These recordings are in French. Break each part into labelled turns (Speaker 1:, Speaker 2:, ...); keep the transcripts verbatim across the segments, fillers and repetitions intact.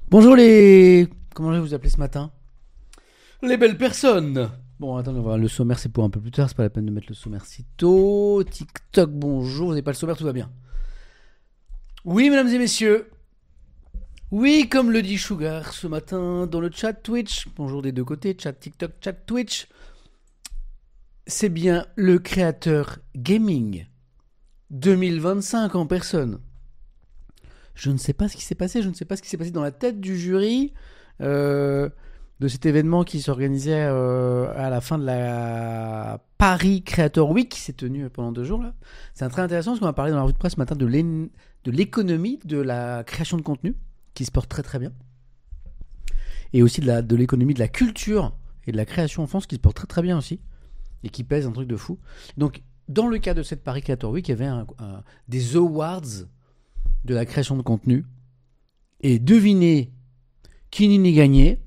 Speaker 1: Bonjour les... Comment je vais vous appeler ce matin? Les belles personnes. Bon, attendez, on va voir. Le sommaire, c'est pour un peu plus tard. C'est pas la peine de mettre le sommaire si tôt. TikTok, bonjour. Vous n'avez pas le sommaire, tout va bien. Oui, mesdames et messieurs. Oui, comme le dit Sugar ce matin dans le chat Twitch. Bonjour des deux côtés, chat TikTok, chat Twitch. C'est bien le créateur gaming deux mille vingt-cinq en personne. Je ne sais pas ce qui s'est passé, je ne sais pas ce qui s'est passé dans la tête du jury euh, de cet événement qui s'organisait euh, à la fin de la Paris Creator Week qui s'est tenue pendant deux jours. Là. C'est très intéressant parce qu'on va parler dans la revue de presse ce matin de, de l'économie de la création de contenu qui se porte très très bien. Et aussi de, la, de l'économie de la culture et de la création en France qui se porte très très bien aussi et qui pèse un truc de fou. Donc dans le cas de cette Paris Creator Week, il y avait un, un, des awards de la création de contenu. Et devinez qui n'y gagnait.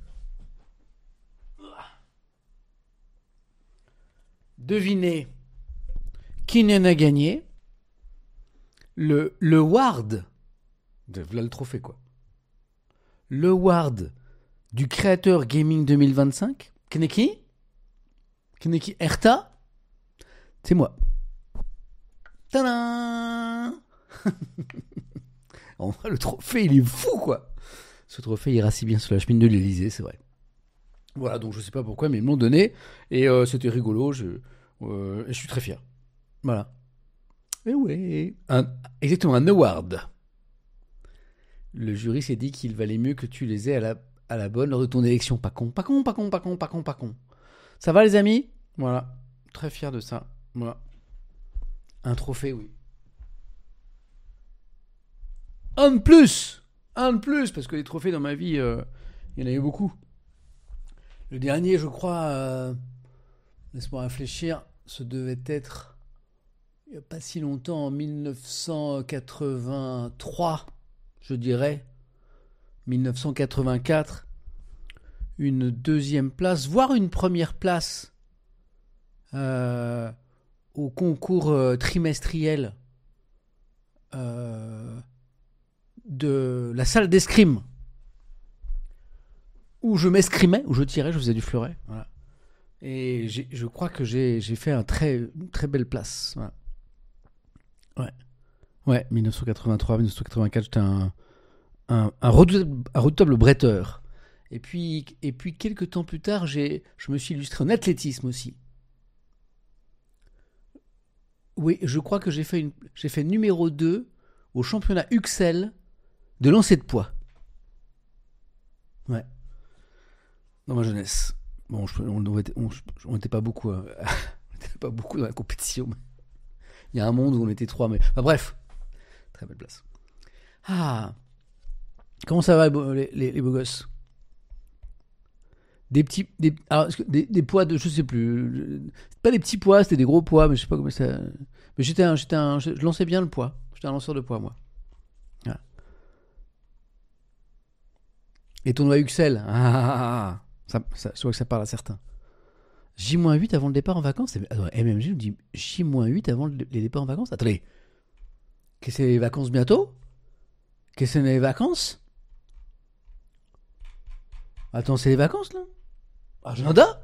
Speaker 1: Devinez qui n'en a gagné. Le, le award. Là le trophée quoi. Le award du créateur gaming deux mille vingt-cinq. Kneki Kneki Erta. C'est moi. Tadam. En vrai, le trophée, il est fou, quoi. Ce trophée ira si bien sur la cheminée de l'Elysée, c'est vrai. Voilà, donc je sais pas pourquoi, mais ils me l'ont donné. Et euh, c'était rigolo. Je, euh, je suis très fier. Voilà. Et ouais. Un, exactement, un award. Le jury s'est dit qu'il valait mieux que tu les aies à la, à la bonne lors de ton élection. Pas con, pas con, pas con, pas con, pas con, pas con. Ça va, les amis? Voilà. Très fier de ça. Voilà. Un trophée, oui. Un de plus, un de plus, parce que les trophées dans ma vie, euh, il y en a eu beaucoup. Le dernier, je crois, euh, laisse-moi réfléchir, ce devait être, il n'y a pas si longtemps, en dix-neuf cent quatre-vingt-trois, je dirais, dix-neuf cent quatre-vingt-quatre, une deuxième place, voire une première place euh, au concours euh, trimestriel euh, de la salle d'escrime où je m'escrimais, où je tirais, je faisais du fleuret. Voilà. Et j'ai, je crois que j'ai, j'ai fait un très, une très belle place. Voilà. Ouais. Ouais, dix-neuf cent quatre-vingt-trois, dix-neuf cent quatre-vingt-quatre, j'étais un, un, un, redoutable, un redoutable bretteur. Et puis, et puis, quelques temps plus tard, j'ai, je me suis illustré en athlétisme aussi. Oui, je crois que j'ai fait, une, j'ai fait numéro deux au championnat U X L de lancer de poids. Ouais. Dans ma jeunesse. Bon, je, on n'était on, on était pas beaucoup, euh, on était pas beaucoup dans la compétition. Mais il y a un monde où on était trois, mais enfin, bref, très belle place. Ah, comment ça va les, les, les beaux gosses? Des petits, des, alors, des, des poids de, je sais plus, pas des petits poids, c'était des gros poids, mais je sais pas comment ça. Mais j'étais un, j'étais un, je lançais bien le poids. J'étais un lanceur de poids, moi. Voilà. Et tournoi U X L, ah, ah, ah, ça, ça, je vois que ça parle à certains. J huit avant le départ en vacances. Attends, M M G nous dit J huit avant le, les départs en vacances. Attendez, qu'est-ce que c'est les vacances bientôt? Qu'est-ce que c'est les vacances? Attends, c'est les vacances là? Agenda?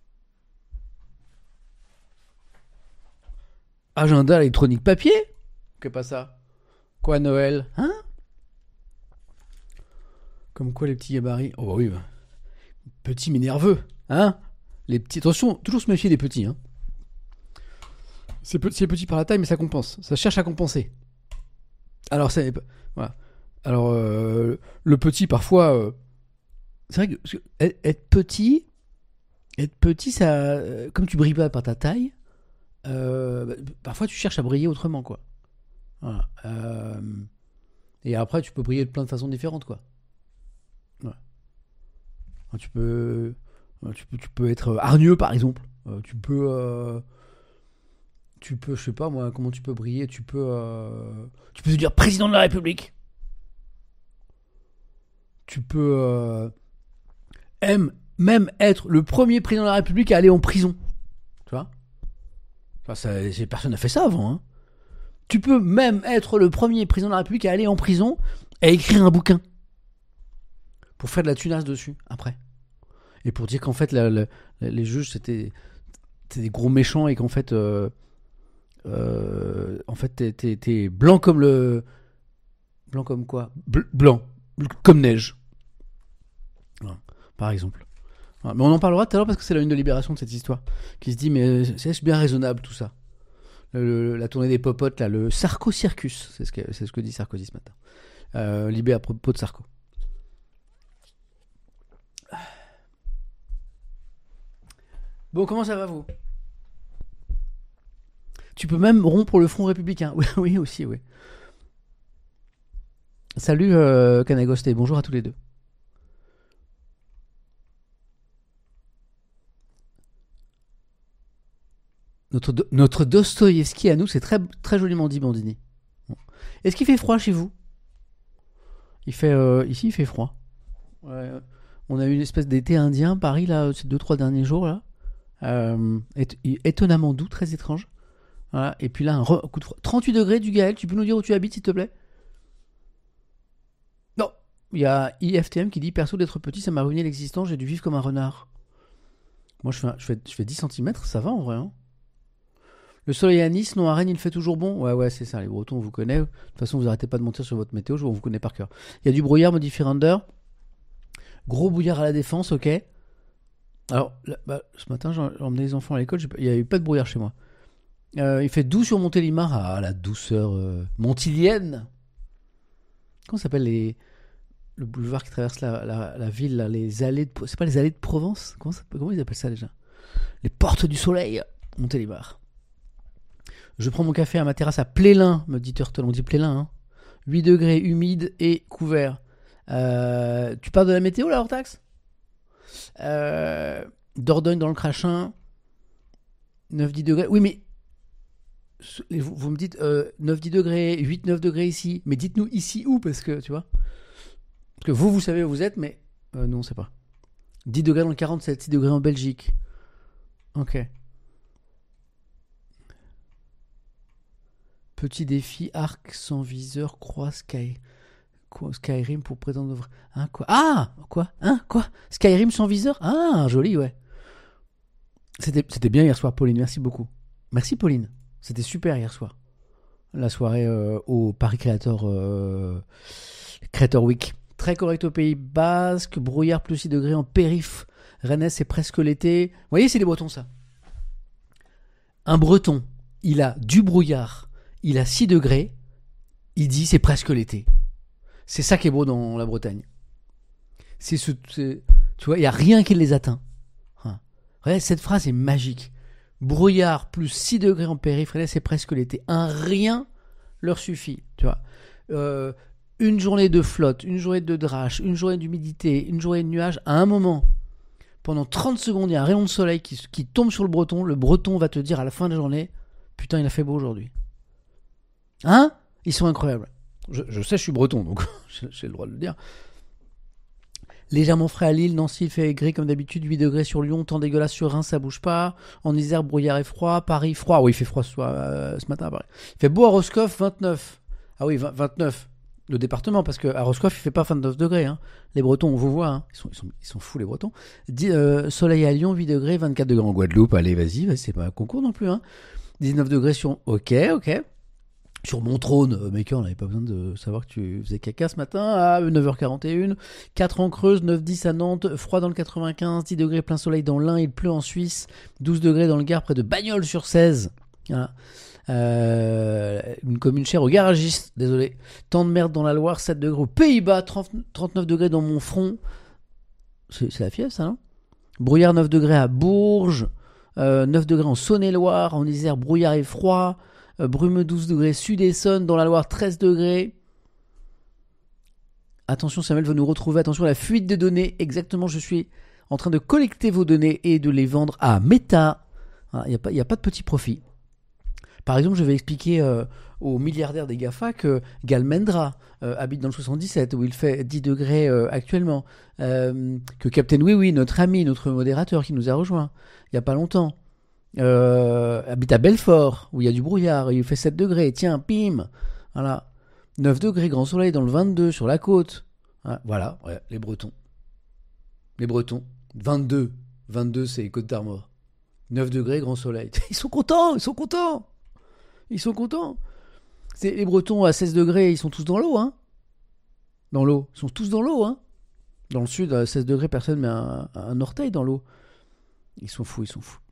Speaker 1: Agenda électronique papier? Que pas ça? Quoi, Noël? Hein? Comme quoi les petits gabarits? Oh bah oui, bah. Petits mais nerveux, hein? Les petits, attention, toujours se méfier des petits, hein? C'est petit, c'est petit par la taille, mais ça compense. Ça cherche à compenser. Alors, c'est, voilà. Alors, euh, le petit, parfois, euh, c'est vrai que être petit, être petit, ça, comme tu brilles pas par ta taille, euh, parfois tu cherches à briller autrement, quoi. Voilà. Euh, et après, tu peux briller de plein de façons différentes, quoi. Ouais. Tu peux, tu peux, tu peux être hargneux, par exemple. Euh, tu peux, euh, tu peux, je sais pas moi, comment tu peux briller. Tu peux, euh, tu peux te dire président de la République. Tu peux, euh, aime, même être le premier président de la République à aller en prison. Tu vois? Enfin, ça, personne n'a fait ça avant. Hein. Tu peux même être le premier président de la République à aller en prison et à écrire un bouquin. pour faire de la tunasse dessus, après. Et pour dire qu'en fait, la, la, les juges, c'était, c'était des gros méchants et qu'en fait, euh, euh, en fait t'es, t'es, t'es blanc comme le... Blanc comme quoi ? Bl- Blanc, comme neige. Voilà, par exemple. Voilà. Mais on en parlera tout à l'heure parce que c'est la une de Libération de cette histoire. Qui se dit, mais c'est bien raisonnable tout ça. Le, le, la tournée des popotes, là, le Sarko Circus, c'est ce que, c'est ce que dit Sarkozy ce matin. Euh, Libé à propos de Sarko. Bon, comment ça va, vous ? Tu peux même rompre le Front républicain. Oui, oui, aussi, oui. Salut, euh, Kanagosté. Bonjour à tous les deux. Notre, do- notre Dostoïevski à nous, c'est très, très joliment dit, Bandini. Bon. Est-ce qu'il fait froid chez vous ? Il fait, euh, ici, il fait froid. Ouais, on a eu une espèce d'été indien, Paris, là, ces deux, trois derniers jours, là. Euh, é- étonnamment doux, très étrange. Voilà. Et puis là, un re- coup de froid. trente-huit degrés du Gaël, tu peux nous dire où tu habites, s'il te plaît ? Non. Il y a I F T M qui dit, perso, d'être petit, ça m'a ruiné l'existence, j'ai dû vivre comme un renard. Moi, je fais, un- je fais, je fais dix centimètres, ça va en vrai, hein. Le soleil à Nice, non à Rennes, il fait toujours bon. Ouais, ouais, c'est ça, les Bretons, on vous connaît. De toute façon, vous arrêtez pas de mentir sur votre météo, on vous connaît par cœur. Il y a du brouillard, modifié render. Gros brouillard à la Défense, ok. Alors, là, bah, ce matin, j'ai j'ai emmené les enfants à l'école, j'ai pas- il n'y a eu pas de brouillard chez moi. Euh, il fait doux sur Montélimar. Ah, la douceur euh, montilienne. Comment ça s'appelle les... le boulevard qui traverse la, la, la ville, là, les allées de... C'est pas les allées de Provence ? Comment, ça... Comment ils appellent ça déjà ? Les portes du soleil, Montélimar. Je prends mon café à ma terrasse à Plélin, me dit Turtle. On dit Plélin, hein. huit degrés, humide et couvert. Euh, tu parles de la météo, là, hors taxe ? euh, Dordogne dans le Crachin. neuf dix degrés. Oui, mais vous, vous me dites euh, neuf dix degrés, huit neuf degrés ici. Mais dites-nous ici où, parce que, tu vois. Parce que vous, vous savez où vous êtes, mais euh, nous, on ne sait pas. dix degrés dans le quarante-sept, six degrés en Belgique. Ok. Petit défi, arc sans viseur, croix Sky. Quoi, Skyrim pour prétendre. Hein, quoi ? Ah ! Quoi ? Hein ? Quoi ? Skyrim sans viseur ? Ah, joli, ouais. C'était, c'était bien hier soir, Pauline. Merci beaucoup. Merci, Pauline. C'était super hier soir. La soirée euh, au Paris Creator, euh, Creator Week. Très correct au Pays Basque. Brouillard plus six degrés en périph. Rennes, c'est presque l'été. Vous voyez, c'est les Bretons, ça. Un Breton, il a du brouillard. Il a six degrés. Il dit c'est presque l'été. C'est ça qui est beau dans la Bretagne. C'est ce, c'est, tu vois, il n'y a rien qui les atteint. Hein. Ouais, cette phrase est magique. Brouillard plus six degrés en périphérie, c'est presque l'été. Un rien leur suffit. Tu vois. Euh, une journée de flotte, une journée de drache, une journée d'humidité, une journée de nuages, à un moment, pendant trente secondes, il y a un rayon de soleil qui, qui tombe sur le breton. Le breton va te dire à la fin de la journée, putain, il a fait beau aujourd'hui. Hein ? Ils sont incroyables. Je, je sais, je suis breton, donc j'ai le droit de le dire. Légèrement frais à Lille, Nancy, il fait gris comme d'habitude, huit degrés sur Lyon, temps dégueulasse sur Reims, ça bouge pas. En Isère, brouillard et froid. Paris, froid. Oui, il fait froid ce, soir, euh, ce matin à Paris. Il fait beau à Roscoff, vingt-neuf. Ah oui, vingt-neuf. Le département, parce qu'à Roscoff, il fait pas vingt-neuf degrés. Hein. Les Bretons, on vous voit, hein. ils, sont, ils, sont, ils sont fous, les Bretons. dix, euh, soleil à Lyon, huit degrés, vingt-quatre degrés en Guadeloupe. Allez, vas-y, vas-y, c'est pas un concours non plus. Hein. dix-neuf degrés sur... Ok, ok. Sur mon trône, euh, mec, on n'avait pas besoin de savoir que tu faisais caca ce matin, à neuf heures quarante et un, quatre en Creuse, neuf dix à Nantes, froid dans le quatre-vingt-quinze, dix degrés plein soleil dans l'Ain, il pleut en Suisse, douze degrés dans le Gard près de Bagnols sur seize. Voilà. Euh, une commune chère aux garagistes, désolé. Temps de merde dans la Loire, sept degrés aux Pays-Bas, trente, trente-neuf degrés dans Montfron. C'est, c'est la fièvre, ça, non ? Brouillard, neuf degrés à Bourges, euh, neuf degrés en Saône-et-Loire, en Isère, brouillard et froid. Euh, Brumeux, douze degrés, Sud-Essonne, dans la Loire, treize degrés. Attention, Samuel veut nous retrouver. Attention à la fuite de données. Exactement, je suis en train de collecter vos données et de les vendre à Meta. Il n'y a, a pas de petit profit. Par exemple, je vais expliquer euh, aux milliardaires des GAFA que Gal Mendra euh, habite dans le soixante-dix-sept, où il fait dix degrés euh, actuellement. Euh, que Captain Oui Oui, notre ami, notre modérateur qui nous a rejoint il n'y a pas longtemps, Euh, habite à Belfort où il y a du brouillard, il fait sept degrés, tiens, pim, voilà, neuf degrés, grand soleil dans le vingt-deux sur la côte, voilà, ouais, les Bretons, Les Bretons. vingt-deux. vingt-deux, c'est Côte d'Armor. neuf degrés, grand soleil. Ils sont contents, ils sont contents. Ils sont contents. C'est, les Bretons à seize degrés, ils sont tous dans l'eau, hein. Dans l'eau. Ils sont tous dans l'eau, hein. Dans le sud, à seize degrés, personne met un, un orteil dans l'eau. Ils sont fous, ils sont fous.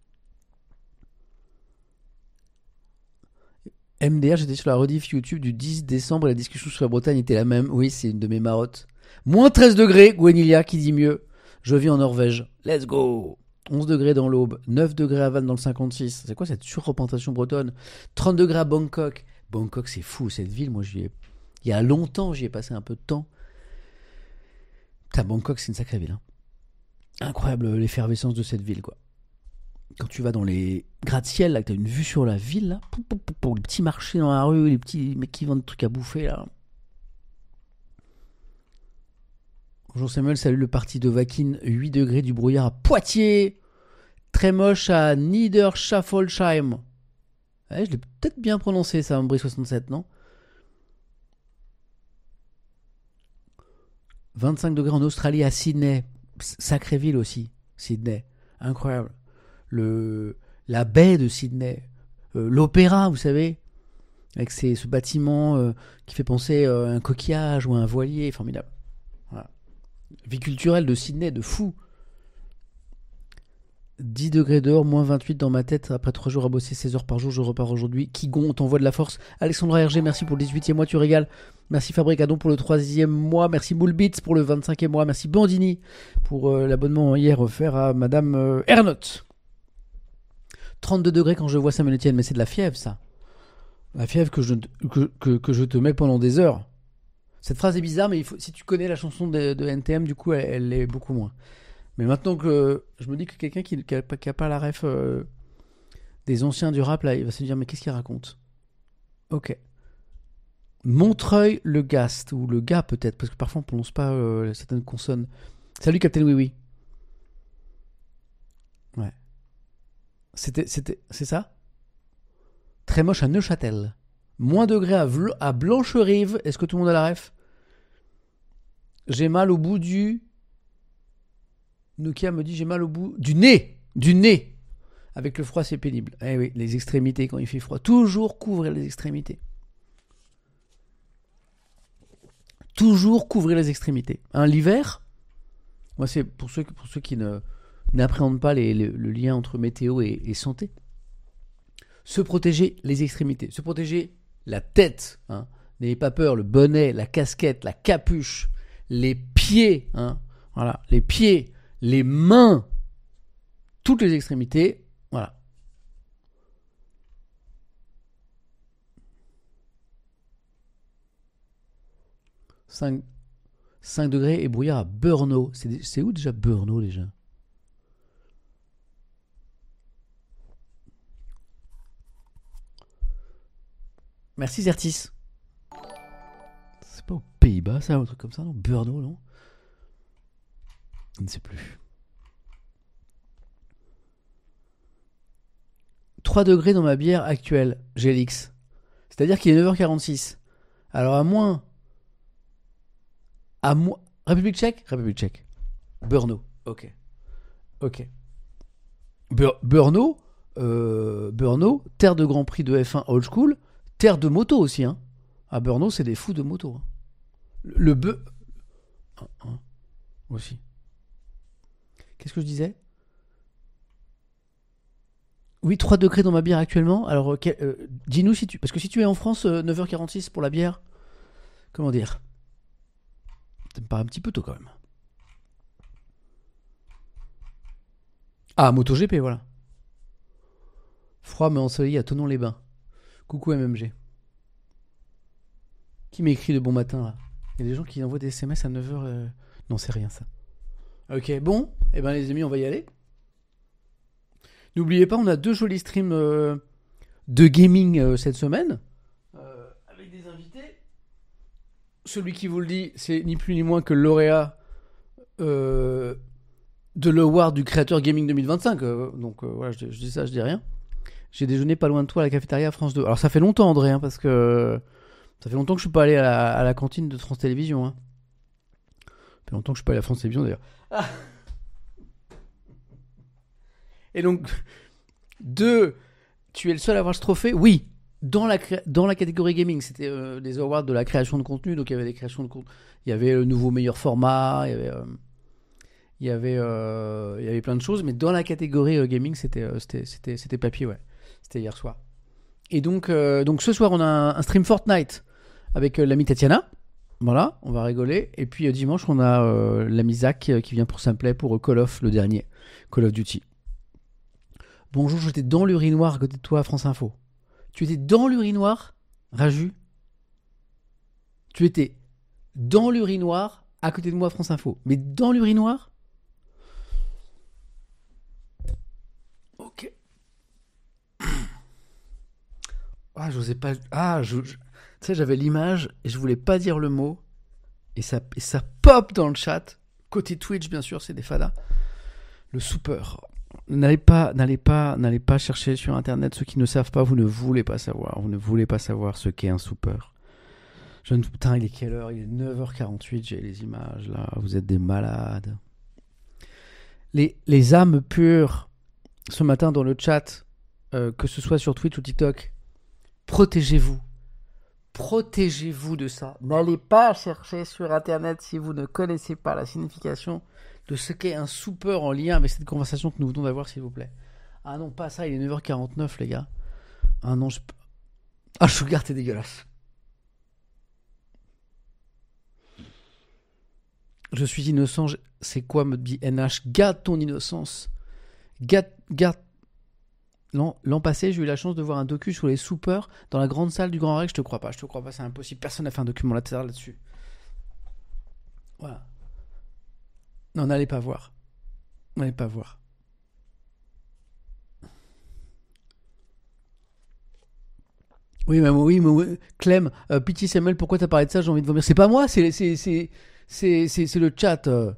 Speaker 1: M D R, j'étais sur la rediff YouTube du dix décembre et la discussion sur la Bretagne était la même. Oui, c'est une de mes marottes. Moins treize degrés, Gwenilia qui dit mieux. Je vis en Norvège. Let's go. onze degrés dans l'Aube. neuf degrés à Vannes dans le cinquante-six. C'est quoi cette surreprésentation bretonne? trente degrés à Bangkok. Bangkok, c'est fou cette ville. Moi, j'y ai... il y a longtemps, j'y ai passé un peu de temps. Putain, Bangkok, c'est une sacrée ville. Hein. Incroyable l'effervescence de cette ville, quoi. Quand tu vas dans les gratte-ciel, là, que t'as une vue sur la ville, là, pou, pou, pou, pou, les petits marchés dans la rue, les petits mecs qui vendent des trucs à bouffer, là. Bonjour Samuel, salut le parti de Vakin, huit degrés du brouillard à Poitiers. Très moche à Niederschaffolsheim. Ouais, je l'ai peut-être bien prononcé, ça, Ambry soixante-sept, non? vingt-cinq degrés en Australie à Sydney. Sacrée ville aussi, Sydney. Incroyable. Le, la baie de Sydney. Euh, l'opéra, vous savez, avec ces, ce bâtiment euh, qui fait penser euh, à un coquillage ou à un voilier. Formidable. Voilà. Vie culturelle de Sydney, de fou. dix degrés dehors, moins vingt-huit dans ma tête. Après trois jours à bosser seize heures par jour, je repars aujourd'hui. Kigon, on t'envoie de la force. Alexandra R G, merci pour le dix-huitième mois, tu régales. Merci Fabricadon pour le troisième mois. Merci Bullbits pour le vingt-cinquième mois. Merci Bandini pour euh, l'abonnement hier offert à Madame euh, Ernotte. trente-deux degrés quand je vois Samuel Etienne, mais c'est de la fièvre, ça. La fièvre que je, que, que, que je te mets pendant des heures. Cette phrase est bizarre, mais il faut, si tu connais la chanson de, de N T M, du coup, elle, elle l'est beaucoup moins. Mais maintenant que je me dis que quelqu'un qui n'a pas, pas la ref euh, des anciens du rap, là, il va se dire, mais qu'est-ce qu'il raconte? Ok. Montreuil-le-Gast, ou le gars peut-être, parce que parfois on ne prononce pas euh, certaines consonnes. Salut Captain Oui Oui. Ouais. C'était, c'était, c'est ça? Très moche à Neuchâtel. Moins degrés à, Vl- à Blancherive. Est-ce que tout le monde a la ref? J'ai mal au bout du... Nokia me dit j'ai mal au bout du nez. Du nez. Avec le froid, c'est pénible. Eh oui, les extrémités quand il fait froid. Toujours couvrir les extrémités. Toujours couvrir les extrémités. Hein, l'hiver, moi c'est pour ceux, pour ceux qui ne, n'appréhendent pas les, les, le lien entre météo et, et santé. Se protéger les extrémités. Se protéger la tête. Hein. N'ayez pas peur. Le bonnet, la casquette, la capuche, les pieds. Hein. Voilà, les pieds, les mains, toutes les extrémités. Voilà. cinq, cinq degrés et brouillard à Brno. C'est, c'est où déjà Brno déjà? Merci Zertis. C'est pas aux Pays-Bas ça, un truc comme ça, non? Brno, non? Je ne sais plus. trois degrés dans ma bière actuelle, G L X. C'est-à-dire qu'il est neuf heures quarante-six. Alors à moins... À moins... République tchèque? République tchèque. Brno. Ok. Ok. Bur- Brno, euh, Brno, terre de Grand Prix de F un old school, terre de moto aussi. Hein. À Brno, c'est des fous de moto. Hein. Le, le be... Hein, hein, aussi. Qu'est-ce que je disais? Oui, trois degrés dans ma bière actuellement. Alors, quel, euh, dis-nous si tu... Parce que si tu es en France, euh, neuf heures quarante-six pour la bière, comment dire? Ça me paraît un petit peu tôt quand même. Ah, MotoGP, voilà. Froid mais ensoleillé à Thonon-les-Bains. Coucou M M G. Qui m'écrit de bon matin là? Il y a des gens qui envoient des S M S à neuf heures. Euh... Non, c'est rien ça. Ok, bon. Eh ben les amis, on va y aller. N'oubliez pas, on a deux jolis streams euh, de gaming euh, cette semaine. Euh, avec des invités. Celui qui vous le dit, c'est ni plus ni moins que le lauréat euh, de l'award du créateur gaming deux mille vingt-cinq. Euh, donc euh, voilà, je, je dis ça, je dis rien. J'ai déjeuné pas loin de toi à la cafétéria France deux. Alors ça fait longtemps André, hein, parce que ça fait longtemps que je suis pas allé à la, à la cantine de France Télévisions. Hein. Ça fait longtemps que je suis pas allé à France Télévisions d'ailleurs. Ah. Et donc, deux, tu es le seul à avoir ce trophée. Oui, dans la, cré- dans la catégorie gaming, c'était euh, des awards de la création de contenu. Donc, il y avait des créations de contenu. Il y avait le nouveau meilleur format. Il y avait, euh, il y avait, euh, il y avait plein de choses. Mais dans la catégorie euh, gaming, c'était, euh, c'était, c'était, c'était papier, ouais. C'était hier soir. Et donc, euh, donc ce soir, on a un, un stream Fortnite avec euh, l'ami Tatiana. Voilà, on va rigoler. Et puis euh, dimanche, on a euh, l'ami Zach euh, qui vient pour Simplay pour euh, Call of, le dernier. Call of Duty. Bonjour, j'étais dans l'urinoir à côté de toi à France Info. Tu étais dans l'urinoir, Raju? Tu étais dans l'urinoir à côté de moi à France Info. Mais dans l'urinoir? Ok. Ah, j'osais pas. Ah, je. je... Tu sais, j'avais l'image et je voulais pas dire le mot. Et ça, et ça pop dans le chat. Côté Twitch, bien sûr, c'est des fadas. Le super. N'allez pas, n'allez pas, n'allez pas chercher sur internet ceux qui ne savent pas. Vous ne voulez pas savoir. Vous ne voulez pas savoir ce qu'est un super. Je ne... Putain, il est quelle heure? Il est neuf heures quarante-huit. J'ai les images là. Vous êtes des malades. Les, les âmes pures, ce matin dans le chat, euh, que ce soit sur Twitch ou TikTok, protégez-vous. Protégez-vous de ça. N'allez pas chercher sur internet si vous ne connaissez pas la signification de ce qu'est un super en lien avec cette conversation que nous venons d'avoir, s'il vous plaît. Ah non, pas ça, il est neuf heures quarante-neuf, les gars. Ah non, je... Ah, Sugar, t'es dégueulasse. Je suis innocent, je... c'est quoi, me dit N H? Garde ton innocence. Garde... Garde... L'an, l'an passé, j'ai eu la chance de voir un docu sur les soupeurs dans la grande salle du Grand Rex. Je te crois pas, je te crois pas, c'est impossible. Personne n'a fait un documentaire là-dessus. Voilà. Non, n'allez pas voir. N'allez pas voir. Oui, mais oui, mais oui. Clem, euh, Pitié Samuel, pourquoi t'as parlé de ça? J'ai envie de vomir. C'est pas moi, c'est c'est c'est c'est c'est, c'est le chat. euh.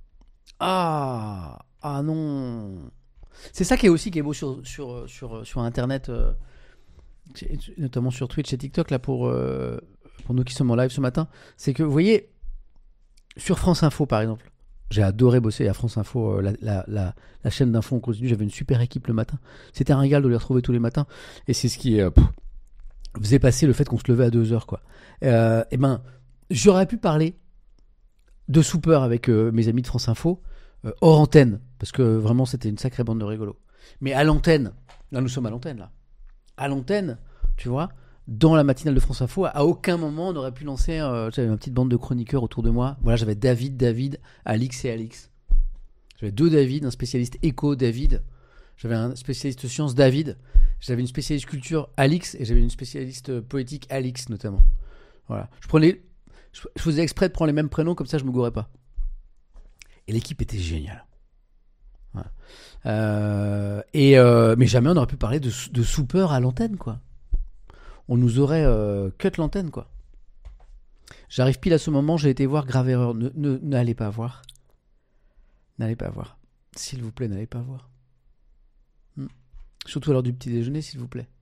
Speaker 1: Ah ah non. C'est ça qui est aussi qui est beau sur sur sur sur internet, euh, notamment sur Twitch et TikTok là pour euh, pour nous qui sommes en live ce matin, c'est que vous voyez sur France Info par exemple. J'ai adoré bosser à France Info, euh, la, la, la, la chaîne d'infos en continu. J'avais une super équipe le matin. C'était un régal de les retrouver tous les matins. Et c'est ce qui euh, pff, faisait passer le fait qu'on se levait à deux heures, quoi. Euh, et ben, j'aurais pu parler de soupeur avec euh, mes amis de France Info, euh, hors antenne, parce que vraiment c'était une sacrée bande de rigolos. Mais à l'antenne, là nous sommes à l'antenne, là. À l'antenne, tu vois, dans la matinale de France Info, à aucun moment on aurait pu lancer. Euh, j'avais ma petite bande de chroniqueurs autour de moi. Voilà, j'avais David, David, Alix et Alix. J'avais deux David, un spécialiste éco, David. J'avais un spécialiste sciences, David. J'avais une spécialiste culture, Alix, et j'avais une spécialiste poétique, Alix notamment. Voilà, je prenais, je, je faisais exprès de prendre les mêmes prénoms comme ça, je me gourais pas. Et l'équipe était géniale. Voilà. Euh, et euh, mais jamais on aurait pu parler de, de soupeur à l'antenne, quoi. On nous aurait euh, cut l'antenne, quoi. J'arrive pile à ce moment, j'ai été voir, grave erreur. Ne, ne, n'allez pas voir. N'allez pas voir. S'il vous plaît, n'allez pas voir. Hmm. Surtout à l'heure du petit déjeuner, s'il vous plaît.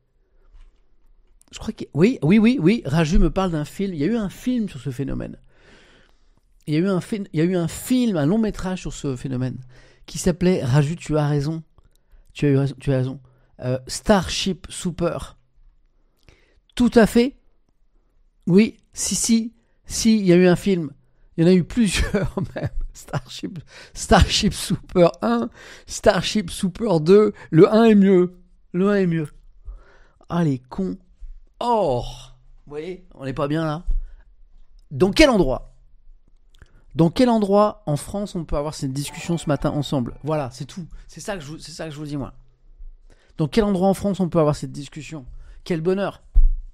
Speaker 1: Je crois que... Oui, oui, oui, oui. Raju me parle d'un film. Il y a eu un film sur ce phénomène. Il y a eu un, fi- il y a eu un film, un long métrage sur ce phénomène qui s'appelait, Raju, tu as raison. Tu as, eu raison, tu as raison. Euh, Starship Super. Tout à fait. Oui, si, si, si, il y a eu un film. Il y en a eu plusieurs même. Starship, Starship Super un, Starship Super deux. Le un est mieux. Le un est mieux. Ah, les cons. Oh, vous voyez, on n'est pas bien là. Dans quel endroit Dans quel endroit en France on peut avoir cette discussion ce matin ensemble? Voilà, c'est tout. C'est ça que je, c'est ça que je vous dis, moi. Dans quel endroit en France on peut avoir cette discussion? Quel bonheur.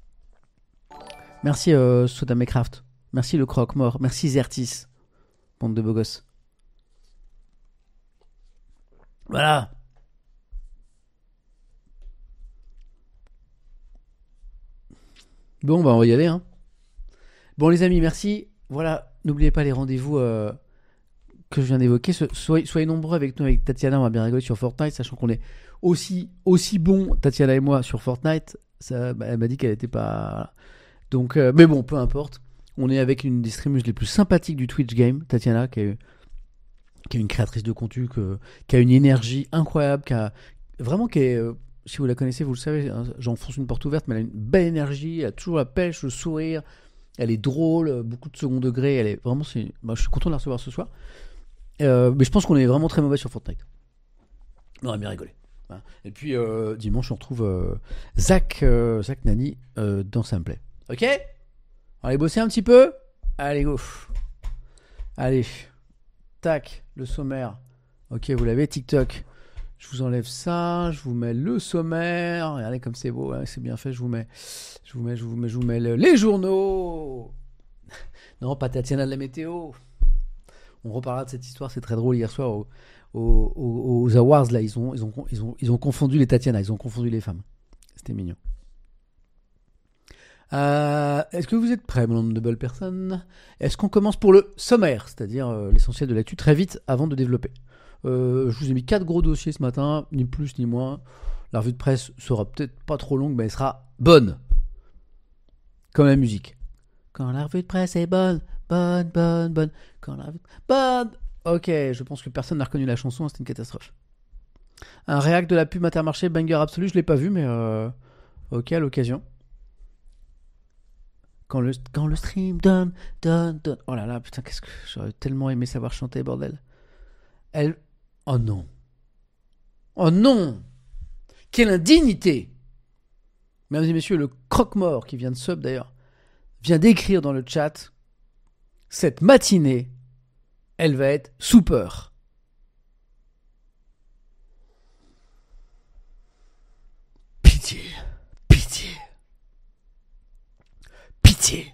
Speaker 1: Merci euh, Sodamecraft. Merci le croque-mort. Merci Zertis. Bande de beaux gosses. Voilà. Bon, bah on va y aller. Hein. Bon les amis, merci. Voilà, n'oubliez pas les rendez-vous euh, que je viens d'évoquer. Soyez, soyez nombreux avec nous, avec Tatiana. On va bien rigoler sur Fortnite, sachant qu'on est aussi, aussi bon, Tatiana et moi, sur Fortnite. Ça, bah, elle m'a dit qu'elle n'était pas... Donc, euh, mais bon, peu importe. On est avec une des streamers les plus sympathiques du Twitch Game, Tatiana, qui, a eu, qui est une créatrice de contenu, que, qui a une énergie incroyable, qui a vraiment, qui est, euh, si vous la connaissez, vous le savez, hein, j'enfonce une porte ouverte, mais elle a une belle énergie, elle a toujours la pêche, le sourire, elle est drôle, beaucoup de second degré, elle est vraiment, c'est, bah, je suis content de la recevoir ce soir. Euh, mais je pense qu'on est vraiment très mauvais sur Fortnite. On a bien rigolé. Voilà. Et puis euh, dimanche, on retrouve euh, Zach, euh, Zach Nani euh, dans Sameplay. Ok ? On va aller bosser un petit peu ? Allez, go. Allez. Tac, le sommaire. Ok, vous l'avez, TikTok. Je vous enlève ça, je vous mets le sommaire. Regardez comme c'est beau, hein, c'est bien fait. Je vous mets, je vous mets, je vous mets, je vous mets le- les journaux. Non, pas Tatiana de la météo. On reparlera de cette histoire, c'est très drôle. Hier soir au- au- au- aux Awards, là, ils ont, ils ont, ils ont, ils ont confondu les Tatiana, ils ont confondu les femmes. C'était mignon. Euh, est-ce que vous êtes prêts, mon nombre de belles personnes ? Est-ce qu'on commence pour le sommaire, c'est-à-dire euh, l'essentiel de l'actu, très vite avant de développer ? Euh, je vous ai mis quatre gros dossiers ce matin, ni plus ni moins. La revue de presse sera peut-être pas trop longue, mais elle sera bonne. Comme la musique. Quand la revue de presse est bonne, bonne, bonne, bonne. Quand la revue de presse bonne. Ok, je pense que personne n'a reconnu la chanson, c'était une catastrophe. Un réact de la pub Intermarché, banger absolu, je l'ai pas vu, mais euh, ok, à l'occasion. Quand le, quand le stream donne, donne, donne. Oh là là, putain, qu'est-ce que j'aurais tellement aimé savoir chanter, bordel. Elle. Oh non. Oh non. Quelle indignité. Mesdames et messieurs, le croque-mort qui vient de sub d'ailleurs, vient d'écrire dans le chat, cette matinée, elle va être super. Pitié. Pitié. Pitié.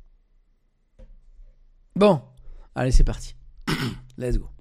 Speaker 1: Bon, allez, c'est parti. Let's go.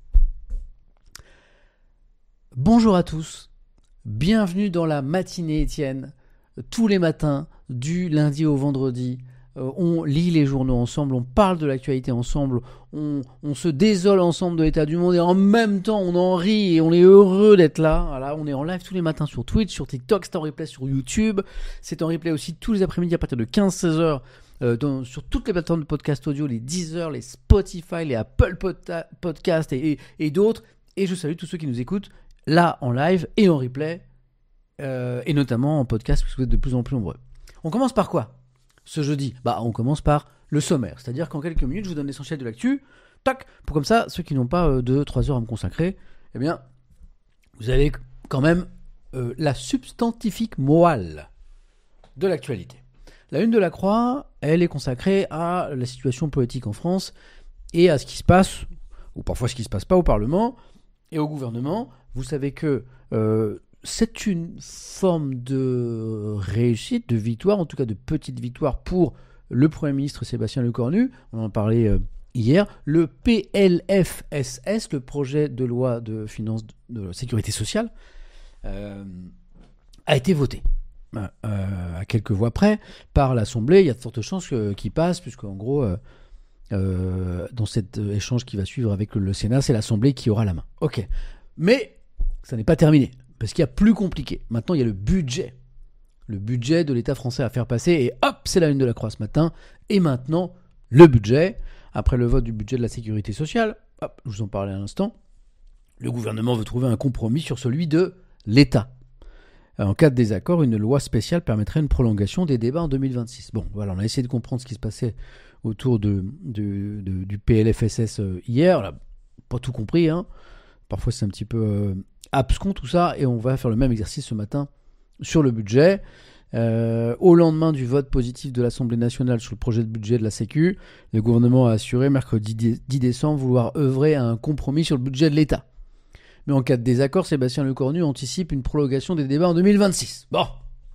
Speaker 1: Bonjour à tous. Bienvenue dans la matinée Étienne. Tous les matins, du lundi au vendredi, euh, on lit les journaux ensemble, on parle de l'actualité ensemble, on, on se désole ensemble de l'état du monde et en même temps on en rit et on est heureux d'être là. Voilà, on est en live tous les matins sur Twitch, sur TikTok, c'est en replay sur YouTube, c'est en replay aussi tous les après-midi à partir de quinze seize heures euh, dans, sur toutes les plateformes de podcast audio, les Deezer, les Spotify, les Apple Pod- Podcast et, et, et d'autres. Et je salue tous ceux qui nous écoutent là en live et en replay. Euh, et notamment en podcast, parce que vous êtes de plus en plus nombreux. On commence par quoi ce jeudi ? Bah, on commence par le sommaire, c'est-à-dire qu'en quelques minutes, je vous donne l'essentiel de l'actu, tac, pour comme ça, ceux qui n'ont pas euh, deux trois heures à me consacrer, eh bien, vous avez quand même euh, la substantifique moelle de l'actualité. La une de la Croix, elle est consacrée à la situation politique en France et à ce qui se passe, ou parfois ce qui ne se passe pas au Parlement et au gouvernement. Vous savez que euh, c'est une forme de réussite, de victoire, en tout cas de petite victoire pour le Premier ministre Sébastien Lecornu. On en parlait euh, hier. Le P L F S S, le projet de loi de finances de la sécurité sociale, euh, a été voté. Euh, à quelques voix près par l'Assemblée. Il y a de fortes chances que, qu'il passe, puisque en gros, euh, euh, dans cet échange qui va suivre avec le, le Sénat, c'est l'Assemblée qui aura la main. Ok. Mais ça n'est pas terminé. Parce qu'il y a plus compliqué. Maintenant, il y a le budget. Le budget de l'État français à faire passer. Et hop, c'est la une de la Croix ce matin. Et maintenant, le budget. Après le vote du budget de la sécurité sociale, hop, je vous en parlais à l'instant, le gouvernement veut trouver un compromis sur celui de l'État. En cas de désaccord, une loi spéciale permettrait une prolongation des débats en deux mille vingt-six. Bon, voilà, on a essayé de comprendre ce qui se passait autour de, de, de, du P L F S S hier. On n'a pas tout compris, hein. Parfois, c'est un petit peu... Euh, abscon tout ça, et on va faire le même exercice ce matin sur le budget. Euh, au lendemain du vote positif de l'Assemblée nationale sur le projet de budget de la Sécu, le gouvernement a assuré mercredi dix décembre vouloir œuvrer à un compromis sur le budget de l'État. Mais en cas de désaccord, Sébastien Lecornu anticipe une prolongation des débats en deux mille vingt-six. Bon.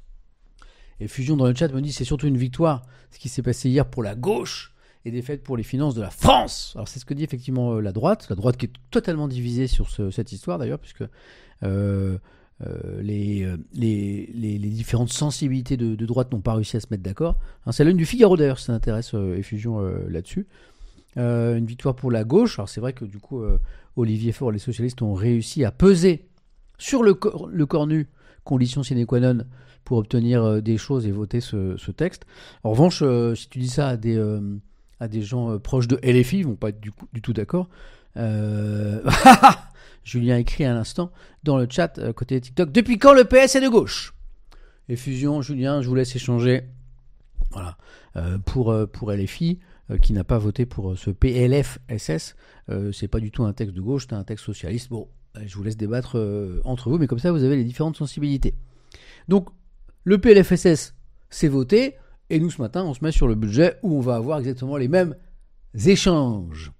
Speaker 1: Et Fusion dans le chat me dit c'est surtout une victoire, ce qui s'est passé hier pour la gauche et défaite pour les finances de la France. Alors c'est ce que dit effectivement euh, la droite, la droite qui est totalement divisée sur ce, cette histoire d'ailleurs, puisque euh, euh, les, euh, les, les, les différentes sensibilités de, de droite n'ont pas réussi à se mettre d'accord. Hein, c'est la une du Figaro d'ailleurs, si ça intéresse euh, et Fusion euh, là-dessus. Euh, une victoire pour la gauche. Alors c'est vrai que du coup euh, Olivier Faure et les socialistes ont réussi à peser sur le, cor- le cornu, condition sine qua non, pour obtenir euh, des choses et voter ce, ce texte. En revanche, euh, si tu dis ça à des... Euh, à des gens euh, proches de L F I, ils vont pas être du, coup, du tout d'accord. Euh... Julien écrit à l'instant dans le chat euh, côté TikTok. Depuis quand le P S est de gauche? Et Fusion, Julien, je vous laisse échanger. Voilà. Euh, pour, euh, pour L F I, euh, qui n'a pas voté pour euh, ce P L F S S, euh, c'est pas du tout un texte de gauche, c'est un texte socialiste. Bon, euh, je vous laisse débattre euh, entre vous, mais comme ça, vous avez les différentes sensibilités. Donc, le P L F S S, c'est voté, et nous, ce matin, on se met sur le budget où on va avoir exactement les mêmes échanges.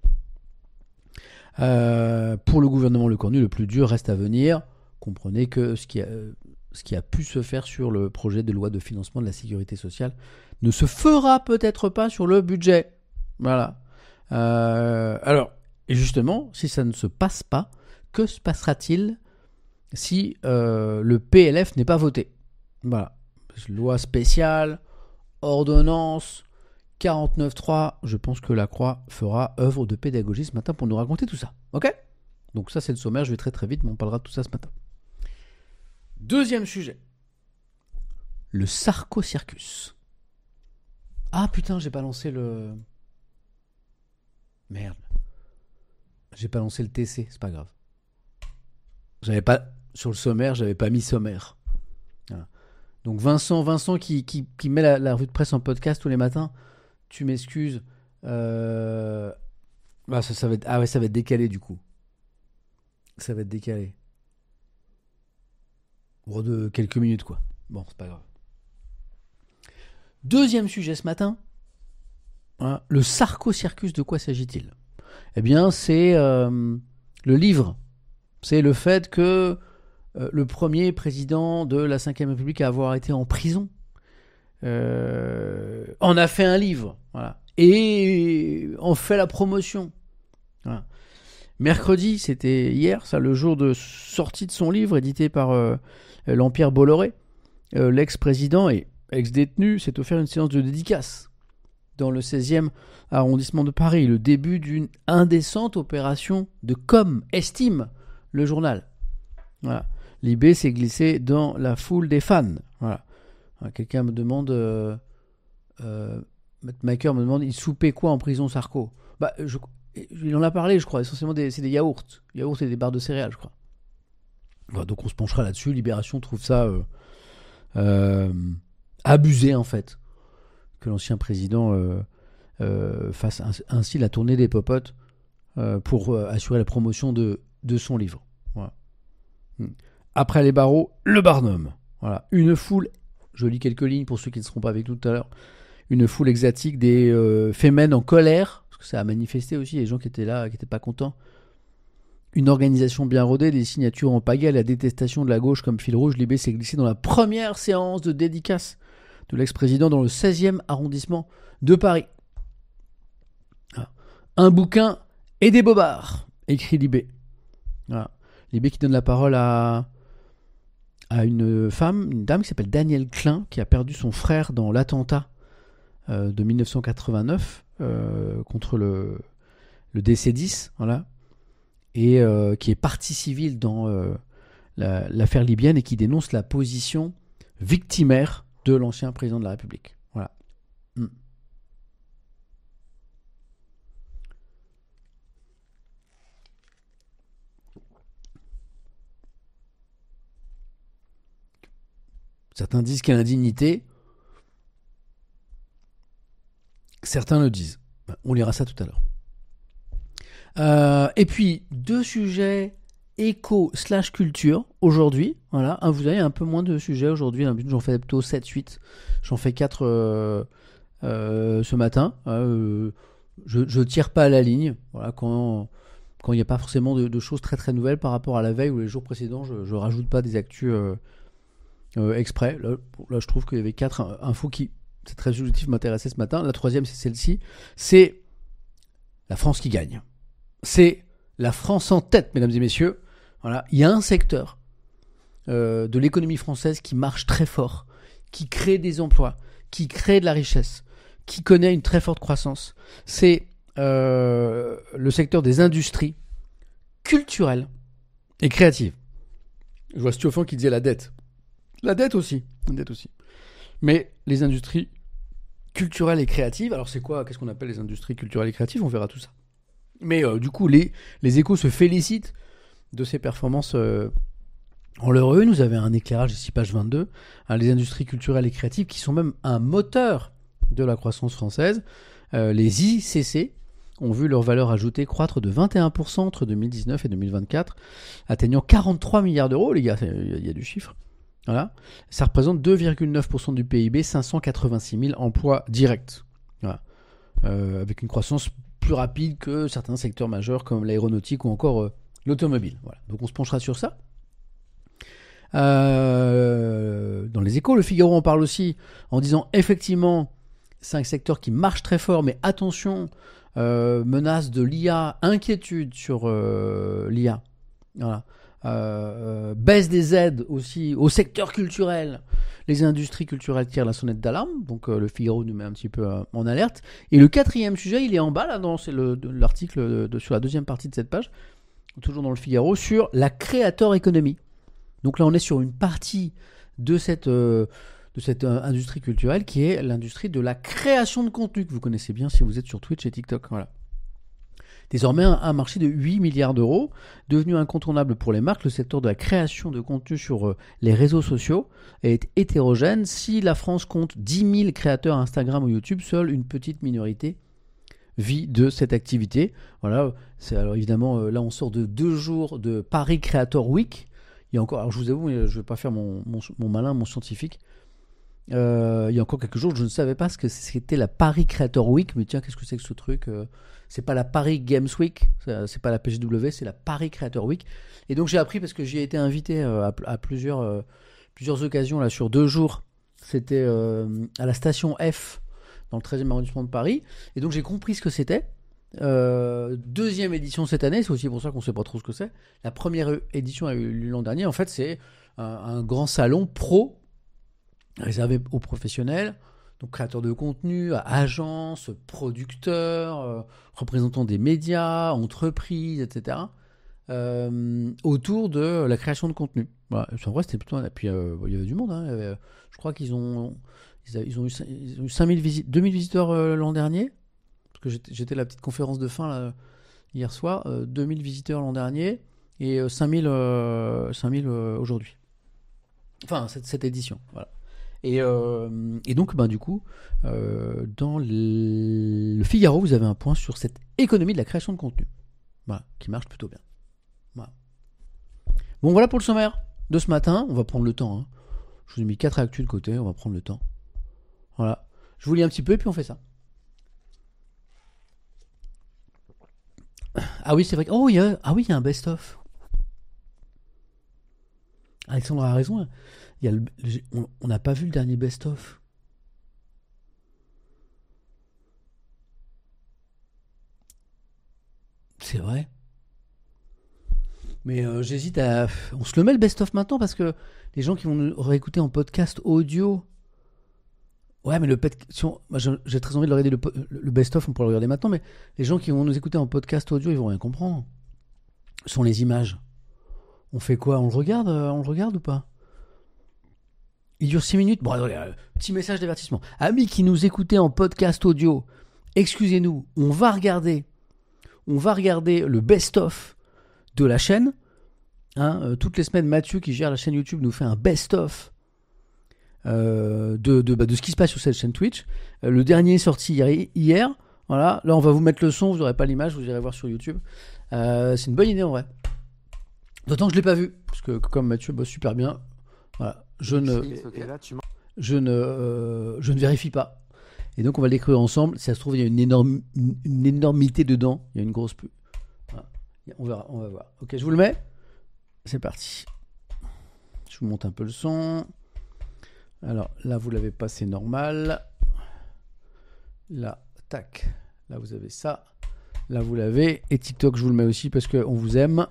Speaker 1: Euh, pour le gouvernement Lecornu, le plus dur reste à venir. Comprenez que ce qui a, ce qui a pu se faire sur le projet de loi de financement de la sécurité sociale ne se fera peut-être pas sur le budget. Voilà. Euh, alors, et justement, si ça ne se passe pas, que se passera-t-il si euh, le P L F n'est pas voté? Voilà. Loi spéciale, ordonnance, quarante-neuf trois, je pense que la Croix fera œuvre de pédagogie ce matin pour nous raconter tout ça. Ok? Donc ça, c'est le sommaire, je vais très très vite, mais on parlera de tout ça ce matin. Deuxième sujet. Le Sarko-Circus. Ah putain, j'ai pas lancé le... Merde. J'ai pas lancé le T C, c'est pas grave. J'avais pas... Sur le sommaire, j'avais pas mis sommaire. Voilà. Donc Vincent, Vincent qui, qui, qui met la, la revue de presse en podcast tous les matins, tu m'excuses. Euh... Ah, ça, ça va être... ah ouais, ça va être décalé du coup. Ça va être décalé. Bon, de quelques minutes quoi. Bon, c'est pas grave. Deuxième sujet ce matin. Hein, le Sarko-Circus, de quoi s'agit-il? Eh bien, c'est euh, le livre. C'est le fait que euh, le premier président de la cinquième République à avoir été en prison euh, en a fait un livre. Voilà. Et en fait la promotion. Voilà. Mercredi, c'était hier, ça, le jour de sortie de son livre, édité par euh, l'Empire Bolloré, euh, l'ex-président et ex-détenu s'est offert une séance de dédicace dans le seizième arrondissement de Paris. Le début d'une indécente opération de com, estime le journal. Voilà. Libé s'est glissé dans la foule des fans. Voilà. Alors, quelqu'un me demande, euh, euh, Matt Maker me demande, il soupait quoi en prison, Sarko? Bah, je, il en a parlé, je crois. Essentiellement, des, c'est des yaourts, yaourts et des barres de céréales, je crois. Voilà, donc on se penchera là-dessus. Libération trouve ça euh, euh, abusé en fait, que l'ancien président euh, euh, fasse ainsi la tournée des popotes euh, pour euh, assurer la promotion de, de son livre. Voilà. Après les barreaux, le barnum. Voilà. Une foule, je lis quelques lignes pour ceux qui ne seront pas avec nous tout à l'heure, une foule extatique des euh, fémènes en colère, parce que ça a manifesté aussi, les gens qui étaient là, qui n'étaient pas contents. Une organisation bien rodée, des signatures en pagaille, la détestation de la gauche comme fil rouge. Libé s'est glissé dans la première séance de dédicace de l'ex-président dans le seizième arrondissement de Paris. Voilà. Un bouquin et des bobards, écrit Libé. Voilà. Libé qui donne la parole à, à une femme, une dame qui s'appelle Danielle Klein, qui a perdu son frère dans l'attentat euh, de dix-neuf cent quatre-vingt-neuf euh, contre le, le D C dix, voilà, et euh, qui est partie civile dans euh, la, l'affaire libyenne et qui dénonce la position victimaire de l'ancien président de la République. Voilà. Mm. Certains disent qu'il y a l'indignité. Certains le disent. On lira ça tout à l'heure. Euh, et puis, deux sujets éco slash culture aujourd'hui. Voilà. Vous avez un peu moins de sujets aujourd'hui. J'en fais plutôt sept huit. J'en fais quatre euh, euh, ce matin. Euh, je ne tire pas à la ligne. Voilà, quand quand il n'y a pas forcément de, de choses très très nouvelles par rapport à la veille ou les jours précédents, je ne rajoute pas des actus euh, euh, exprès. Là, là, je trouve qu'il y avait quatre infos qui, c'est très subjectif, m'intéressaient ce matin. La troisième, c'est celle-ci. C'est la France qui gagne. C'est la France en tête, mesdames et messieurs. Voilà, il y a un secteur euh, de l'économie française qui marche très fort, qui crée des emplois, qui crée de la richesse, qui connaît une très forte croissance. C'est euh, le secteur des industries culturelles et créatives. Je vois Stioffan qui disait la dette. La dette aussi, la dette aussi. Mais les industries culturelles et créatives, alors c'est quoi? Qu'est-ce qu'on appelle les industries culturelles et créatives? On verra tout ça Mais euh, du coup, les, les Échos se félicitent de ces performances euh, en leur eux. Nous avons un éclairage ici, page vingt-deux. Hein, les industries culturelles et créatives qui sont même un moteur de la croissance française. Euh, les I C C ont vu leur valeur ajoutée croître de vingt et un pour cent entre deux mille dix-neuf et deux mille vingt-quatre, atteignant quarante-trois milliards d'euros, les gars, il y a du chiffre. Voilà. Ça représente deux virgule neuf pour cent du P I B, cinq cent quatre-vingt-six mille emplois directs. Voilà. Euh, avec une croissance plus rapide que certains secteurs majeurs comme l'aéronautique ou encore euh, l'automobile. Voilà. Donc on se penchera sur ça. Euh, dans les Échos, le Figaro en parle aussi en disant effectivement cinq secteurs qui marchent très fort, mais attention, euh, menace de l'I A, inquiétude sur euh, l'I A. Voilà. Euh, euh, baisse des aides aussi au secteur culturel. Les industries culturelles tirent la sonnette d'alarme, donc euh, le Figaro nous met un petit peu euh, en alerte. Et le quatrième sujet, il est en bas là, dans, c'est le, de, l'article de, de, sur la deuxième partie de cette page, toujours dans le Figaro, sur la creator economy. Donc là, on est sur une partie de cette, euh, de cette euh, industrie culturelle qui est l'industrie de la création de contenu, que vous connaissez bien si vous êtes sur Twitch et TikTok. Voilà. Désormais, un, un marché de huit milliards d'euros, devenu incontournable pour les marques, le secteur de la création de contenu sur euh, les réseaux sociaux est hétérogène. Si la France compte dix mille créateurs Instagram ou YouTube, seule une petite minorité vit de cette activité. Voilà. C'est, alors évidemment, euh, là, on sort de deux jours de Paris Creator Week. Il y a encore, alors je vous avoue, je ne vais pas faire mon, mon, mon malin, mon scientifique. Euh, il y a encore quelques jours, je ne savais pas ce que c'était la Paris Creator Week, mais tiens, qu'est-ce que c'est que ce truc euh, c'est pas la Paris Games Week, c'est, c'est pas la P G W, c'est la Paris Creator Week. Et donc j'ai appris parce que j'y ai été invité euh, à, à plusieurs, euh, plusieurs occasions là sur deux jours. C'était euh, à la station F dans le treizième arrondissement de Paris. Et donc j'ai compris ce que c'était. Euh, deuxième édition cette année, c'est aussi pour ça qu'on ne sait pas trop ce que c'est. La première édition a eu lieu l'an dernier. En fait, c'est un, un grand salon pro réservé aux professionnels, donc créateurs de contenu, agences, producteurs, euh, représentants des médias, entreprises, et cetera. Euh, autour de la création de contenu. Voilà. En vrai, c'était plutôt. Et puis, euh, il y avait du monde. Hein. Il y avait, je crois qu'ils ont, ils, a, ils ont eu, ils ont eu cinq mille visi- deux mille visiteurs euh, l'an dernier. Parce que j'étais, j'étais à la petite conférence de fin là, hier soir. Euh, deux mille visiteurs l'an dernier et euh, cinq mille, euh, cinq mille euh, aujourd'hui. Enfin, cette, cette édition. Voilà. Et, euh, et donc, ben, du coup, euh, dans le, le Figaro, vous avez un point sur cette économie de la création de contenu. Voilà, qui marche plutôt bien. Voilà. Bon, voilà pour le sommaire de ce matin. On va prendre le temps. Hein. Je vous ai mis quatre actus de côté. On va prendre le temps. Voilà. Je vous lis un petit peu et puis on fait ça. Ah oui, c'est vrai. Oh, il y a, ah oui, il y a un best-of. Alexandre a raison. Il y a le, on n'a pas vu le dernier best-of. C'est vrai. Mais euh, j'hésite à... On se le met le best-of maintenant parce que les gens qui vont nous réécouter en podcast audio... Ouais, mais le pet... si on... Moi, j'ai très envie de leur regarder le, le best-of, on pourra le regarder maintenant, mais les gens qui vont nous écouter en podcast audio, ils vont rien comprendre. Ce sont les images. On fait quoi ? On le regarde On le regarde ou pas ? Il dure six minutes. Bon, attendez, euh, petit message d'avertissement. Amis qui nous écoutez en podcast audio, excusez-nous, on va regarder, on va regarder le best-of de la chaîne. Hein, euh, toutes les semaines, Mathieu, qui gère la chaîne YouTube, nous fait un best-of euh, de, de, bah, de ce qui se passe sur cette chaîne Twitch. Euh, le dernier est sorti hier, hier. Voilà. Là, on va vous mettre le son, vous n'aurez pas l'image, vous irez voir sur YouTube. Euh, c'est une bonne idée en vrai. D'autant que je ne l'ai pas vu, parce que comme Mathieu bosse super bien, voilà, je ne, je, ne, euh, je ne vérifie pas. Et donc on va le découvrir ensemble. Si ça se trouve, il y a une, énorme, une, une énormité dedans. Il y a une grosse pub. Voilà. On verra, on va voir. Ok, je vous le mets. C'est parti. Je vous monte un peu le son. Alors là, vous l'avez pas, c'est normal. Là, tac. Là, vous avez ça. Là, vous l'avez. Et TikTok, je vous le mets aussi parce qu'on vous aime.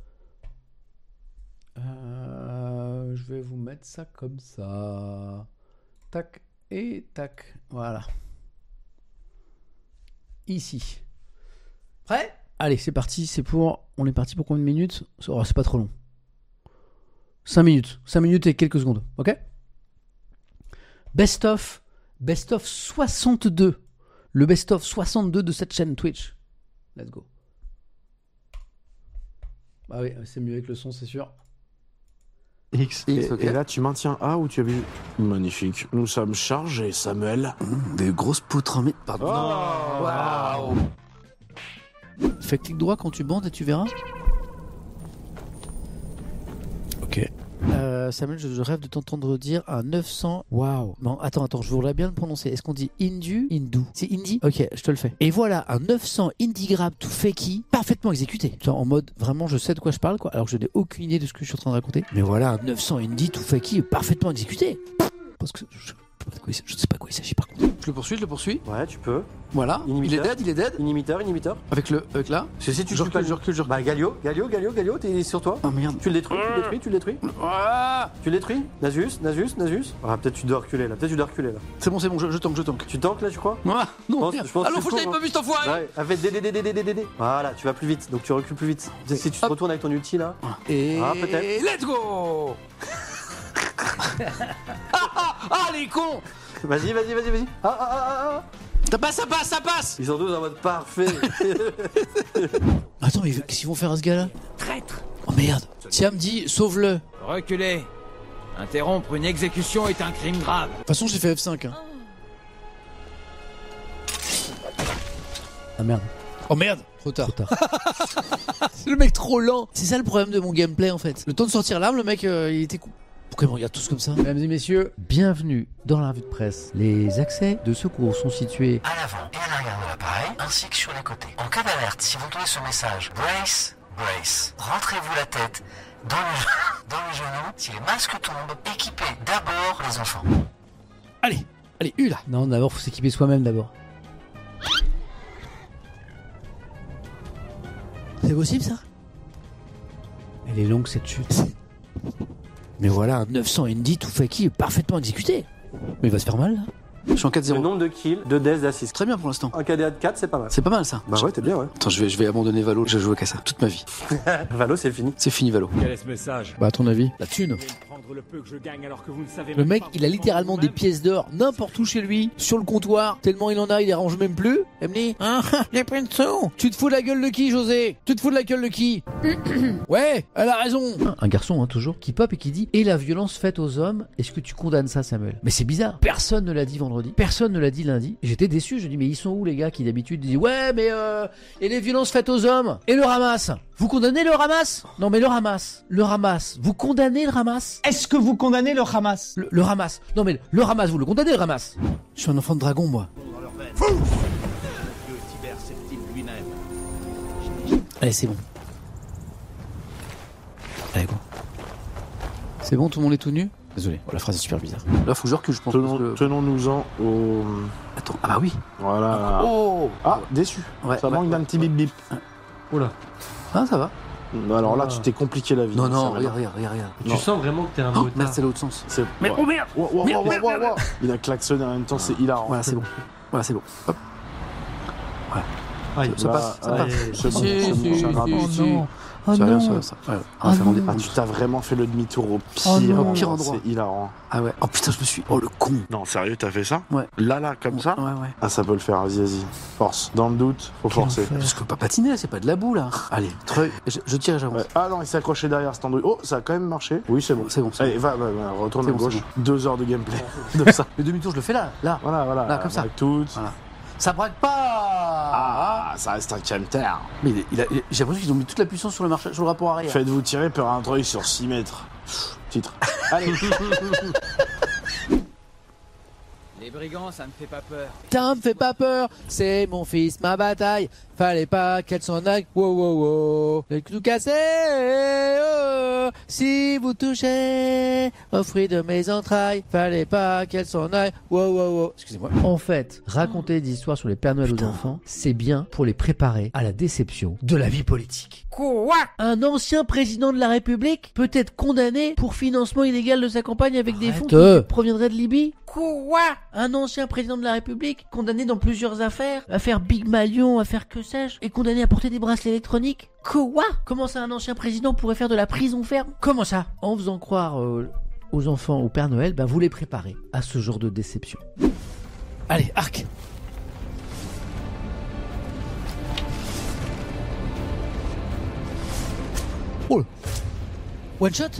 Speaker 1: Euh, je vais vous mettre ça comme ça. Tac et tac. Voilà. Ici. Prêt ? Allez, c'est parti. C'est pour. On est parti pour combien de minutes ? Oh, c'est pas trop long. cinq minutes. cinq minutes et quelques secondes. Ok ? Best of. Best of soixante-deux. Le best of soixante-deux de cette chaîne Twitch. Let's go. Bah oui, c'est mieux avec le son, c'est sûr.
Speaker 2: X.
Speaker 3: X,
Speaker 2: Et,
Speaker 3: ok.
Speaker 2: et là, tu maintiens A ou tu appuies... Magnifique. Nous sommes chargés, Samuel.
Speaker 3: Mmh, des grosses poutres en mi... Pardon.
Speaker 2: Oh,
Speaker 1: Waouh. Fais clic droit quand tu bandes et tu verras.
Speaker 3: Ok.
Speaker 1: Euh, Samuel, je, je rêve de t'entendre dire un neuf cents. Waouh. Non, attends, attends, je voudrais bien le prononcer. Est-ce qu'on dit Indu Hindu. C'est Indie. Ok, je te le fais. Et voilà, un neuf cents Indie Grab to Fakey, parfaitement exécuté. Genre, en mode, vraiment, je sais de quoi je parle, quoi. Alors que je n'ai aucune idée de ce que je suis en train de raconter. Mais voilà, un neuf cents Indie to Fakey, parfaitement exécuté. Parce que je, je ne sais pas quoi il s'agit par contre. Je le poursuis, je le poursuis.
Speaker 2: Ouais, tu peux.
Speaker 1: Voilà. Il est
Speaker 2: Inhibiteur.
Speaker 1: dead, il est dead.
Speaker 2: Inhibiteur, inhibiteur.
Speaker 1: Avec le, avec là.
Speaker 2: Si, si, tu
Speaker 1: Je
Speaker 2: tues pas
Speaker 1: recule,
Speaker 2: le-
Speaker 1: je recule, je recule.
Speaker 2: Bah, Galio, Galio, Galio, Galio, t'es sur toi.
Speaker 1: Oh merde.
Speaker 2: Tu le détruis, tu le détruis, tu le détruis.
Speaker 1: Ah
Speaker 2: Tu le détruis. Nasus, Nasus, Nasus. Ah, peut-être tu dois reculer là. Peut-être tu dois reculer là.
Speaker 1: c'est bon, c'est bon, je, je tank, je tank.
Speaker 2: Tu tankes là, tu crois?
Speaker 1: Ah, non,
Speaker 2: pense-
Speaker 1: merde.
Speaker 2: je pense
Speaker 1: Alors,
Speaker 2: que
Speaker 1: faut que
Speaker 2: c'est
Speaker 1: je l'avais
Speaker 2: faux,
Speaker 1: pas vu cet enfoiré.
Speaker 2: Ouais, avec D D D D D D D D. Voilà, tu vas plus vite, donc tu recules plus vite. Si tu te
Speaker 1: Hop.
Speaker 2: retournes avec ton ulti là.
Speaker 1: Et
Speaker 2: Ah, peut-être.
Speaker 1: let's go. ah, ah, ah, les cons.
Speaker 2: Vas-y, vas-y, vas-y, vas-y. Ah, ah, ah, ah, ah.
Speaker 1: Ça passe, ça passe, ça passe.
Speaker 2: Ils sont tous en mode parfait.
Speaker 1: Attends, mais qu'est-ce qu'ils vont faire à ce gars-là?
Speaker 4: Traître!
Speaker 1: Oh merde. Tiens, me dit, sauve-le. De
Speaker 4: Reculez! Interrompre une exécution est un crime grave.
Speaker 1: toute façon, j'ai fait F cinq. Hein. Ah merde. Oh merde. Trop tard. Trop tard. C'est le mec trop lent. C'est ça le problème de mon gameplay en fait. Le temps de sortir l'arme, le mec, euh, il était con. Pourquoi ils me regardent tous comme ça? Mesdames et messieurs, bienvenue dans la revue de presse. Les accès de secours sont situés
Speaker 5: à l'avant et à l'arrière de l'appareil, ainsi que sur les côtés. En cas d'alerte, si vous entendez ce message, brace, brace, rentrez-vous la tête dans les, dans les genoux. Si les masques tombent, équipez d'abord les enfants.
Speaker 1: Allez, allez, U là. Non, d'abord, faut s'équiper soi-même d'abord. C'est possible ça? Elle est longue cette chute. Mais voilà, un neuf cents Indie tout fakey parfaitement exécuté. Mais il va se faire mal là. Je suis en quatre
Speaker 2: Le
Speaker 1: zéro.
Speaker 2: nombre de kills, de deaths, d'assists.
Speaker 1: Très bien pour l'instant.
Speaker 2: Un K D A de quatre, c'est pas mal.
Speaker 1: C'est pas mal ça.
Speaker 2: Bah ouais, t'es bien, ouais.
Speaker 3: Attends, je vais, je vais abandonner Valo. J'ai joué qu'à ça toute ma vie.
Speaker 2: Valo, c'est fini.
Speaker 3: C'est fini, Valo.
Speaker 6: Quel est ce message?
Speaker 1: Bah à ton avis, la thune.
Speaker 6: Prendre le peu que je gagne alors que vous ne savez
Speaker 1: Le
Speaker 6: même
Speaker 1: mec,
Speaker 6: pas
Speaker 1: il a
Speaker 6: vous
Speaker 1: littéralement
Speaker 6: vous-même.
Speaker 1: des pièces d'or n'importe où chez lui, sur le comptoir, tellement il en a, il les range même plus. Elle me dit, hein, j'ai plein de sous. Tu te fous de la gueule de qui, José? Tu te fous de la gueule de qui? Ouais, elle a raison. Un garçon, hein, toujours, qui pop et qui dit, et la violence faite aux hommes, est-ce que tu condamnes ça, Samuel? Mais c'est bizarre. Personne ne l'a dit vendredi. Personne ne l'a dit lundi. J'étais déçu. Je dis, mais ils sont où les gars qui d'habitude disent, ouais, mais euh, et les violences faites aux hommes? Et le Hamas? Vous condamnez le Hamas? Non, mais le Hamas. Le Hamas. Vous condamnez le Hamas?
Speaker 7: Est-ce que vous condamnez le Hamas?
Speaker 1: Le, le Hamas. Non mais le Hamas, vous le condamnez le Hamas? Je suis un enfant de dragon moi. Allez c'est bon. Allez go. C'est bon, tout le monde est tout nu? Désolé, oh, la phrase est super bizarre. Là faut que je recule je pense. parce
Speaker 2: Tenons-
Speaker 1: que-
Speaker 2: Tenons-nous-en au...
Speaker 1: Attends, ah bah oui.
Speaker 2: Voilà.
Speaker 1: Oh.
Speaker 2: Ah, déçu.
Speaker 1: Ouais,
Speaker 2: Ça
Speaker 1: ouais,
Speaker 2: manque
Speaker 1: ouais.
Speaker 2: d'un petit bip bip.
Speaker 8: Oula.
Speaker 1: Ah ça va.
Speaker 2: Alors là, tu t'es compliqué la vie.
Speaker 1: Non non,
Speaker 2: Ça,
Speaker 1: regarde, regarde, regarde, regarde.
Speaker 8: Tu
Speaker 2: Non.
Speaker 8: sens vraiment que t'es un
Speaker 1: Oh,
Speaker 8: motard.
Speaker 1: merde, c'est l'autre sens.
Speaker 2: C'est...
Speaker 1: Mais
Speaker 2: ouais.
Speaker 1: oh merde.
Speaker 2: Wow, wow,
Speaker 1: Merde,
Speaker 2: wow,
Speaker 1: merde,
Speaker 2: wow,
Speaker 1: merde.
Speaker 2: wow. Il a klaxonné en même temps, c'est hilarant.
Speaker 1: Voilà, c'est bon. Voilà, c'est bon. Hop.
Speaker 8: Aïe.
Speaker 1: Ça
Speaker 2: Bah,
Speaker 1: passe, ça
Speaker 2: ouais,
Speaker 1: passe.
Speaker 2: c'est bon,
Speaker 1: Si,
Speaker 2: c'est bon,
Speaker 1: si,
Speaker 2: c'est un
Speaker 1: si,
Speaker 2: rabbin.
Speaker 1: si. Oh
Speaker 3: ça va,
Speaker 1: non.
Speaker 3: ça va, ça va. Ouais, on
Speaker 1: Ah
Speaker 3: va faire un
Speaker 1: non.
Speaker 3: départ.
Speaker 2: Ah, tu t'as vraiment fait le demi-tour au pire,
Speaker 1: Oh non.
Speaker 2: endroit,
Speaker 1: Pire endroit.
Speaker 2: C'est hilarant.
Speaker 3: Ah ouais. Oh putain, je me suis. Oh le con.
Speaker 2: Non, sérieux, t'as fait ça?
Speaker 3: Ouais.
Speaker 2: Là, là, comme ça?
Speaker 3: Ouais, ouais.
Speaker 2: Ah, ça peut le faire, vas-y, vas-y. Force. Dans le doute, faut forcer.
Speaker 1: enfer.
Speaker 3: Parce que je peux pas patiner, c'est pas de la boue là. Allez, treuil. Je, je tire et j'avance.
Speaker 2: Ouais. Ah non, il s'est accroché derrière cet andouille. Oh, ça a quand même marché. Oui, c'est bon.
Speaker 3: C'est bon, c'est
Speaker 2: Allez, va, va, va, retourne
Speaker 3: C'est
Speaker 2: à
Speaker 3: bon,
Speaker 2: gauche.
Speaker 3: c'est
Speaker 2: Deux heures de gameplay. de ça.
Speaker 3: Le demi-tour, je le fais là, là.
Speaker 2: Voilà, voilà.
Speaker 3: Là, comme ça.
Speaker 2: Avec toutes.
Speaker 3: Voilà. Ça braque pas.
Speaker 2: Ah, ça reste un camter.
Speaker 3: Mais il est- il a- il a- j'ai l'impression qu'ils ont mis toute la puissance sur le marché, sur le rapport arrière.
Speaker 2: Faites-vous tirer par un treuil sur six mètres. Pff, Titre. Allez.
Speaker 4: Les brigands, ça me fait pas peur.
Speaker 1: Putain, me fais pas peur, c'est mon fils, ma bataille. Fallait pas qu'elle s'en aille. Wow, wow, wow. Le tout cassé. Oh, si vous touchez aux fruits de mes entrailles, fallait pas qu'elle s'en aille. Wow, wow, wow. Excusez-moi. En fait, raconter des histoires sur les Pères Noël aux enfants, c'est bien pour les préparer à la déception de la vie politique. Quoi? Un ancien président de la République peut être condamné pour financement illégal de sa campagne avec des fonds qui proviendraient de Libye? Quoi? Un ancien président de la République, condamné dans plusieurs affaires, affaire Big Malion, affaire que sais-je, est condamné à porter des bracelets électroniques? Quoi? Comment ça un ancien président pourrait faire de la prison ferme? Comment ça? En faisant croire euh, aux enfants au Père Noël, ben vous les préparez à ce genre de déception. Allez, arc! Oh. One shot.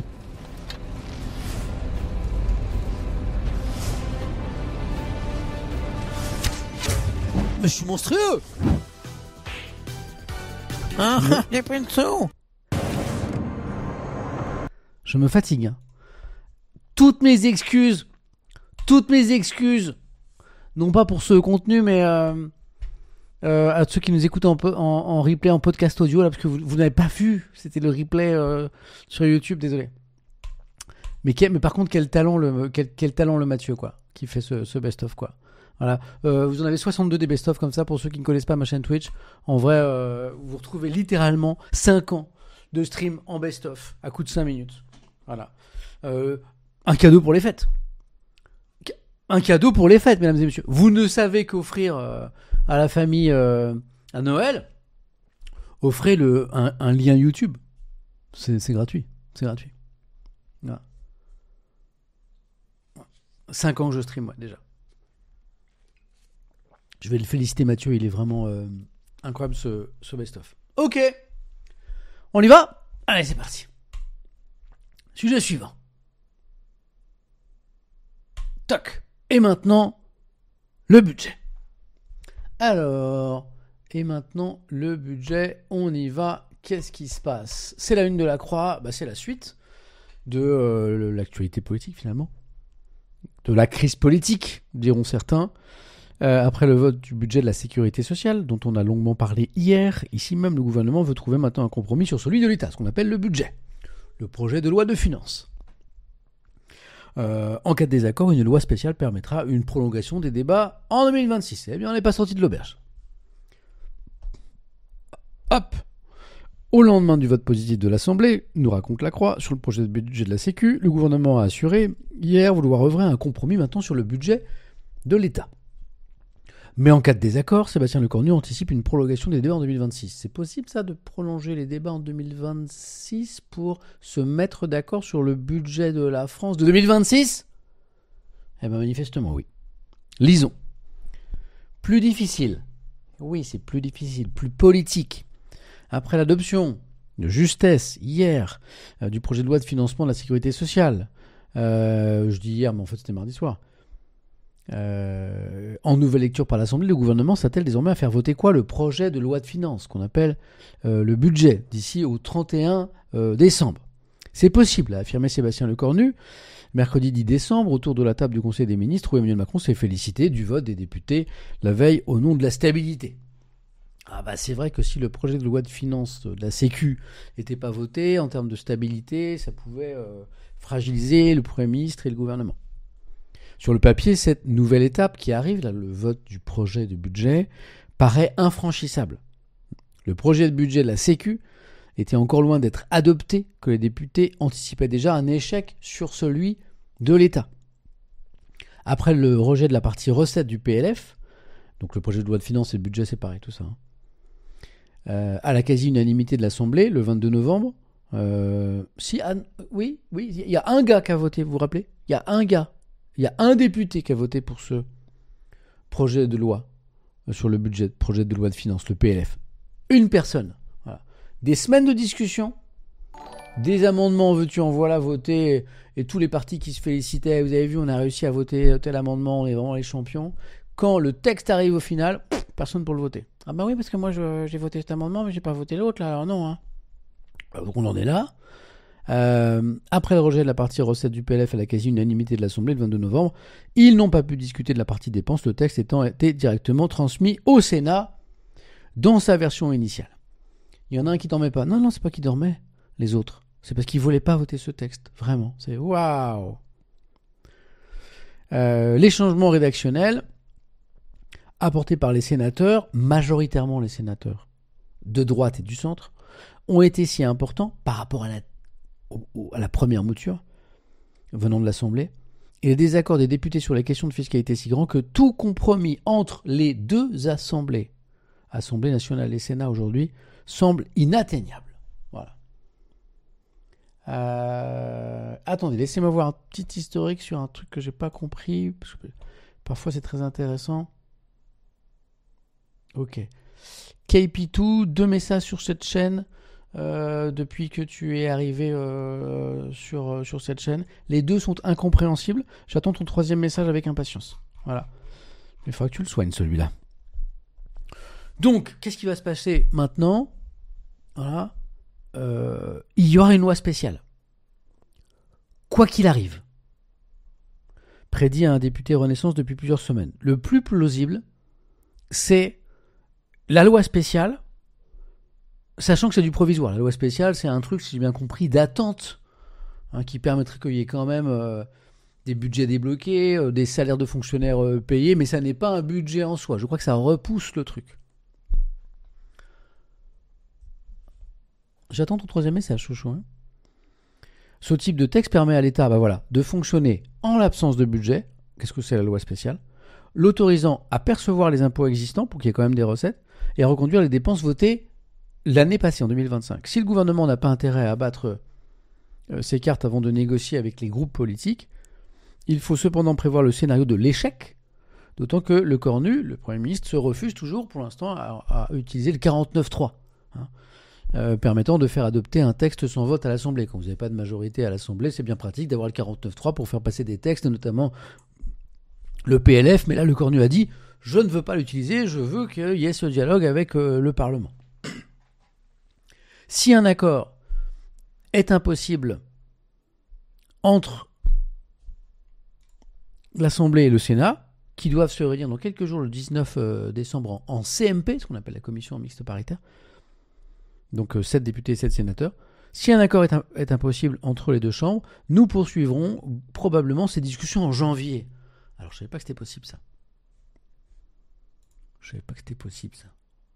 Speaker 1: Mais je suis monstrueux.
Speaker 4: Ah, j'ai pris une sous.
Speaker 1: Je me fatigue. Hein. Toutes mes excuses, toutes mes excuses, non pas pour ce contenu, mais euh, euh, à ceux qui nous écoutent en, en, en replay, en podcast audio, là, parce que vous, vous n'avez pas vu, c'était le replay euh, sur YouTube, désolé. Mais, quel, mais par contre, quel talent le, quel, quel talent le Mathieu, quoi, qui fait ce, ce best-of, quoi. Voilà, euh, vous en avez soixante-deux des best-of comme ça, pour ceux qui ne connaissent pas ma chaîne Twitch. En vrai, euh, vous retrouvez littéralement cinq ans de stream en best-of, à coup de cinq minutes. Voilà. Euh, un cadeau pour les fêtes. Un cadeau pour les fêtes, mesdames et messieurs. Vous ne savez qu'offrir euh, à la famille euh, à Noël, offrez le, un, un lien YouTube. C'est, c'est gratuit. C'est gratuit. Voilà. cinq ans que je stream, ouais, déjà. Je vais le féliciter, Mathieu. Il est vraiment euh, incroyable, ce, ce best-of. Ok. On y va ? Allez, c'est parti. Sujet suivant. Toc. Et maintenant, le budget. Alors, et maintenant, le budget, on y va. Qu'est-ce qui se passe ? C'est la une de la Croix, bah, c'est la suite de euh, l'actualité politique, finalement. De la crise politique, diront certains. Euh, après le vote du budget de la sécurité sociale, dont on a longuement parlé hier, ici même, le gouvernement veut trouver maintenant un compromis sur celui de l'État, ce qu'on appelle le budget. Le projet de loi de finances. Euh, en cas de désaccord, une loi spéciale permettra une prolongation des débats en deux mille vingt-six. Eh bien, on n'est pas sorti de l'auberge. Hop. Au lendemain du vote positif de l'Assemblée, nous raconte la Croix, sur le projet de budget de la Sécu, le gouvernement a assuré hier vouloir œuvrer à un compromis maintenant sur le budget de l'État. Mais en cas de désaccord, Sébastien Lecornu anticipe une prolongation des débats en deux mille vingt-six. C'est possible ça, de prolonger les débats en deux mille vingt-six pour se mettre d'accord sur le budget de la France de deux mille vingt-six ? Eh bien manifestement oui. Lisons. Plus difficile. Oui, c'est plus difficile, plus politique. Après l'adoption de justesse hier euh, du projet de loi de financement de la sécurité sociale, euh, je dis hier, mais en fait c'était mardi soir, Euh, en nouvelle lecture par l'Assemblée, le gouvernement s'attelle désormais à faire voter quoi ? Le projet de loi de finances, qu'on appelle euh, le budget, d'ici au trente et un euh, décembre. C'est possible, a affirmé Sébastien Lecornu. Mercredi dix décembre, autour de la table du Conseil des ministres, où Emmanuel Macron s'est félicité du vote des députés la veille au nom de la stabilité. Ah bah c'est vrai que si le projet de loi de finances de la Sécu n'était pas voté, en termes de stabilité, ça pouvait euh, fragiliser le Premier ministre et le gouvernement. Sur le papier, cette nouvelle étape qui arrive, là, le vote du projet de budget, paraît infranchissable. Le projet de budget de la Sécu était encore loin d'être adopté que les députés anticipaient déjà un échec sur celui de l'État. Après le rejet de la partie recette du P L F, donc le projet de loi de finances et le budget, c'est pareil, tout ça, hein, euh, à la quasi-unanimité de l'Assemblée, le vingt-deux novembre, euh, si, ah, oui, oui, il y a un gars qui a voté, vous vous rappelez ? Il y a un gars. Il y a un député qui a voté pour ce projet de loi sur le budget, projet de loi de finances, le P L F. Une personne. Voilà. Des semaines de discussion, des amendements, veux-tu en voilà, votés, et tous les partis qui se félicitaient. Vous avez vu, on a réussi à voter tel amendement, on est vraiment les champions. Quand le texte arrive au final, pff, personne pour le voter. Ah bah oui, parce que moi je, j'ai voté cet amendement, mais j'ai pas voté l'autre, là, alors non. Hein. Donc on en est là. Euh, après le rejet de la partie recette du P L F à la quasi-unanimité de l'Assemblée le vingt-deux novembre, ils n'ont pas pu discuter de la partie dépenses, le texte étant été directement transmis au Sénat dans sa version initiale. Il y en a un qui dormait pas. Non, non, c'est pas qu'il dormait, les autres. C'est parce qu'ils voulaient pas voter ce texte. Vraiment, c'est waouh. Euh, les changements rédactionnels apportés par les sénateurs, majoritairement les sénateurs de droite et du centre, ont été si importants par rapport à la à la première mouture venant de l'Assemblée, et les désaccords des députés sur les questions de fiscalité si grands que tout compromis entre les deux assemblées, Assemblée nationale et Sénat aujourd'hui, semble inatteignable. Voilà. Euh... Attendez, laissez-moi voir un petit historique sur un truc que j'ai pas compris, parce que parfois c'est très intéressant. Ok. K P deux, deux messages sur cette chaîne. euh, depuis que tu es arrivé euh, sur, sur cette chaîne. Les deux sont incompréhensibles. J'attends ton troisième message avec impatience. Voilà. Il faudra que tu le soignes, celui-là. Donc, qu'est-ce qui va se passer maintenant ? Voilà. Euh, il y aura une loi spéciale. Quoi qu'il arrive. Prédit à un député Renaissance depuis plusieurs semaines. Le plus plausible, c'est la loi spéciale, sachant que c'est du provisoire. La loi spéciale, c'est un truc, si j'ai bien compris, d'attente, hein, qui permettrait qu'il y ait quand même euh, des budgets débloqués, euh, des salaires de fonctionnaires euh, payés, mais ça n'est pas un budget en soi. Je crois que ça repousse le truc. J'attends ton troisième message, chouchou. Hein. Ce type de texte permet à l'État bah voilà, de fonctionner en l'absence de budget. Qu'est-ce que c'est la loi spéciale ? L'autorisant à percevoir les impôts existants pour qu'il y ait quand même des recettes et à reconduire les dépenses votées l'année passée, en deux mille vingt-cinq. Si le gouvernement n'a pas intérêt à abattre euh, ses cartes avant de négocier avec les groupes politiques, il faut cependant prévoir le scénario de l'échec, d'autant que le cornu, le Premier ministre, se refuse toujours pour l'instant à, à utiliser le quarante-neuf trois. Hein. Euh, permettant de faire adopter un texte sans vote à l'Assemblée. Quand vous n'avez pas de majorité à l'Assemblée, c'est bien pratique d'avoir le quarante-neuf trois pour faire passer des textes, notamment le P L F, mais là le cornu a dit « je ne veux pas l'utiliser, je veux qu'il y ait ce dialogue avec euh, le Parlement ». Si un accord est impossible entre l'Assemblée et le Sénat, qui doivent se réunir dans quelques jours, le dix-neuf décembre, en, en C M P, ce qu'on appelle la commission mixte paritaire, donc euh, sept députés et sept sénateurs. Si un accord est, un, est impossible entre les deux chambres, nous poursuivrons probablement ces discussions en janvier. Alors je ne savais pas que c'était possible ça. Je ne savais pas que c'était possible ça.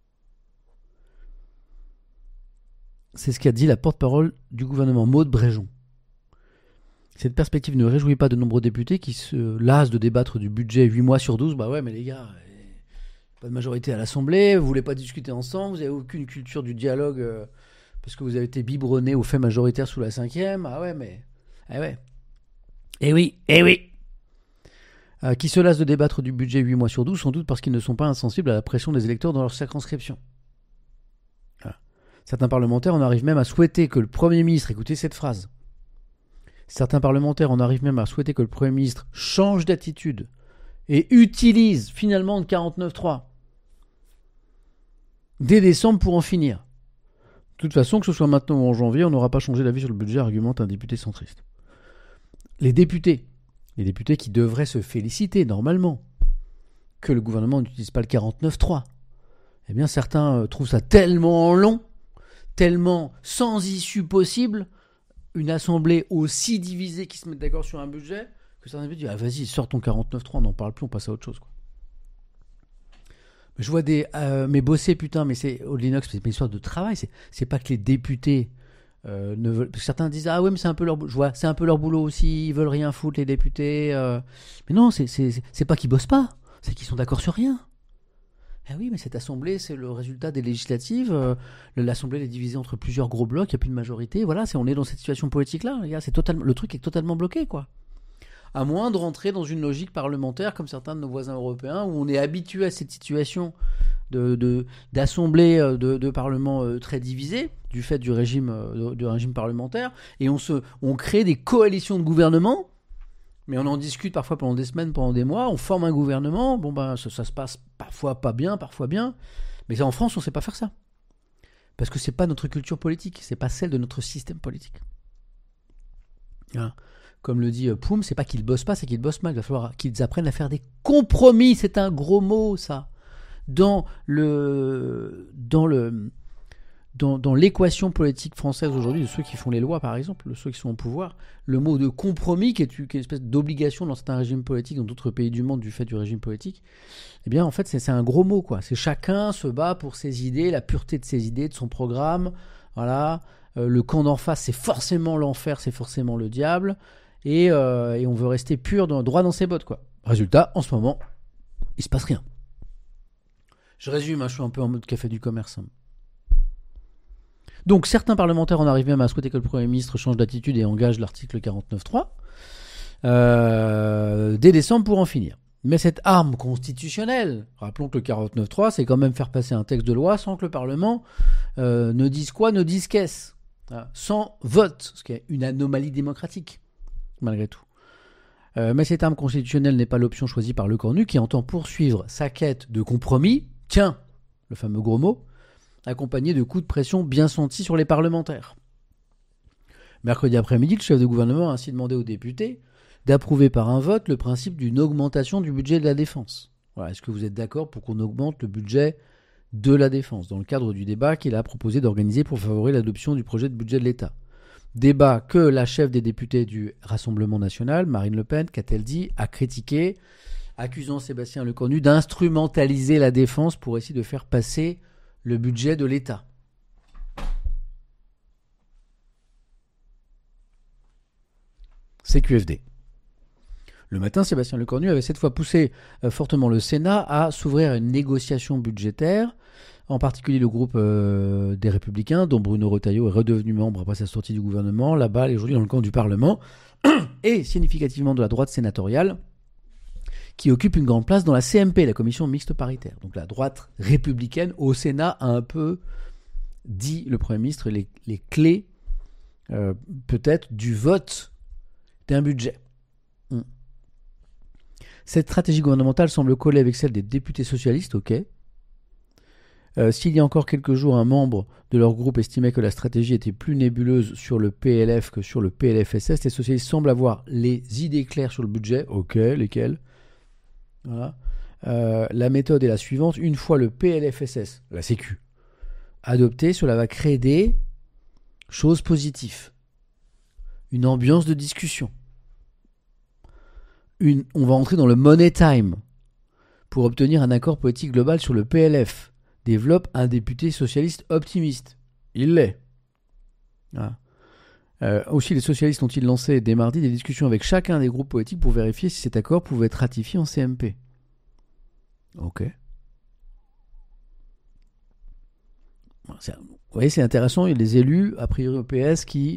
Speaker 1: C'est ce qu'a dit la porte-parole du gouvernement, Maud Bréjon. Cette perspective ne réjouit pas de nombreux députés qui se lassent de débattre du budget huit mois sur douze. Bah ouais, mais les gars... Pas de majorité à l'Assemblée, vous voulez pas discuter ensemble, vous n'avez aucune culture du dialogue euh, parce que vous avez été biberonné au fait majoritaire sous la cinquième. Ah ouais, mais... Ah ouais. Eh oui, eh oui euh, Qui se lassent de débattre du budget huit mois sur douze, sans doute parce qu'ils ne sont pas insensibles à la pression des électeurs dans leur circonscription. Voilà. Certains parlementaires en arrivent même à souhaiter que le Premier ministre... Écoutez cette phrase. Certains parlementaires en arrivent même à souhaiter que le Premier ministre change d'attitude et utilise finalement le quarante-neuf trois. Dès décembre pour en finir. De toute façon, que ce soit maintenant ou en janvier, on n'aura pas changé d'avis sur le budget, argumente un député centriste. Les députés, les députés qui devraient se féliciter normalement que le gouvernement n'utilise pas le quarante-neuf trois, eh bien certains euh, trouvent ça tellement long, tellement sans issue possible, une assemblée aussi divisée qui se met d'accord sur un budget, que certains députés disent ah, vas-y, sors ton quarante-neuf trois, on n'en parle plus, on passe à autre chose, quoi. Je vois des... Euh, mais bosser, putain, mais c'est... Au Linux, c'est une histoire de travail. C'est, c'est pas que les députés euh, ne veulent... Parce que certains disent, ah ouais, mais c'est un peu leur... Je vois, c'est un peu leur boulot aussi. Ils veulent rien foutre, les députés. Euh... Mais non, c'est, c'est, c'est pas qu'ils bossent pas. C'est qu'ils sont d'accord sur rien. Ah oui, mais cette assemblée, c'est le résultat des législatives. Euh, l'assemblée est divisée entre plusieurs gros blocs. Il n'y a plus de majorité. Voilà, c'est, on est dans cette situation politique-là, les gars. C'est totalement... Le truc est totalement bloqué, quoi. À moins de rentrer dans une logique parlementaire comme certains de nos voisins européens où on est habitué à cette situation de, de, d'assemblée de, de parlement très divisée du fait du régime, de, du régime parlementaire et on, se, on crée des coalitions de gouvernement, mais on en discute parfois pendant des semaines, pendant des mois, on forme un gouvernement, bon ben ça, ça se passe parfois pas bien, parfois bien, mais en France on sait pas faire ça. Parce que c'est pas notre culture politique, c'est pas celle de notre système politique. Hein. Comme le dit Poum, c'est pas qu'ils bossent pas, c'est qu'ils bossent mal. Il va falloir qu'ils apprennent à faire des compromis. C'est un gros mot, ça. Dans le, dans le, dans, dans l'équation politique française aujourd'hui, de ceux qui font les lois, par exemple, de ceux qui sont au pouvoir, le mot de compromis, qui est, qui est une espèce d'obligation dans certains régimes politiques, dans d'autres pays du monde, du fait du régime politique, eh bien, en fait, c'est, c'est un gros mot, quoi. C'est chacun se bat pour ses idées, la pureté de ses idées, de son programme. Voilà. Euh, le camp d'en face, c'est forcément l'enfer, c'est forcément le diable. Et, euh, et on veut rester pur, dans, droit dans ses bottes, quoi. Résultat, en ce moment, il se passe rien. Je résume, hein, je suis un peu en mode café du commerce. Hein. Donc, certains parlementaires en arrivent même à souhaiter que le Premier ministre change d'attitude et engage l'article quarante-neuf trois euh, dès décembre pour en finir. Mais cette arme constitutionnelle, rappelons que le quarante-neuf trois, c'est quand même faire passer un texte de loi sans que le Parlement euh, ne dise quoi, ne dise qu'est-ce. Voilà. Sans vote, ce qui est une anomalie démocratique, malgré tout. Euh, mais cette arme constitutionnelle n'est pas l'option choisie par Lecornu, qui entend poursuivre sa quête de compromis, tiens, le fameux gros mot, accompagné de coups de pression bien sentis sur les parlementaires. Mercredi après-midi, le chef de gouvernement a ainsi demandé aux députés d'approuver par un vote le principe d'une augmentation du budget de la défense. Voilà, est-ce que vous êtes d'accord pour qu'on augmente le budget de la défense, dans le cadre du débat qu'il a proposé d'organiser pour favoriser l'adoption du projet de budget de l'État? Débat que la chef des députés du Rassemblement national, Marine Le Pen, qu'a-t-elle dit, a critiqué, accusant Sébastien Lecornu d'instrumentaliser la défense pour essayer de faire passer le budget de l'État. C Q F D. Le matin, Sébastien Lecornu avait cette fois poussé euh, fortement le Sénat à s'ouvrir à une négociation budgétaire, en particulier le groupe euh, des Républicains, dont Bruno Retailleau est redevenu membre après sa sortie du gouvernement, là-bas, et aujourd'hui dans le camp du Parlement, et significativement de la droite sénatoriale, qui occupe une grande place dans la C M P, la commission mixte paritaire. Donc la droite républicaine au Sénat a un peu dit, le Premier ministre, les, les clés euh, peut-être du vote d'un budget. Hmm. Cette stratégie gouvernementale semble coller avec celle des députés socialistes, ok. Euh, s'il y a encore quelques jours, un membre de leur groupe estimait que la stratégie était plus nébuleuse sur le P L F que sur le P L F S S, les socialistes semblent avoir les idées claires sur le budget, ok, lesquelles? Voilà. Euh, la méthode est la suivante. Une fois le P L F S S, la Sécu, adopté, cela va créer des choses positives. Une ambiance de discussion. Une, on va entrer dans le money time pour obtenir un accord politique global sur le P L F. Développe un député socialiste optimiste. Il l'est. Voilà. Euh, aussi, les socialistes ont-ils lancé dès mardi des discussions avec chacun des groupes politiques pour vérifier si cet accord pouvait être ratifié en C M P. Ok. C'est, vous voyez, c'est intéressant. Il y a des élus, a priori au P S, qui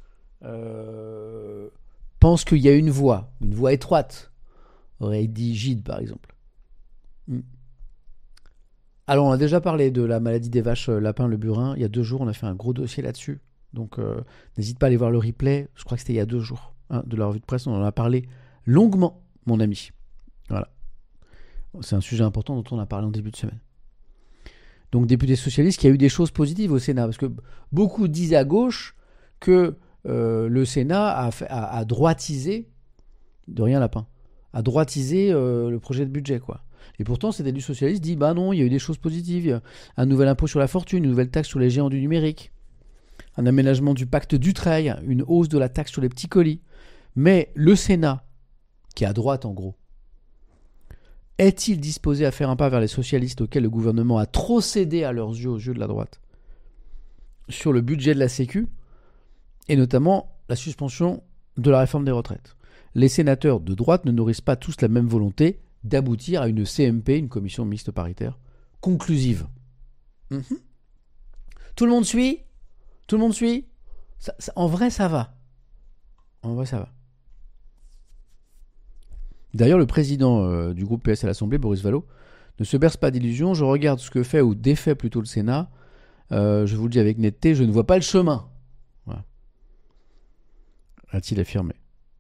Speaker 1: euh, pensent qu'il y a une voie, une voie étroite. Aurait dit Gide, par exemple. Hmm. Alors, on a déjà parlé de la maladie des vaches lapins, le burin. Il y a deux jours, on a fait un gros dossier là-dessus. Donc, euh, n'hésite pas à aller voir le replay. Je crois que c'était il y a deux jours hein, de la revue de presse. On en a parlé longuement, mon ami. Voilà. C'est un sujet important dont on a parlé en début de semaine. Donc, député socialiste, qui a eu des choses positives au Sénat. Parce que beaucoup disent à gauche que euh, le Sénat a, fait, a, a droitisé, de rien lapin, a droitisé euh, le projet de budget, quoi. Et pourtant, cet élu socialiste dit, bah non, il y a eu des choses positives. Un nouvel impôt sur la fortune, une nouvelle taxe sur les géants du numérique, un aménagement du pacte Dutreil, une hausse de la taxe sur les petits colis. Mais le Sénat, qui est à droite en gros, est-il disposé à faire un pas vers les socialistes auxquels le gouvernement a trop cédé à leurs yeux, aux yeux de la droite, sur le budget de la Sécu, et notamment la suspension de la réforme des retraites? Les sénateurs de droite ne nourrissent pas tous la même volonté d'aboutir à une C M P, une commission mixte paritaire, conclusive. Mm-hmm. Tout le monde suit ? Tout le monde suit ? ça, ça, En vrai, ça va. En vrai, ça va. D'ailleurs, le président euh, du groupe P S à l'Assemblée, Boris Vallaud, ne se berce pas d'illusions. Je regarde ce que fait ou défait plutôt le Sénat. Euh, je vous le dis avec netteté, je ne vois pas le chemin. Voilà. A-t-il affirmé.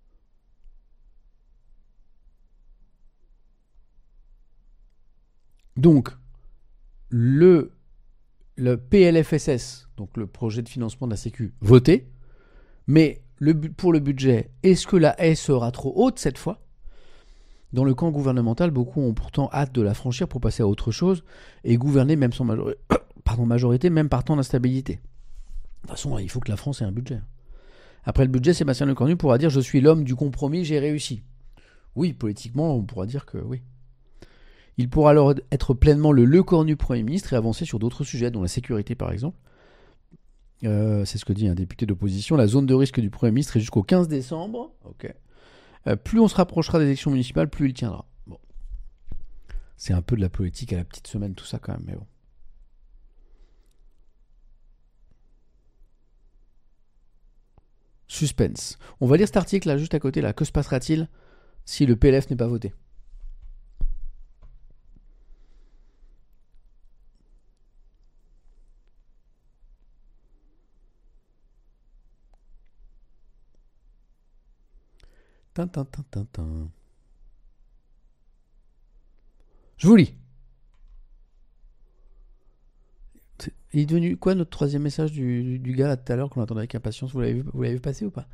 Speaker 1: Donc, le, le P L F S S, donc le projet de financement de la Sécu, voté, mais le, pour le budget, est-ce que la haie sera trop haute cette fois ? Dans le camp gouvernemental, beaucoup ont pourtant hâte de la franchir pour passer à autre chose et gouverner même sans majori- Pardon, majorité, même partant d'instabilité. De toute façon, il faut que la France ait un budget. Après le budget, Sébastien Lecornu pourra dire « Je suis l'homme du compromis, j'ai réussi ». Oui, politiquement, on pourra dire que oui. Il pourra alors être pleinement le Lecornu Premier ministre et avancer sur d'autres sujets, dont la sécurité par exemple. Euh, c'est ce que dit un député d'opposition. La zone de risque du Premier ministre est jusqu'au quinze décembre. Ok. Euh, plus on se rapprochera des élections municipales, plus il tiendra. Bon. C'est un peu de la politique à la petite semaine, tout ça quand même, mais bon. Suspense. On va lire cet article là, juste à côté, là. Que se passera-t-il si le P L F n'est pas voté ? Tintin, tintin, tintin. Je vous lis. C'est- Il est devenu quoi notre troisième message du, du gars là tout à l'heure qu'on attendait avec impatience? Vous l'avez vu, vous l'avez vu passer ou pas?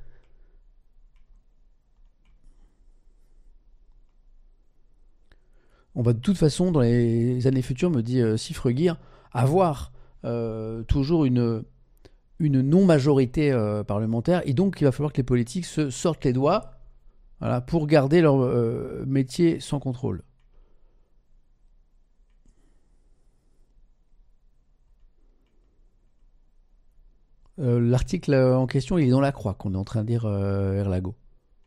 Speaker 1: On va de toute façon, dans les années futures, me dit euh, Sifreguir, avoir euh, toujours une, une non-majorité euh, parlementaire. Et donc, il va falloir que les politiques se sortent les doigts, voilà, pour garder leur euh, métier sans contrôle. Euh, L'article euh, en question, il est dans la croix qu'on est en train de lire euh, Erlago.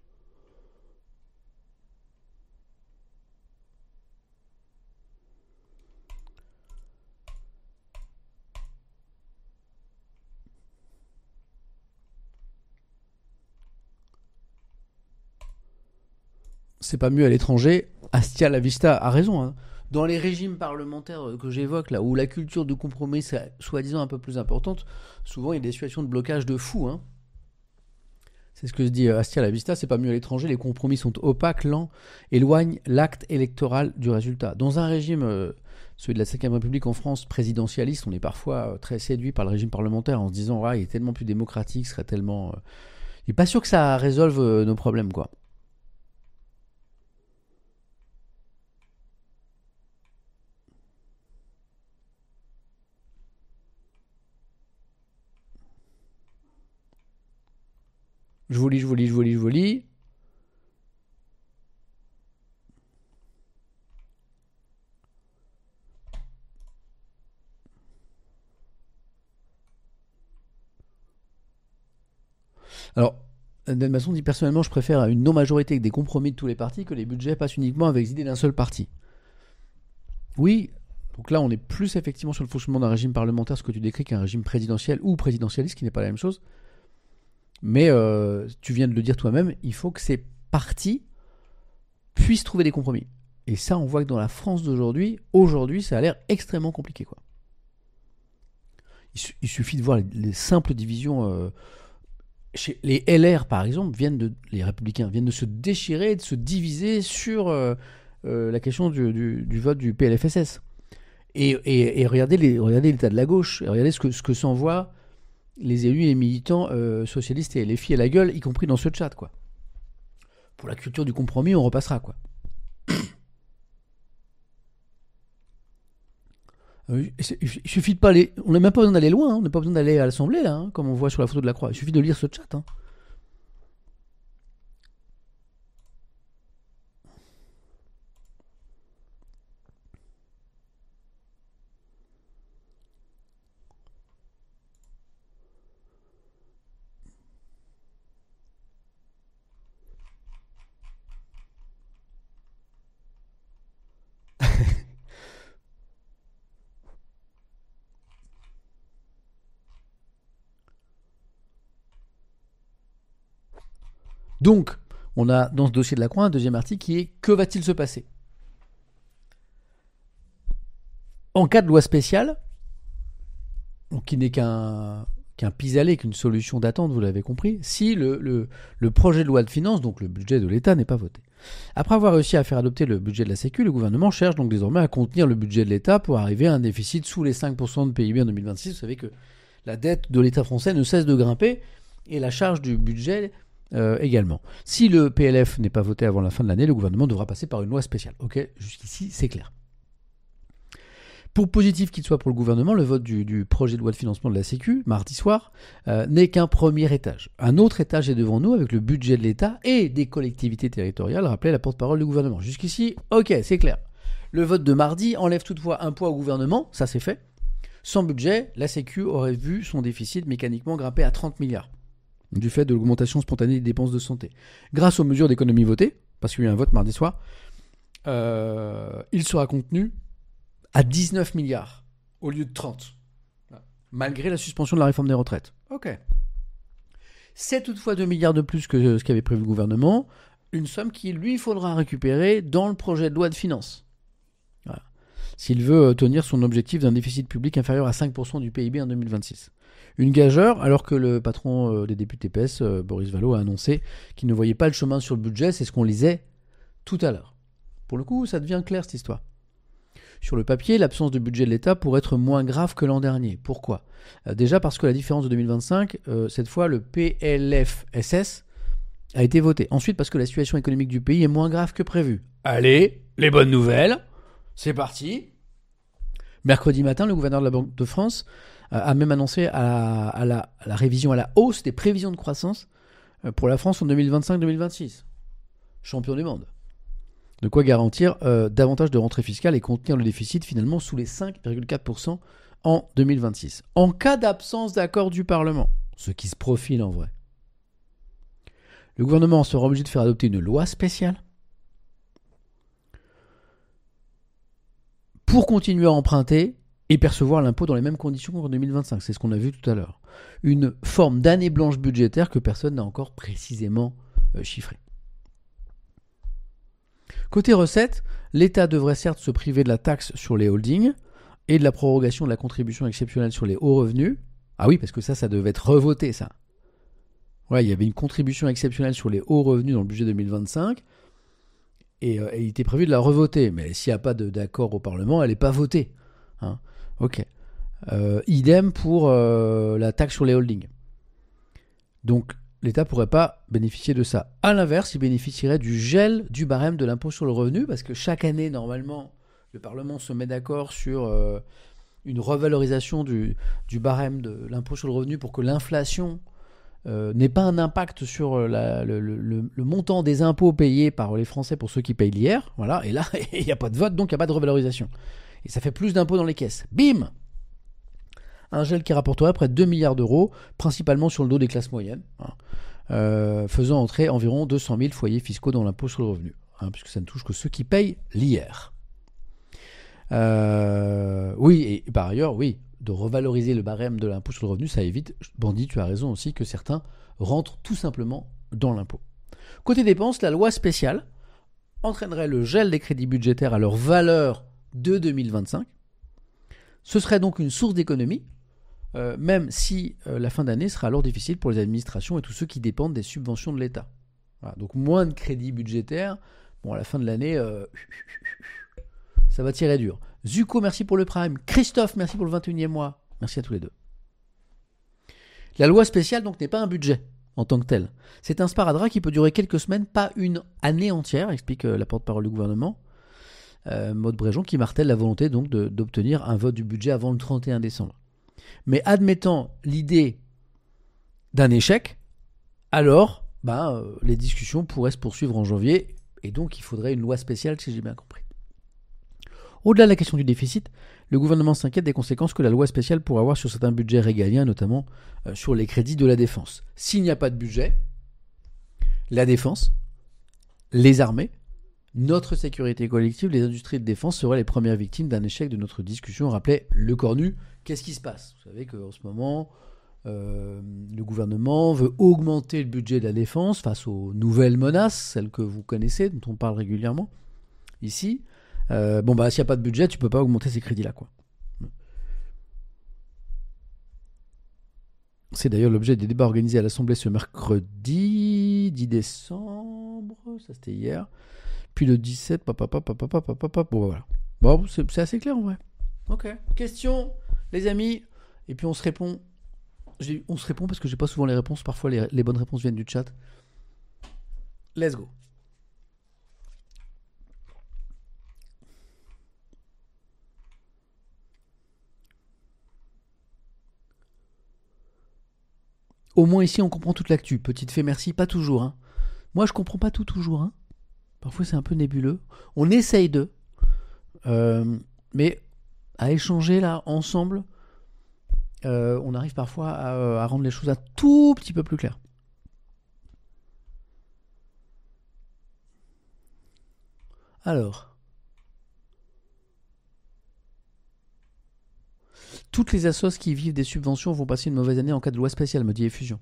Speaker 1: C'est pas mieux à l'étranger. Astia La Vista a raison, hein. Dans les régimes parlementaires que j'évoque, là où la culture de compromis est soi-disant un peu plus importante, souvent il y a des situations de blocage de fou, hein. C'est ce que se dit Astia La Vista, c'est pas mieux à l'étranger, les compromis sont opaques, lents, éloignent l'acte électoral du résultat. Dans un régime, euh, celui de la cinquième République en France, présidentialiste, on est parfois euh, très séduit par le régime parlementaire en se disant ah, il est tellement plus démocratique, ce serait tellement... Euh... Il n'est pas sûr que ça résolve euh, nos problèmes, quoi. Je vous lis, je vous lis, je vous lis, je vous lis. Alors, Dan Masson dit personnellement, je préfère une non-majorité avec des compromis de tous les partis que les budgets passent uniquement avec les idées d'un seul parti. Oui, donc là, on est plus effectivement sur le fonctionnement d'un régime parlementaire, ce que tu décris, qu'un régime présidentiel ou présidentialiste, qui n'est pas la même chose. Mais euh, tu viens de le dire toi-même, il faut que ces partis puissent trouver des compromis. Et ça, on voit que dans la France d'aujourd'hui, aujourd'hui, ça a l'air extrêmement compliqué, quoi. Il, su- il suffit de voir les, les simples divisions. Euh, chez les L R, par exemple, viennent de, les Républicains viennent de se déchirer, de se diviser sur euh, euh, la question du, du, du vote du P L F S S. Et, et, et regardez, les, regardez l'état de la gauche, et regardez ce que, ce que s'envoient les élus et les militants euh, socialistes et les filles à la gueule, y compris dans ce chat, quoi. Pour la culture du compromis, on repassera, quoi. Euh, Il suffit de pas aller. On n'a même pas besoin d'aller loin, hein. On n'a pas besoin d'aller à l'Assemblée, là, hein, comme on voit sur la photo de la croix. Il suffit de lire ce chat, hein. Donc, on a dans ce dossier de la croix un deuxième article qui est que va-t-il se passer en cas de loi spéciale, donc qui n'est qu'un qu'un pis-aller, qu'une solution d'attente, vous l'avez compris, si le, le, le projet de loi de finances, donc le budget de l'État, n'est pas voté. Après avoir réussi à faire adopter le budget de la Sécu, le gouvernement cherche donc désormais à contenir le budget de l'État pour arriver à un déficit sous les cinq pour cent de P I B en deux mille vingt-six. Vous savez que la dette de l'État français ne cesse de grimper et la charge du budget euh, également. Si le P L F n'est pas voté avant la fin de l'année, le gouvernement devra passer par une loi spéciale. Ok, jusqu'ici c'est clair. Pour positif qu'il soit pour le gouvernement, le vote du, du projet de loi de financement de la Sécu, mardi soir, euh, n'est qu'un premier étage. Un autre étage est devant nous avec le budget de l'État et des collectivités territoriales, rappelait la porte-parole du gouvernement. Jusqu'ici, ok, c'est clair. Le vote de mardi enlève toutefois un poids au gouvernement, ça c'est fait. Sans budget, la Sécu aurait vu son déficit mécaniquement grimper à trente milliards, du fait de l'augmentation spontanée des dépenses de santé. Grâce aux mesures d'économie votées, parce qu'il y a eu un vote mardi soir, euh, il sera contenu à dix-neuf milliards au lieu de trente, malgré la suspension de la réforme des retraites. Ok. C'est toutefois deux milliards de plus que ce qu'avait prévu le gouvernement, une somme qu'il lui faudra récupérer dans le projet de loi de finances. Voilà. S'il veut tenir son objectif d'un déficit public inférieur à cinq pour cent du P I B en deux mille vingt-six. Une gageure, alors que le patron euh, des députés P S, euh, Boris Vallaud, a annoncé qu'il ne voyait pas le chemin sur le budget. C'est ce qu'on lisait tout à l'heure. Pour le coup, ça devient clair cette histoire. Sur le papier, l'absence de budget de l'État pourrait être moins grave que l'an dernier. Pourquoi ? euh, Déjà parce que la différence de deux mille vingt-cinq, euh, cette fois, le P L F S S a été voté. Ensuite, parce que la situation économique du pays est moins grave que prévu. Allez, les bonnes nouvelles, c'est parti. Mercredi matin, le gouverneur de la Banque de France euh, a même annoncé à la, à, la, à la révision à la hausse des prévisions de croissance euh, pour la France en deux mille vingt-cinq deux mille vingt-six. Champion du monde. De quoi garantir euh, davantage de rentrée fiscale et contenir le déficit finalement sous les cinq virgule quatre pour cent en deux mille vingt-six. En cas d'absence d'accord du Parlement, ce qui se profile en vrai. Le gouvernement sera obligé de faire adopter une loi spéciale pour continuer à emprunter et percevoir l'impôt dans les mêmes conditions qu'en deux mille vingt-cinq. C'est ce qu'on a vu tout à l'heure. Une forme d'année blanche budgétaire que personne n'a encore précisément euh, chiffrée. Côté recettes, l'État devrait certes se priver de la taxe sur les holdings et de la prorogation de la contribution exceptionnelle sur les hauts revenus. Ah oui, parce que ça, ça devait être revoté, ça. Ouais, il y avait une contribution exceptionnelle sur les hauts revenus dans le budget deux mille vingt-cinq et, euh, et il était prévu de la revoter. Mais s'il n'y a pas de, d'accord au Parlement, elle n'est pas votée. Hein, ok. Euh, idem pour euh, la taxe sur les holdings. Donc, l'État ne pourrait pas bénéficier de ça. À l'inverse, il bénéficierait du gel du barème de l'impôt sur le revenu, parce que chaque année, normalement, le Parlement se met d'accord sur euh, une revalorisation du, du barème de l'impôt sur le revenu pour que l'inflation euh, n'ait pas un impact sur la, le, le, le montant des impôts payés par les Français pour ceux qui payent l'I R. Voilà. Et là, il n'y a pas de vote, donc il n'y a pas de revalorisation. Et ça fait plus d'impôts dans les caisses. Bim ! Un gel qui rapporterait près de deux milliards d'euros, principalement sur le dos des classes moyennes, hein, euh, faisant entrer environ deux cent mille foyers fiscaux dans l'impôt sur le revenu, hein, puisque ça ne touche que ceux qui payent l'I R. Euh, oui, et, et par ailleurs, oui, de revaloriser le barème de l'impôt sur le revenu, ça évite, Bandit, tu as raison aussi, que certains rentrent tout simplement dans l'impôt. Côté dépenses, la loi spéciale entraînerait le gel des crédits budgétaires à leur valeur de deux mille vingt-cinq. Ce serait donc une source d'économie, euh, même si euh, la fin d'année sera alors difficile pour les administrations et tous ceux qui dépendent des subventions de l'État. Voilà, donc moins de crédits budgétaires. Bon, à la fin de l'année, euh, ça va tirer dur. Zuko, merci pour le Prime. Christophe, merci pour le vingt et unième mois. Merci à tous les deux. La loi spéciale donc n'est pas un budget en tant que tel. C'est un sparadrap qui peut durer quelques semaines, pas une année entière, explique euh, la porte-parole du gouvernement. Euh, Maud Bréjon qui martèle la volonté donc de, d'obtenir un vote du budget avant le trente et un décembre. Mais admettant l'idée d'un échec, alors bah, euh, les discussions pourraient se poursuivre en janvier et donc il faudrait une loi spéciale si j'ai bien compris. Au-delà de la question du déficit, le gouvernement s'inquiète des conséquences que la loi spéciale pourrait avoir sur certains budgets régaliens, notamment euh, sur les crédits de la défense. S'il n'y a pas de budget, la défense, les armées, notre sécurité collective, les industries de défense seraient les premières victimes d'un échec de notre discussion, rappelait Le Cornu. Qu'est-ce qui se passe ? Vous savez qu'en ce moment, euh, le gouvernement veut augmenter le budget de la défense face aux nouvelles menaces, celles que vous connaissez, dont on parle régulièrement ici. Euh, bon, bah, s'il n'y a pas de budget, tu ne peux pas augmenter ces crédits-là, quoi. C'est d'ailleurs l'objet des débats organisés à l'Assemblée ce mercredi dix décembre, ça c'était hier. Puis le dix-sept, papa, papa, papa, papa, papa, bon voilà. Bon, c'est, c'est assez clair en vrai. Ok. Question, les amis. Et puis on se répond. J'ai, on se répond parce que j'ai pas souvent les réponses. Parfois les, les bonnes réponses viennent du chat. Let's go. Au moins ici on comprend toute l'actu. Petite fée merci, pas toujours. Hein. Moi je comprends pas tout toujours. Hein. Parfois c'est un peu nébuleux. On essaye de. Euh, mais à échanger là ensemble, euh, on arrive parfois à, à rendre les choses un tout petit peu plus claires. Alors. Toutes les assos qui vivent des subventions vont passer une mauvaise année en cas de loi spéciale, me dit Effusion.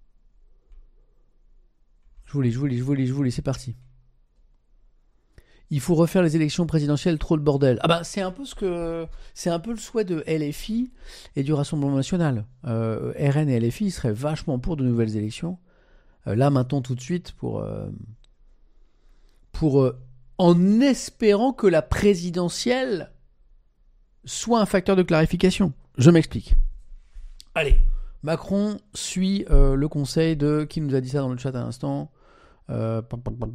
Speaker 1: Je vous lis, je vous lis, je vous lis, je vous lis, c'est parti. il faut refaire les élections présidentielles, trop de bordel. Ah bah c'est un peu ce que c'est un peu le souhait de L F I et du Rassemblement national. Euh, R N et L F I seraient vachement pour de nouvelles élections. Euh, là maintenant tout de suite pour euh, pour euh, en espérant que la présidentielle soit un facteur de clarification. Je m'explique. Allez, Macron suit euh, le conseil de qui nous a dit ça dans le chat à l'instant. Euh...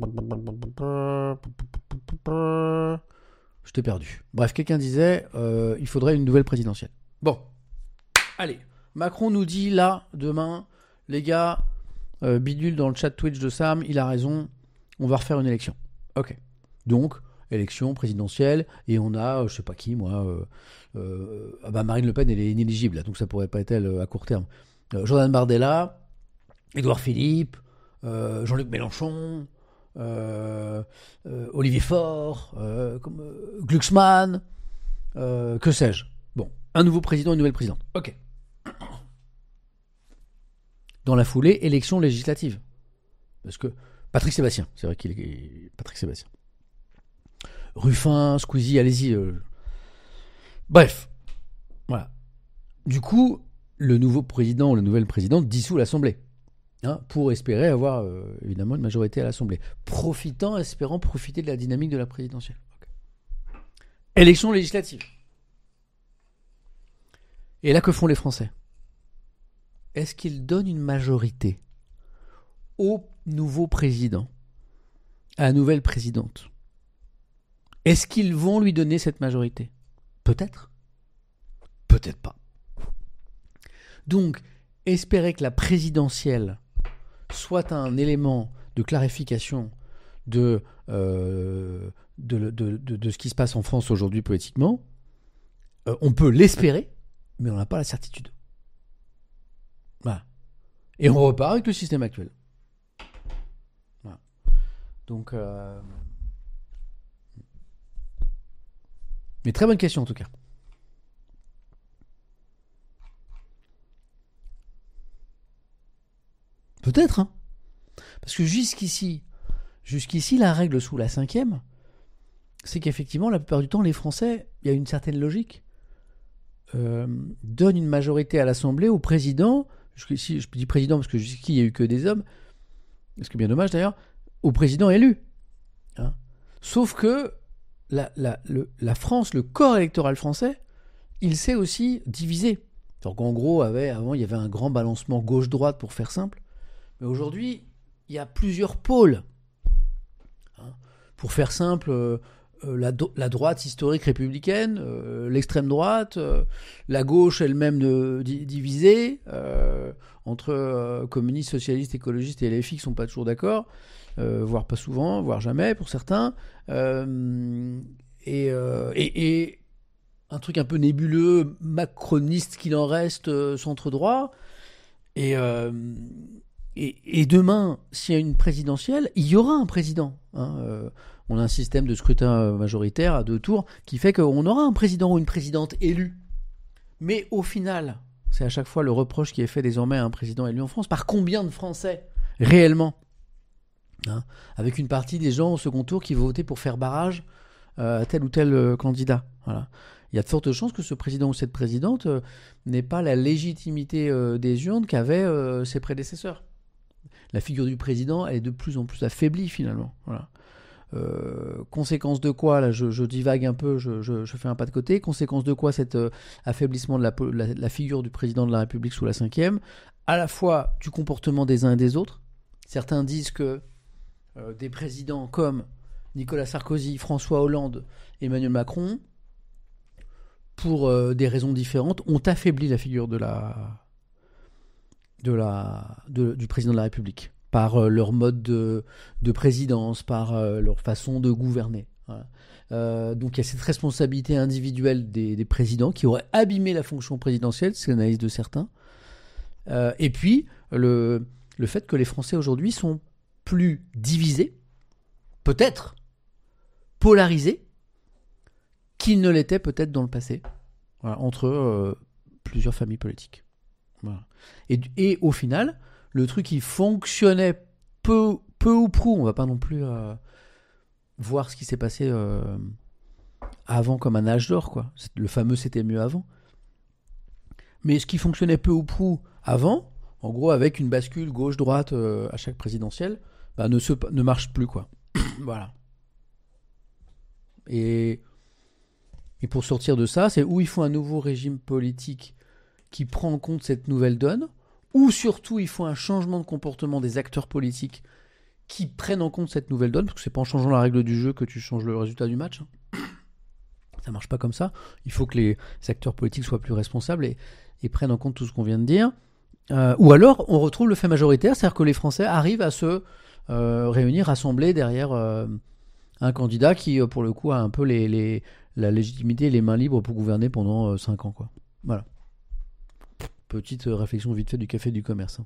Speaker 1: Je t'ai perdu. Bref, quelqu'un disait euh, il faudrait une nouvelle présidentielle. Bon, allez. Macron nous dit là, demain, les gars, euh, bidule dans le chat Twitch de Sam, il a raison, on va refaire une élection. Ok. Donc, élection présidentielle, et on a, euh, je sais pas qui, moi, euh, euh, ah bah Marine Le Pen, elle est inéligible, là, donc ça pourrait pas être elle euh, à court terme. Euh, Jordan Bardella, Édouard Philippe, Euh, Jean-Luc Mélenchon, euh, euh, Olivier Faure, euh, comme, euh, Glucksmann, euh, que sais-je. Bon, un nouveau président, une nouvelle présidente. Ok. Dans la foulée, élection législative. Parce que Patrick Sébastien, c'est vrai qu'il est Patrick Sébastien. Ruffin, Squeezie, allez-y. Euh... Bref, voilà. Du coup, le nouveau président ou la nouvelle présidente dissout l'Assemblée. Hein, pour espérer avoir euh, évidemment une majorité à l'Assemblée. Profitant, espérant profiter de la dynamique de la présidentielle. Okay. Élection législative. Et là, que font les Français ? Est-ce qu'ils donnent une majorité au nouveau président, à la nouvelle présidente ? Est-ce qu'ils vont lui donner cette majorité ? Peut-être. Peut-être pas. Donc, espérer que la présidentielle soit un élément de clarification de, euh, de, de, de, de ce qui se passe en France aujourd'hui politiquement, euh, on peut l'espérer, mais on n'a pas la certitude. Voilà. Et on repart avec le système actuel. Voilà. Donc, euh... mais très bonne question en tout cas. Peut-être, hein. Parce que jusqu'ici, jusqu'ici, la règle sous la cinquième, c'est qu'effectivement, la plupart du temps, les Français, il y a une certaine logique, euh, donnent une majorité à l'Assemblée au président, jusqu'ici, je dis président parce que jusqu'ici, il n'y a eu que des hommes, ce qui est bien dommage d'ailleurs, au président élu. Hein. Sauf que la, la, le, la France, le corps électoral français, il s'est aussi divisé. Donc en gros, avait, avant, il y avait un grand balancement gauche-droite pour faire simple. Mais aujourd'hui, il y a plusieurs pôles. Hein. Pour faire simple, euh, la, do- la droite historique républicaine, euh, l'extrême droite, euh, la gauche elle-même de, di- divisée, euh, entre euh, communistes, socialistes, écologistes et L F I qui ne sont pas toujours d'accord, euh, voire pas souvent, voire jamais pour certains. Euh, et, euh, et, et un truc un peu nébuleux, macroniste qu'il en reste, euh, centre-droit. Et... Euh, Et, et demain, s'il y a une présidentielle, il y aura un président. Hein. Euh, on a un système de scrutin majoritaire à deux tours qui fait qu'on aura un président ou une présidente élue. Mais au final, c'est à chaque fois le reproche qui est fait désormais à un président élu en France. Par combien de Français, réellement, hein, avec une partie des gens au second tour qui vont voter pour faire barrage euh, à tel ou tel euh, candidat. Voilà. Il y a de fortes chances que ce président ou cette présidente euh, n'ait pas la légitimité euh, des urnes qu'avaient euh, ses prédécesseurs. La figure du président, elle est de plus en plus affaiblie finalement. Voilà. Euh, conséquence de quoi, là je, je divague un peu, je, je, je fais un pas de côté, conséquence de quoi cet euh, affaiblissement de la, la, la figure du président de la République sous la cinquième, à la fois du comportement des uns et des autres. Certains disent que euh, des présidents comme Nicolas Sarkozy, François Hollande, Emmanuel Macron, pour euh, des raisons différentes, ont affaibli la figure de la... De la, de, du président de la République, par euh, leur mode de, de présidence, par euh, leur façon de gouverner. Voilà. Euh, donc il y a cette responsabilité individuelle des, des présidents qui aurait abîmé la fonction présidentielle, c'est l'analyse de certains. Euh, et puis le, le fait que les Français aujourd'hui sont plus divisés, peut-être polarisés, qu'ils ne l'étaient peut-être dans le passé, voilà, entre euh, plusieurs familles politiques. Voilà. Et, et au final, le truc qui fonctionnait peu, peu ou prou, on va pas non plus euh, voir ce qui s'est passé euh, avant comme un âge d'or, quoi. C'est- Le fameux c'était mieux avant. Mais ce qui fonctionnait peu ou prou avant, en gros avec une bascule gauche-droite euh, à chaque présidentielle, bah, ne, se, ne marche plus, quoi. Voilà. Et, et pour sortir de ça, c'est où il faut un nouveau régime politique qui prend en compte cette nouvelle donne, ou surtout il faut un changement de comportement des acteurs politiques qui prennent en compte cette nouvelle donne, parce que c'est pas en changeant la règle du jeu que tu changes le résultat du match. hein. Ça marche pas comme ça. Il faut que les acteurs politiques soient plus responsables et, et prennent en compte tout ce qu'on vient de dire. Euh, ou alors, on retrouve le fait majoritaire, c'est-à-dire que les Français arrivent à se euh, réunir, rassembler derrière euh, un candidat qui, euh, pour le coup, a un peu les, les, la légitimité et les mains libres pour gouverner pendant euh, cinq ans, quoi. Voilà. Petite euh, réflexion vite fait du café du commerce. hein.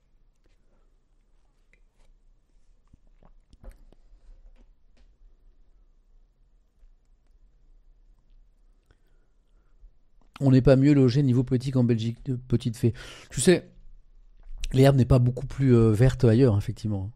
Speaker 1: On n'est pas mieux logé niveau politique en Belgique, de petite fée. Tu sais, l'herbe n'est pas beaucoup plus euh, verte ailleurs, effectivement.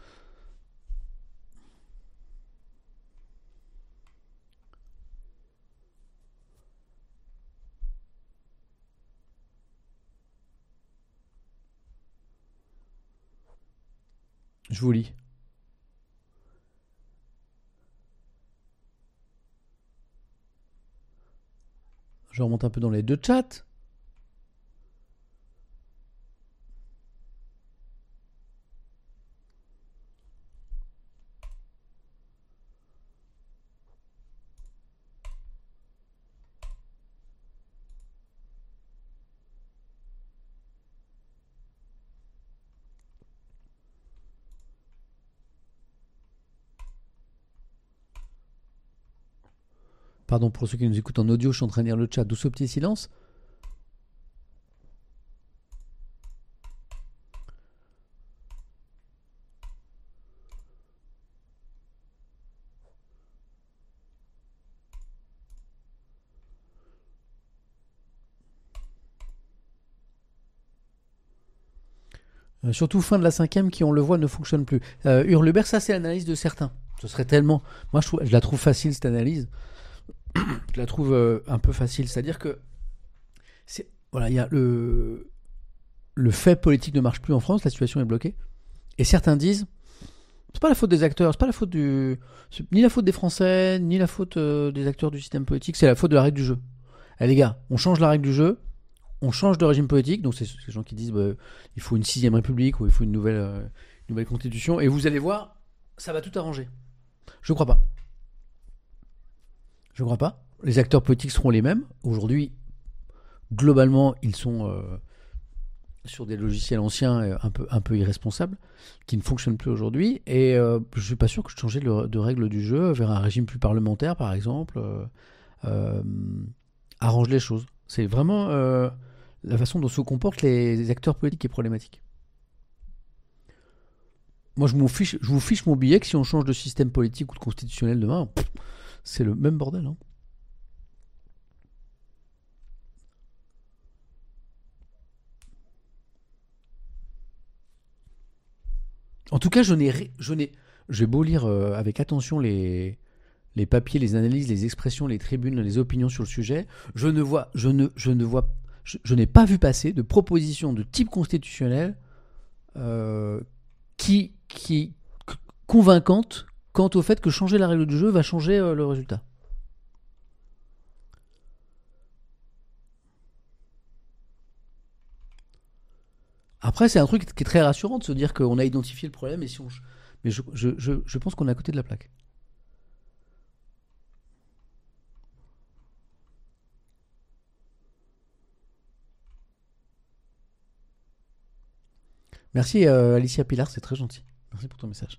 Speaker 1: Je vous lis. Je remonte un peu dans les deux chats. Pardon pour ceux qui nous écoutent en audio, je suis en train de lire le chat. D'où ce petit silence? Euh, surtout fin de la cinquième qui, on le voit, ne fonctionne plus. Euh, Hurlebert, ça c'est l'analyse de certains. Ce serait tellement... Moi je, trouve- je la trouve facile cette analyse. Je la trouve euh, un peu facile. C'est-à-dire que... c'est- Voilà, il y a le... Le fait politique ne marche plus en France, la situation est bloquée. Et certains disent, c'est pas la faute des acteurs, c'est pas la faute du... c'est ni la faute des Français, ni la faute euh, des acteurs du système politique, c'est la faute de la règle du jeu. Eh les gars, on change la règle du jeu, on change de régime politique, donc c'est ces gens qui disent bah, il faut une sixième république ou il faut une nouvelle, euh, une nouvelle constitution, et vous allez voir, ça va tout arranger. Je crois pas. Je crois pas. Les acteurs politiques seront les mêmes. Aujourd'hui, globalement, ils sont euh, sur des logiciels anciens euh, un peu, un peu irresponsables, qui ne fonctionnent plus aujourd'hui, et euh, je suis pas sûr que changer le- de règle du jeu vers un régime plus parlementaire, par exemple, euh, euh, arrange les choses. C'est vraiment euh, la façon dont se comportent les acteurs politiques qui est problématique. Moi, je, m'en fiche, je vous fiche mon billet que si on change de système politique ou de constitutionnel demain, pff, c'est le même bordel. hein. En tout cas, je n'ai, ri- je n'ai, j'ai beau lire euh, avec attention les, les papiers, les analyses, les expressions, les tribunes, les opinions sur le sujet, je ne vois, je ne, je ne vois, je, je n'ai pas vu passer de proposition de type constitutionnel euh, qui, qui c- convaincante quant au fait que changer la règle du jeu va changer euh, le résultat. Après, c'est un truc qui est très rassurant de se dire qu'on a identifié le problème et si on, mais je, je, je, je pense qu'on est à côté de la plaque. Merci euh, Alicia Pilar, c'est très gentil. Merci pour ton message.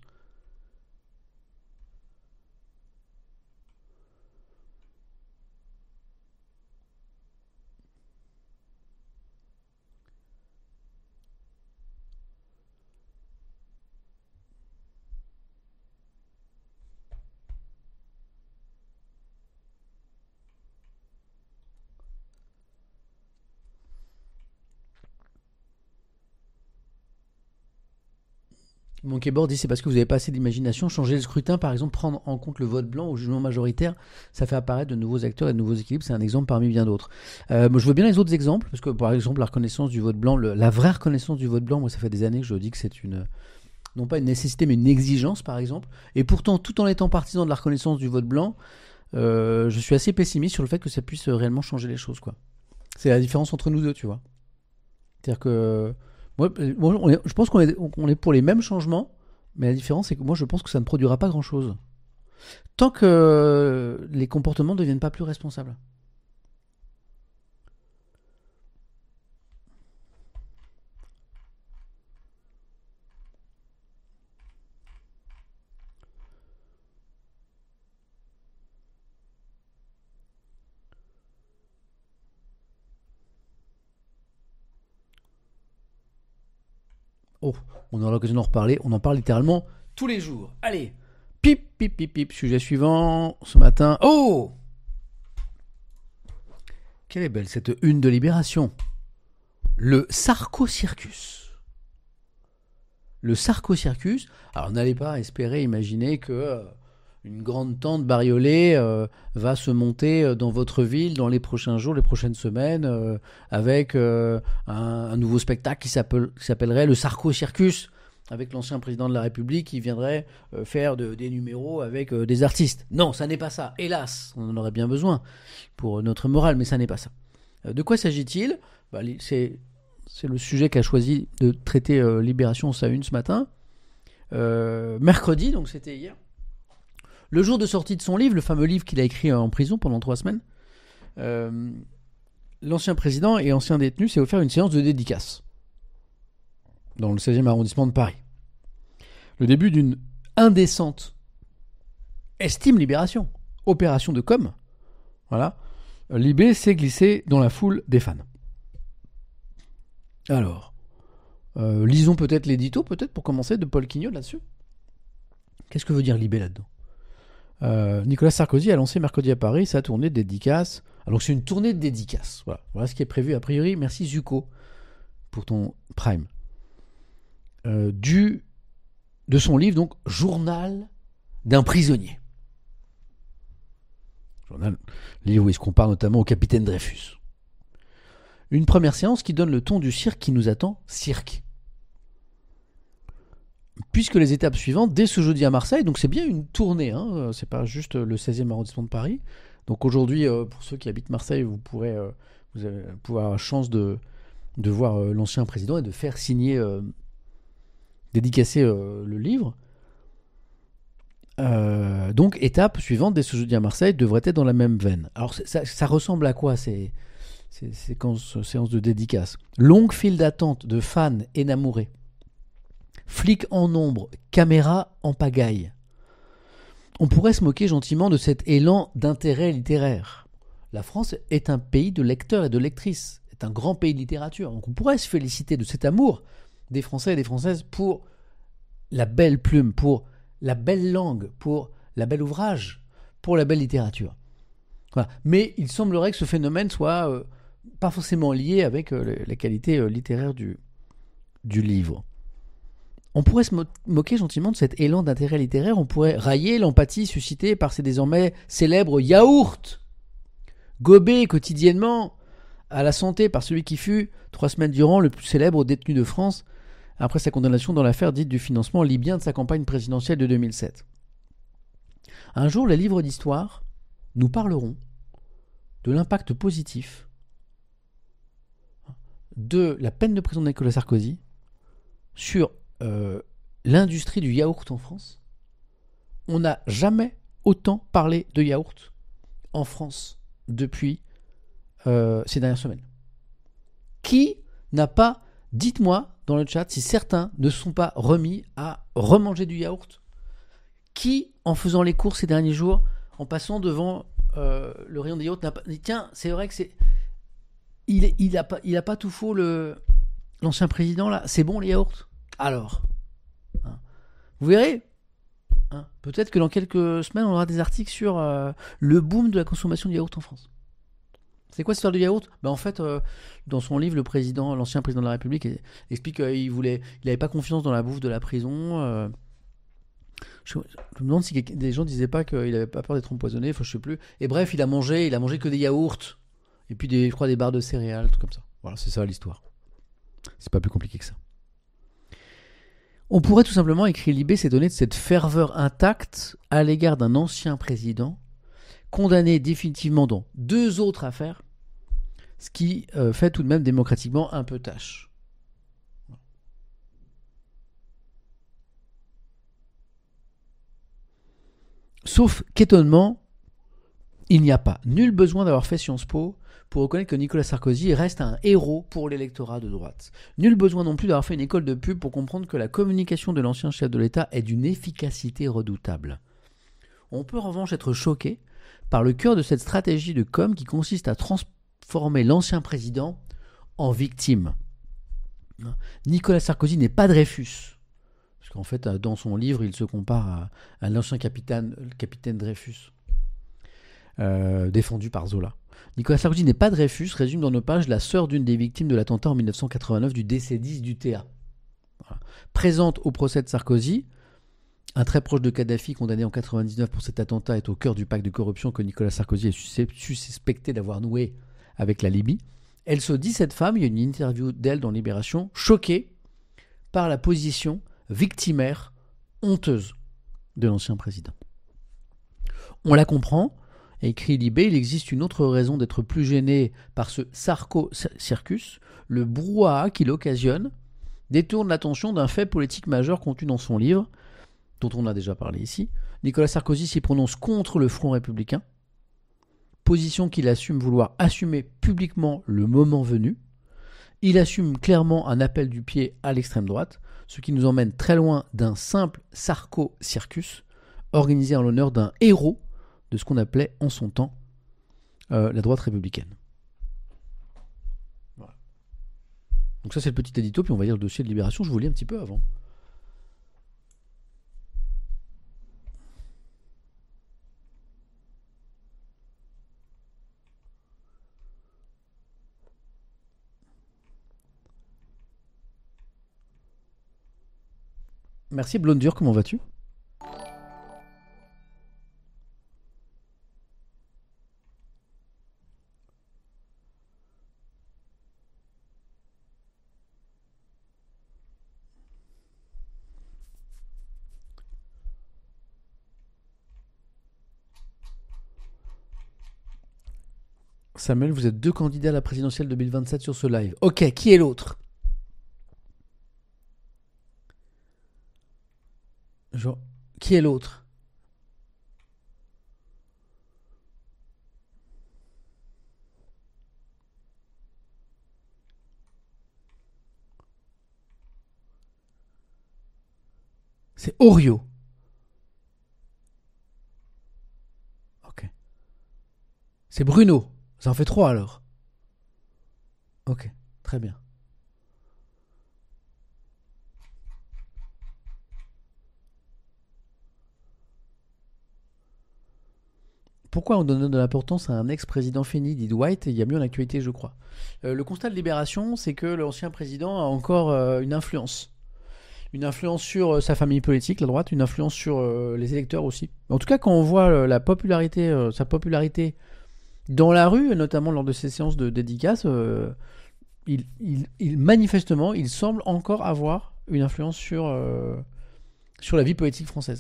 Speaker 1: Monkey Board dit c'est parce que vous n'avez pas assez d'imagination. Changer le scrutin, par exemple, prendre en compte le vote blanc au jugement majoritaire, ça fait apparaître de nouveaux acteurs et de nouveaux équilibres. C'est un exemple parmi bien d'autres. Euh, moi, je veux bien les autres exemples, parce que par exemple, la reconnaissance du vote blanc, le, la vraie reconnaissance du vote blanc, moi, ça fait des années que je dis que c'est une, non pas une nécessité, mais une exigence, par exemple. Et pourtant, tout en étant partisan de la reconnaissance du vote blanc, euh, je suis assez pessimiste sur le fait que ça puisse réellement changer les choses, quoi. C'est la différence entre nous deux, tu vois. C'est-à-dire que moi, on est, je pense qu'on est, on est pour les mêmes changements, mais la différence, c'est que moi, je pense que ça ne produira pas grand-chose. Tant que les comportements ne deviennent pas plus responsables. Oh, on aura l'occasion d'en reparler. On en parle littéralement tous les jours. Allez, pip, pip, pip, pip. Sujet suivant, ce matin. Oh, quelle est belle cette une de Libération. Le Sarko-Circus. Le Sarko-Circus. Alors, n'allez pas espérer, imaginer que euh, une grande tente bariolée euh, va se monter dans votre ville dans les prochains jours, les prochaines semaines, euh, avec euh, un, un nouveau spectacle qui, s'appelle, qui s'appellerait le Sarko-Circus, avec l'ancien président de la République qui viendrait euh, faire de, des numéros avec euh, des artistes. Non, ça n'est pas ça. Hélas, on en aurait bien besoin pour notre morale, mais ça n'est pas ça. Euh, de quoi s'agit-il ? Bah, c'est, c'est le sujet qu'a choisi de traiter euh, Libération sa une ce matin. Euh, mercredi, donc c'était hier. Le jour de sortie de son livre, le fameux livre qu'il a écrit en prison pendant trois semaines, euh, l'ancien président et ancien détenu s'est offert une séance de dédicace dans le seizième arrondissement de Paris. Le début d'une indécente estime Libération, opération de com. Voilà. Libé s'est glissé dans la foule des fans. Alors, euh, lisons peut-être l'édito, peut-être pour commencer, de Paul Quignot là-dessus. Qu'est-ce que veut dire Libé là-dedans ? Euh, Nicolas Sarkozy a lancé mercredi à Paris sa tournée de dédicaces. Alors c'est une tournée de dédicaces. Voilà, voilà ce qui est prévu a priori. Merci Zuko pour ton prime. Euh, du de son livre donc Journal d'un prisonnier. Journal, livre où il se compare notamment au capitaine Dreyfus. Une première séance qui donne le ton du cirque qui nous attend, cirque. Puisque les étapes suivantes, dès ce jeudi à Marseille, donc c'est bien une tournée, hein, c'est pas juste le seizième arrondissement de Paris. Donc aujourd'hui, euh, pour ceux qui habitent Marseille, vous pourrez, euh, vous allez pouvoir avoir la chance de, de voir euh, l'ancien président et de faire signer, euh, dédicacer euh, le livre. Euh, donc étape suivante, dès ce jeudi à Marseille, devrait être dans la même veine. Alors ça, ça ressemble à quoi ces, ces séquences, séances de dédicace ? Longue file d'attente de fans énamourés. Flics en nombre, caméra en pagaille. On pourrait se moquer gentiment de cet élan d'intérêt littéraire. La France est un pays de lecteurs et de lectrices, est un grand pays de littérature. Donc on pourrait se féliciter de cet amour des Français et des Françaises pour la belle plume, pour la belle langue, pour la belle ouvrage, pour la belle littérature. Voilà. Mais il semblerait que ce phénomène soit euh, pas forcément lié avec euh, la qualité euh, littéraire du, du livre. On pourrait se mo- moquer gentiment de cet élan d'intérêt littéraire, on pourrait railler l'empathie suscitée par ces désormais célèbres yaourts, gobés quotidiennement à la santé par celui qui fut, trois semaines durant, le plus célèbre détenu de France, après sa condamnation dans l'affaire dite du financement libyen de sa campagne présidentielle de deux mille sept. Un jour, les livres d'histoire nous parleront de l'impact positif de la peine de prison de Nicolas Sarkozy sur Euh, l'industrie du yaourt en France. On n'a jamais autant parlé de yaourt en France depuis euh, ces dernières semaines. Qui n'a pas, dites-moi dans le chat si certains ne sont pas remis à remanger du yaourt. Qui, en faisant les courses ces derniers jours, en passant devant euh, le rayon des yaourts, n'a pas dit tiens, c'est vrai que c'est il, est, il a pas il a pas tout faux le l'ancien président là, c'est bon les yaourts. Alors, hein, vous verrez, hein, peut-être que dans quelques semaines, on aura des articles sur euh, le boom de la consommation de yaourt en France. C'est quoi cette histoire du yaourt? Ben en fait, euh, dans son livre, le président, l'ancien président de la République eh, explique qu'il voulait, il n'avait pas confiance dans la bouffe de la prison. euh, je, je me demande si quelqu'un- des gens disaient pas qu'il avait pas peur d'être empoisonné. Enfin, je sais plus. Et bref, il a mangé, il a mangé que des yaourts et puis des, je crois des barres de céréales, tout comme ça. Voilà, c'est ça l'histoire. C'est pas plus compliqué que ça. On pourrait tout simplement, écrit Libé, s'étonner de cette ferveur intacte à l'égard d'un ancien président condamné définitivement dans deux autres affaires, ce qui euh, fait tout de même démocratiquement un peu tâche. Sauf qu'étonnement, il n'y a pas nul besoin d'avoir fait Sciences Po pour reconnaître que Nicolas Sarkozy reste un héros pour l'électorat de droite. Nul besoin non plus d'avoir fait une école de pub pour comprendre que la communication de l'ancien chef de l'État est d'une efficacité redoutable. On peut en revanche être choqué par le cœur de cette stratégie de com qui consiste à transformer l'ancien président en victime. Nicolas Sarkozy n'est pas Dreyfus. Parce qu'en fait, dans son livre, il se compare à, à l'ancien capitaine, capitaine Dreyfus, euh, défendu par Zola. Nicolas Sarkozy n'est pas Dreyfus, résume dans nos pages la sœur d'une des victimes de l'attentat en dix-neuf cent quatre-vingt-neuf du D C dix du T A. Voilà. Présente au procès de Sarkozy, un très proche de Kadhafi, condamné en quatre-vingt-dix-neuf pour cet attentat, est au cœur du pacte de corruption que Nicolas Sarkozy est suspecté d'avoir noué avec la Libye. Elle se dit, cette femme, il y a une interview d'elle dans Libération, choquée par la position victimaire, honteuse de l'ancien président. On la comprend, écrit Libé, il existe une autre raison d'être plus gêné par ce Sarko-circus, le brouhaha qu'il occasionne détourne l'attention d'un fait politique majeur contenu dans son livre, dont on a déjà parlé ici. Nicolas Sarkozy s'y prononce contre le Front républicain, position qu'il assume vouloir assumer publiquement le moment venu. Il assume clairement un appel du pied à l'extrême droite, ce qui nous emmène très loin d'un simple Sarko-circus organisé en l'honneur d'un héros de ce qu'on appelait en son temps euh, la droite républicaine. Voilà. Donc ça c'est le petit édito, puis on va lire le dossier de Libération, je vous lis un petit peu avant. Merci Blondur, comment vas-tu? Samuel, vous êtes deux candidats à la présidentielle deux mille vingt-sept sur ce live. Ok, qui est l'autre? Genre, qui est l'autre? C'est Orio. Ok. C'est Bruno. Ça en fait trois alors. Ok, très bien. Pourquoi on donne de l'importance à un ex-président fini, dit Dwight, et il y a mieux en actualité, je crois. Euh, le constat de Libération, c'est que l'ancien président a encore euh, une influence. Une influence sur euh, sa famille politique, la droite, une influence sur euh, les électeurs aussi. En tout cas, quand on voit euh, la popularité, euh, sa popularité dans la rue, notamment lors de ses séances de dédicaces, euh, il, il, il, manifestement, il semble encore avoir une influence sur, euh, sur la vie politique française.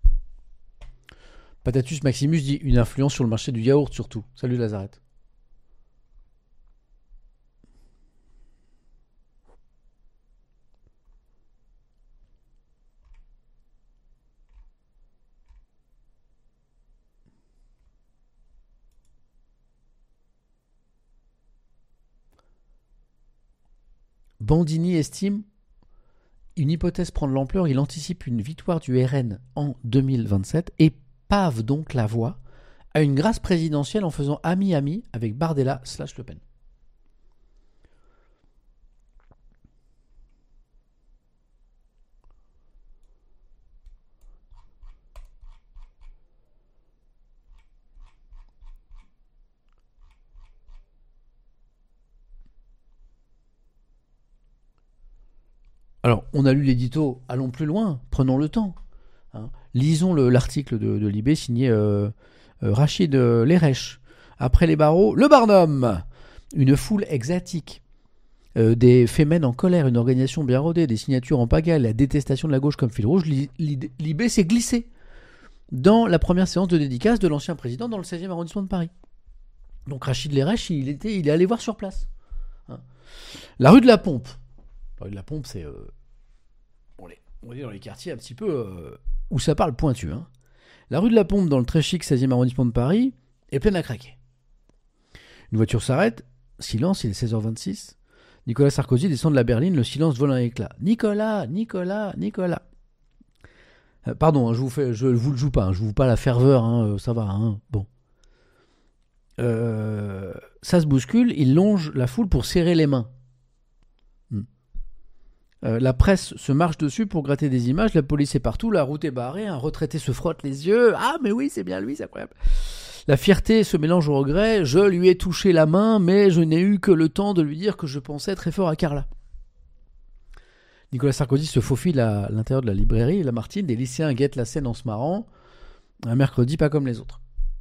Speaker 1: Patatus Maximus dit une influence sur le marché du yaourt surtout. Salut Lazarette. Bandini estime une hypothèse prend de l'ampleur, il anticipe une victoire du R N en deux mille vingt-sept et pave donc la voie à une grâce présidentielle en faisant ami-ami avec Bardella slash Le Pen. Alors, on a lu l'édito, allons plus loin, prenons le temps. Hein. Lisons le, l'article de, de Libé signé euh, euh, Rachid euh, Lerech. Après les barreaux, le Barnum. Une foule extatique. Euh, des fémènes en colère, une organisation bien rodée, des signatures en pagaille, la détestation de la gauche comme fil rouge. Li, li, Libé s'est glissé dans la première séance de dédicace de l'ancien président dans le seizième arrondissement de Paris. Donc Rachid Lerech, il, était, il est allé voir sur place. Hein. La rue de la Pompe. La rue de la Pompe, c'est... Euh, on, est, on est dans les quartiers un petit peu euh, où ça parle pointu. Hein. La rue de la Pompe, dans le très chic seizième arrondissement de Paris, est pleine à craquer. Une voiture s'arrête, silence, il est seize heures vingt-six. Nicolas Sarkozy descend de la berline, le silence vole un éclat. Nicolas, Nicolas, Nicolas. Euh, pardon, hein, je vous fais, je vous le joue pas, hein, je vous pas la ferveur, hein, euh, ça va, hein, bon. Euh, ça se bouscule, il longe la foule pour serrer les mains. Hmm. Euh, la presse se marche dessus pour gratter des images, la police est partout, la route est barrée, un retraité se frotte les yeux. Ah, mais oui, c'est bien lui, c'est incroyable. La fierté se mélange au regret. Je lui ai touché la main, mais je n'ai eu que le temps de lui dire que je pensais très fort à Carla. Nicolas Sarkozy se faufile à l'intérieur de la librairie Lamartine. Des lycéens guettent la scène en se marrant. Un mercredi pas comme les autres.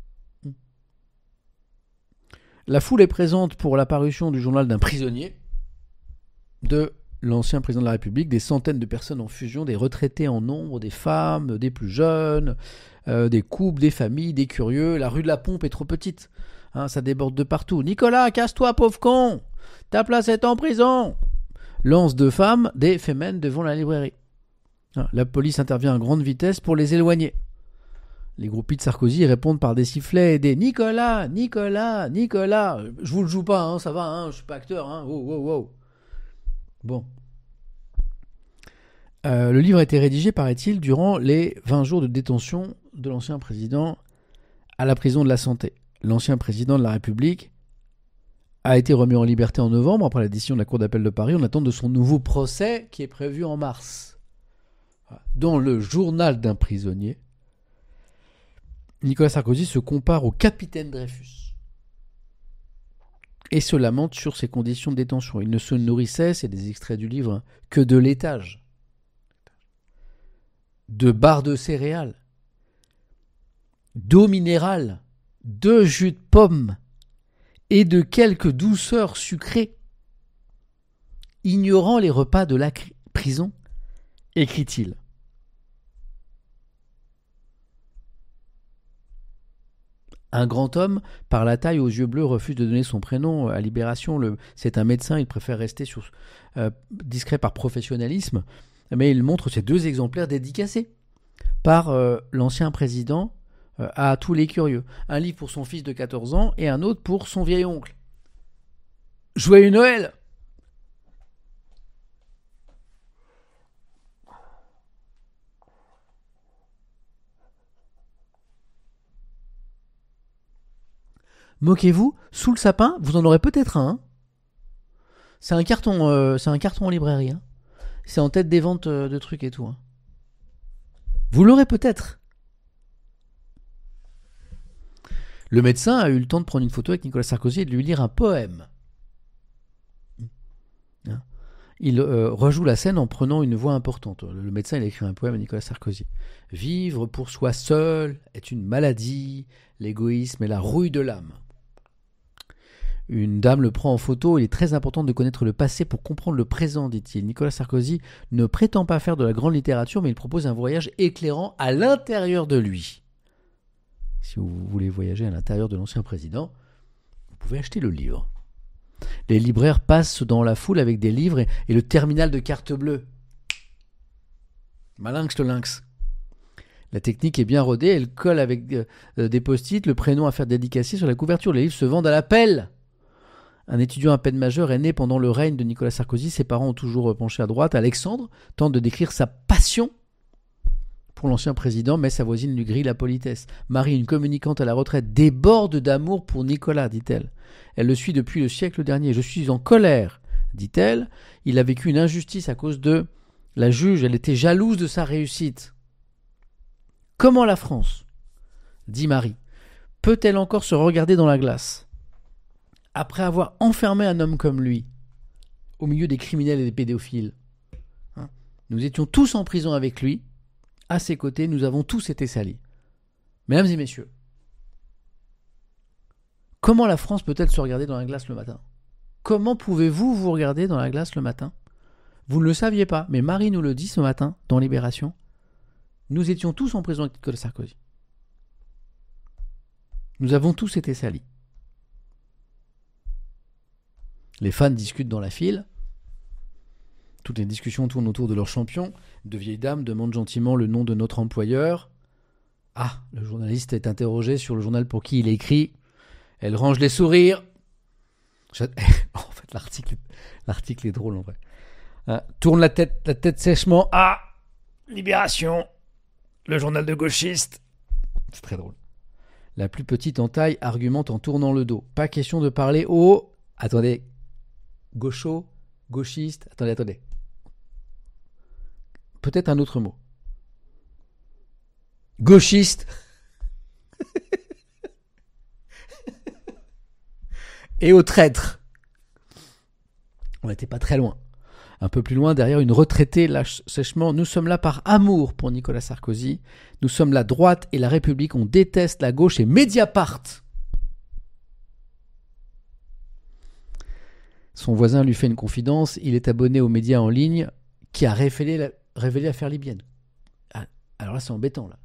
Speaker 1: La foule est présente pour la parution du journal d'un prisonnier de l'ancien président de la République. Des centaines de personnes en fusion, des retraités en nombre, des femmes, des plus jeunes... Euh, des couples, des familles, des curieux. La rue de la Pompe est trop petite. Hein, ça déborde de partout. Nicolas, casse-toi, pauvre con. Ta place est en prison. Lance de femmes, des fémènes devant la librairie. Hein, la police intervient à grande vitesse pour les éloigner. Les groupies de Sarkozy répondent par des sifflets et des Nicolas, Nicolas, Nicolas. Je vous le joue pas, hein, ça va, hein, je suis pas acteur. Hein. Wow, wow, wow. Bon. Euh, le livre a été rédigé, paraît-il, durant les vingt jours de détention de l'ancien président à la prison de la Santé. L'ancien président de la République a été remis en liberté en novembre après la décision de la Cour d'appel de Paris en attente de son nouveau procès qui est prévu en mars. Dans le journal d'un prisonnier, Nicolas Sarkozy se compare au capitaine Dreyfus et se lamente sur ses conditions de détention. Il ne se nourrissait, c'est des extraits du livre, que de laitage, de barres de céréales, d'eau minérale, de jus de pomme et de quelques douceurs sucrées. Ignorant les repas de la cri- prison, écrit-il. Un grand homme, par la taille aux yeux bleus, refuse de donner son prénom à Libération. Le, c'est un médecin, il préfère rester sur, euh, discret par professionnalisme, mais il montre ces deux exemplaires dédicacés par euh, l'ancien président euh, à tous les curieux. Un livre pour son fils de quatorze ans et un autre pour son vieil oncle. Joyeux Noël! Moquez-vous, sous le sapin, vous en aurez peut-être un. Hein. C'est un carton, euh, c'est un carton en librairie. Hein. C'est en tête des ventes euh, de trucs et tout. Hein. Vous l'aurez peut-être. Le médecin a eu le temps de prendre une photo avec Nicolas Sarkozy et de lui lire un poème. Hein. Il euh, rejoue la scène en prenant une voix importante. Le médecin il a écrit un poème à Nicolas Sarkozy. Vivre pour soi seul est une maladie, l'égoïsme est la rouille de l'âme. Une dame le prend en photo. Il est très important de connaître le passé pour comprendre le présent, dit-il. Nicolas Sarkozy ne prétend pas faire de la grande littérature, mais il propose un voyage éclairant à l'intérieur de lui. Si vous voulez voyager à l'intérieur de l'ancien président, vous pouvez acheter le livre. Les libraires passent dans la foule avec des livres et, et le terminal de carte bleue. Malinx le lynx. La technique est bien rodée. Elle colle avec euh, des post-it le prénom à faire dédicacer sur la couverture. Les livres se vendent à la pelle. Un étudiant à peine majeur est né pendant le règne de Nicolas Sarkozy. Ses parents ont toujours penché à droite. Alexandre tente de décrire sa passion pour l'ancien président, mais sa voisine lui grille la politesse. Marie, une communicante à la retraite, déborde d'amour pour Nicolas, dit-elle. Elle le suit depuis le siècle dernier. Je suis en colère, dit-elle. Il a vécu une injustice à cause de la juge. Elle était jalouse de sa réussite. Comment la France, dit Marie, peut-elle encore se regarder dans la glace après avoir enfermé un homme comme lui au milieu des criminels et des pédophiles? Hein? Nous étions tous en prison avec lui. À ses côtés, nous avons tous été salis. Mesdames et messieurs, comment la France peut-elle se regarder dans la glace le matin ? Comment pouvez-vous vous regarder dans la glace le matin ? Vous ne le saviez pas, mais Marie nous le dit ce matin dans Libération. Nous étions tous en prison avec Nicolas Sarkozy. Nous avons tous été salis. Les fans discutent dans la file. Toutes les discussions tournent autour de leur champion. De vieilles dames demandent gentiment le nom de notre employeur. Ah, le journaliste est interrogé sur le journal pour qui il écrit. Elle range les sourires. En fait, l'article, l'article est drôle en vrai. Euh, tourne la tête, la tête sèchement. Ah, Libération, le journal de gauchiste. C'est très drôle. La plus petite en taille argumente en tournant le dos. Pas question de parler au... Attendez. Gaucho, gauchiste. Attendez, attendez. Peut-être un autre mot. Gauchiste. Et au traître. On n'était pas très loin. Un peu plus loin, derrière une retraitée lâche sèchement. Nous sommes là par amour pour Nicolas Sarkozy. Nous sommes la droite et la République. On déteste la gauche et Mediapart. Son voisin lui fait une confidence. Il est abonné aux médias en ligne qui a révélé, la, révélé l'affaire libyenne. Ah, alors là, c'est embêtant. Là.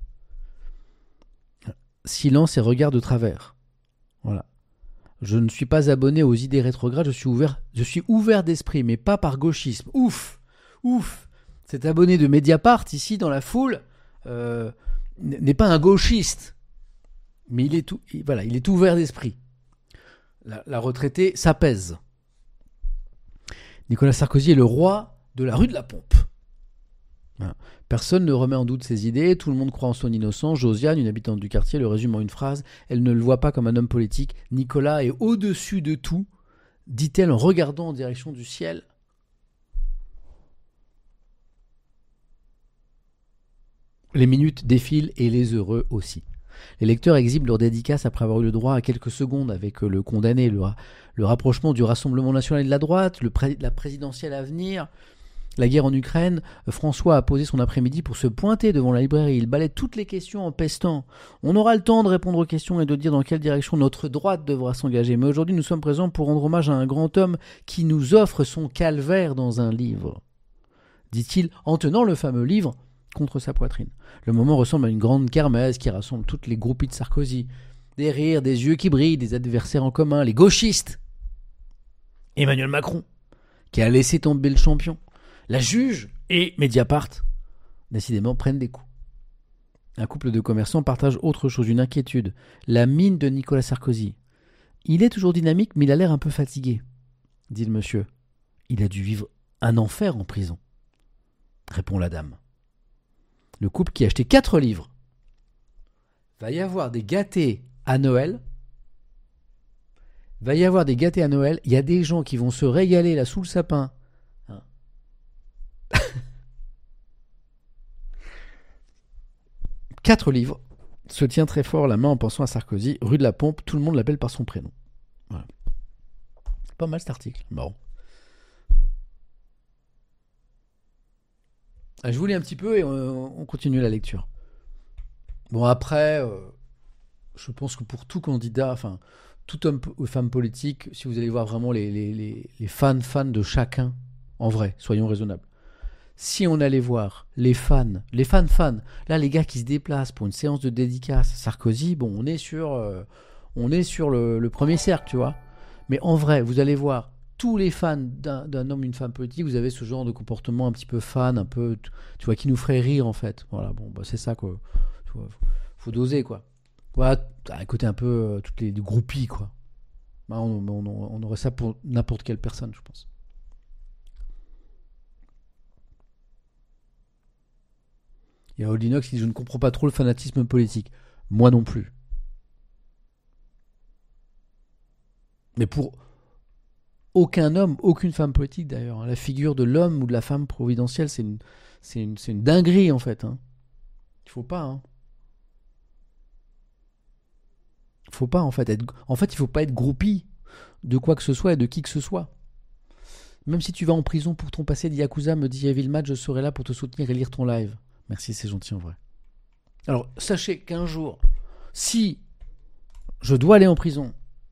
Speaker 1: Silence et regard de travers. Voilà. Je ne suis pas abonné aux idées rétrogrades, je suis ouvert, je suis ouvert d'esprit, mais pas par gauchisme. Ouf, ouf. Cet abonné de Mediapart, ici, dans la foule, euh, n'est pas un gauchiste. Mais il est, tout, voilà, il est ouvert d'esprit. La, la retraitée s'apaise. Nicolas Sarkozy est le roi de la rue de la Pompe. Voilà. Personne ne remet en doute ses idées, tout le monde croit en son innocence. Josiane, une habitante du quartier, le résume en une phrase. Elle ne le voit pas comme un homme politique. Nicolas est au-dessus de tout, dit-elle en regardant en direction du ciel. Les minutes défilent et les heureux aussi. Les lecteurs exhibent leur dédicace après avoir eu le droit à quelques secondes avec le condamné, le, le rapprochement du Rassemblement national et de la droite, le pré- la présidentielle à venir... La guerre en Ukraine, François a posé son après-midi pour se pointer devant la librairie. Il balaie toutes les questions en pestant. On aura le temps de répondre aux questions et de dire dans quelle direction notre droite devra s'engager. Mais aujourd'hui, nous sommes présents pour rendre hommage à un grand homme qui nous offre son calvaire dans un livre, dit-il en tenant le fameux livre contre sa poitrine. Le moment ressemble à une grande kermesse qui rassemble toutes les groupies de Sarkozy. Des rires, des yeux qui brillent, des adversaires en commun, les gauchistes. Emmanuel Macron, qui a laissé tomber le champion. La juge et Mediapart, décidément, prennent des coups. Un couple de commerçants partage autre chose, une inquiétude. La mine de Nicolas Sarkozy. Il est toujours dynamique, mais il a l'air un peu fatigué, dit le monsieur. Il a dû vivre un enfer en prison, répond la dame. Le couple qui a acheté quatre livres. Va y avoir des gâtés à Noël. Va y avoir des gâtés à Noël. Il y a des gens qui vont se régaler là sous le sapin. Quatre livres, se tient très fort la main en pensant à Sarkozy, rue de la Pompe, tout le monde l'appelle par son prénom. Voilà. Pas mal cet article, marrant. Ah, je vous lis un petit peu et on, on continue la lecture. Bon après, euh, je pense que pour tout candidat, enfin tout homme ou femme politique, si vous allez voir vraiment les, les, les, les fans fans de chacun, en vrai, soyons raisonnables. Si on allait voir les fans, les fans fans, là les gars qui se déplacent pour une séance de dédicace, Sarkozy, bon on est sur, euh, on est sur le, le premier cercle, tu vois. Mais en vrai, vous allez voir tous les fans d'un, d'un homme, une femme politique, vous avez ce genre de comportement un petit peu fan, un peu, tu vois, qui nous ferait rire en fait. Voilà, bon, bah, c'est ça quoi. Faut, faut doser quoi. Voilà, à côté un peu euh, toutes les, les groupies quoi. Bah, on, on, on aurait ça pour n'importe quelle personne, je pense. Il y a Oldinox qui dit « Je ne comprends pas trop le fanatisme politique. » Moi non plus. Mais pour aucun homme, aucune femme politique d'ailleurs, hein, la figure de l'homme ou de la femme providentielle, c'est une, c'est une, c'est une dinguerie en fait. Hein. Il faut pas. Hein. Il faut pas en fait être... En fait, il faut pas être groupie de quoi que ce soit et de qui que ce soit. Même si tu vas en prison pour ton passé de Yakuza, me dit Evilmat, je serai là pour te soutenir et lire ton live. Merci, c'est gentil en vrai. Alors, sachez qu'un jour, si je dois aller en prison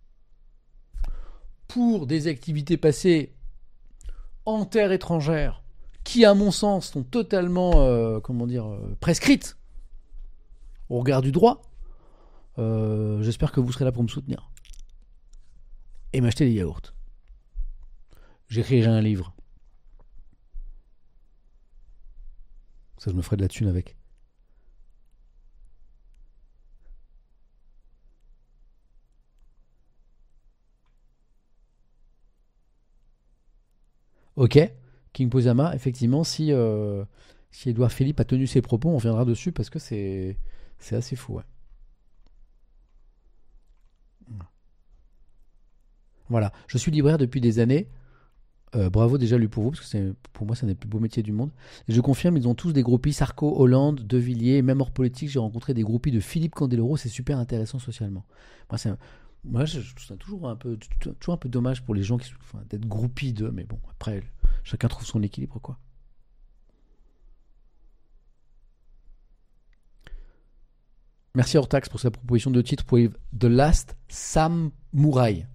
Speaker 1: pour des activités passées en terre étrangère, qui, à mon sens, sont totalement, euh, comment dire, euh, prescrites au regard du droit, euh, j'espère que vous serez là pour me soutenir. Et m'acheter des yaourts. J'écrirai un livre. Ça, je me ferai de la thune avec. Ok, King Posama, effectivement, si, euh, si Édouard Philippe a tenu ses propos, on reviendra dessus parce que c'est, c'est assez fou. Ouais. Voilà, je suis libraire depuis des années. Euh, bravo déjà lui pour vous, parce que c'est, pour moi, c'est un des plus beaux métiers du monde. Et je confirme, ils ont tous des groupies, Sarko, Hollande, De Villiers, même hors politique, j'ai rencontré des groupies de Philippe Candeloro, c'est super intéressant socialement. Moi, c'est un, Moi, je, je trouve ça toujours un peu, toujours un peu dommage pour les gens qui, enfin, d'être groupies d'eux, mais bon, après, chacun trouve son équilibre, quoi. Merci Hortax pour sa proposition de titre pour The Last Samurai.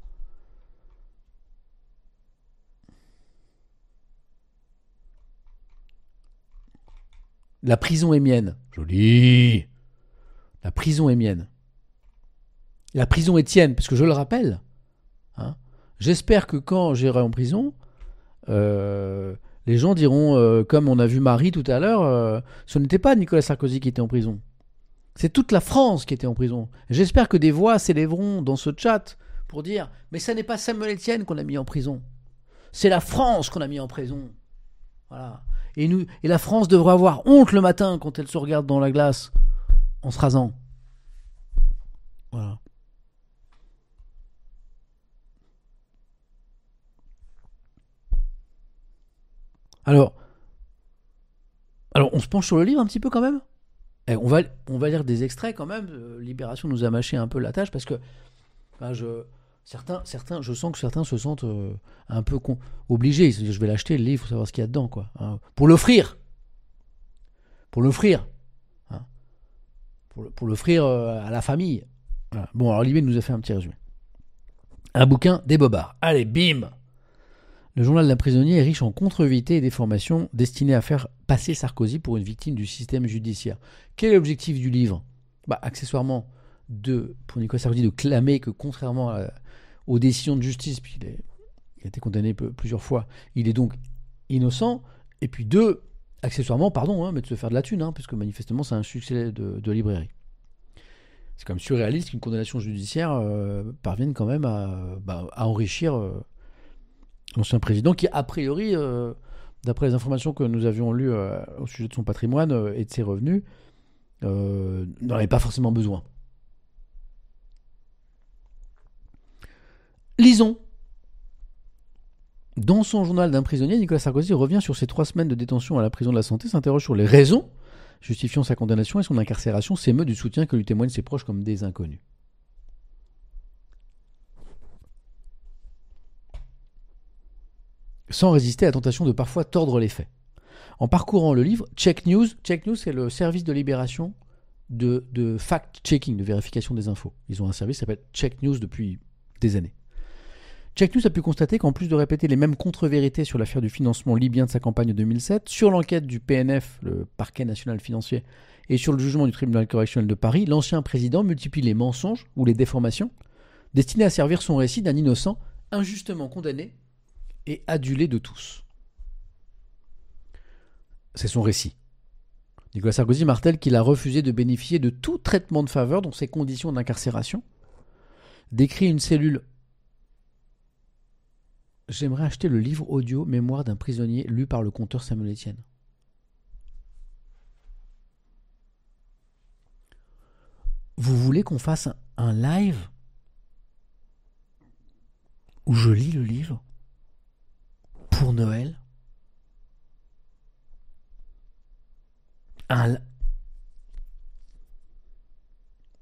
Speaker 1: La prison est mienne. Joli. La prison est mienne. La prison est tienne, parce que je le rappelle, hein, j'espère que quand j'irai en prison, euh, les gens diront, euh, comme on a vu Marie tout à l'heure, euh, ce n'était pas Nicolas Sarkozy qui était en prison. C'est toute la France qui était en prison. J'espère que des voix s'élèveront dans ce chat pour dire, mais ça n'est pas Samuel Etienne qu'on a mis en prison. C'est la France qu'on a mis en prison. Voilà. Et, nous, et la France devrait avoir honte le matin quand elle se regarde dans la glace en se rasant. Voilà. Alors, alors, on se penche sur le livre un petit peu quand même. Et on, va, on va lire des extraits quand même. Euh, Libération nous a mâché un peu la tâche parce que ben, je, certains, certains, je sens que certains se sentent euh, un peu con, obligés. Ils se disent, je vais l'acheter, le livre, il faut savoir ce qu'il y a dedans, quoi. Hein, pour l'offrir. Pour l'offrir. Hein, pour, le, pour l'offrir euh, à la famille. Voilà. Bon, alors Libé nous a fait un petit résumé. Un bouquin des bobards. Allez, bim! Le journal d'un prisonnier est riche en contre-vérités et déformations destinées à faire passer Sarkozy pour une victime du système judiciaire. Quel est l'objectif du livre ? Bah, accessoirement, de, pour Nicolas Sarkozy, de clamer que contrairement à, aux décisions de justice, puis il, est, il a été condamné peu, plusieurs fois, il est donc innocent. Et puis deux, accessoirement, pardon, hein, mais de se faire de la thune, hein, puisque manifestement c'est un succès de, de librairie. C'est quand même surréaliste qu'une condamnation judiciaire euh, parvienne quand même à, bah, à enrichir... Euh, l'ancien président qui, a priori, euh, d'après les informations que nous avions lues euh, au sujet de son patrimoine euh, et de ses revenus, euh, n'en avait pas forcément besoin. Lisons. Dans son journal d'un prisonnier, Nicolas Sarkozy revient sur ses trois semaines de détention à la prison de la Santé, s'interroge sur les raisons justifiant sa condamnation et son incarcération, s'émeut du soutien que lui témoignent ses proches comme des inconnus. Sans résister à la tentation de parfois tordre les faits. En parcourant le livre, Check News, Check News c'est le service de libération de, de fact-checking, de vérification des infos. Ils ont un service qui s'appelle Check News depuis des années. Check News a pu constater qu'en plus de répéter les mêmes contre-vérités sur l'affaire du financement libyen de sa campagne de deux mille sept, sur l'enquête du P N F, le parquet national financier, et sur le jugement du tribunal correctionnel de Paris, l'ancien président multiplie les mensonges ou les déformations destinés à servir son récit d'un innocent injustement condamné et adulé de tous. C'est son récit. Nicolas Sarkozy martèle qu'il a refusé de bénéficier de tout traitement de faveur dans ses conditions d'incarcération, décrit une cellule. J'aimerais acheter le livre audio Mémoire d'un prisonnier lu par le conteur Samuel Etienne. Vous voulez qu'on fasse un, un live où je lis le livre pour Noël? Un...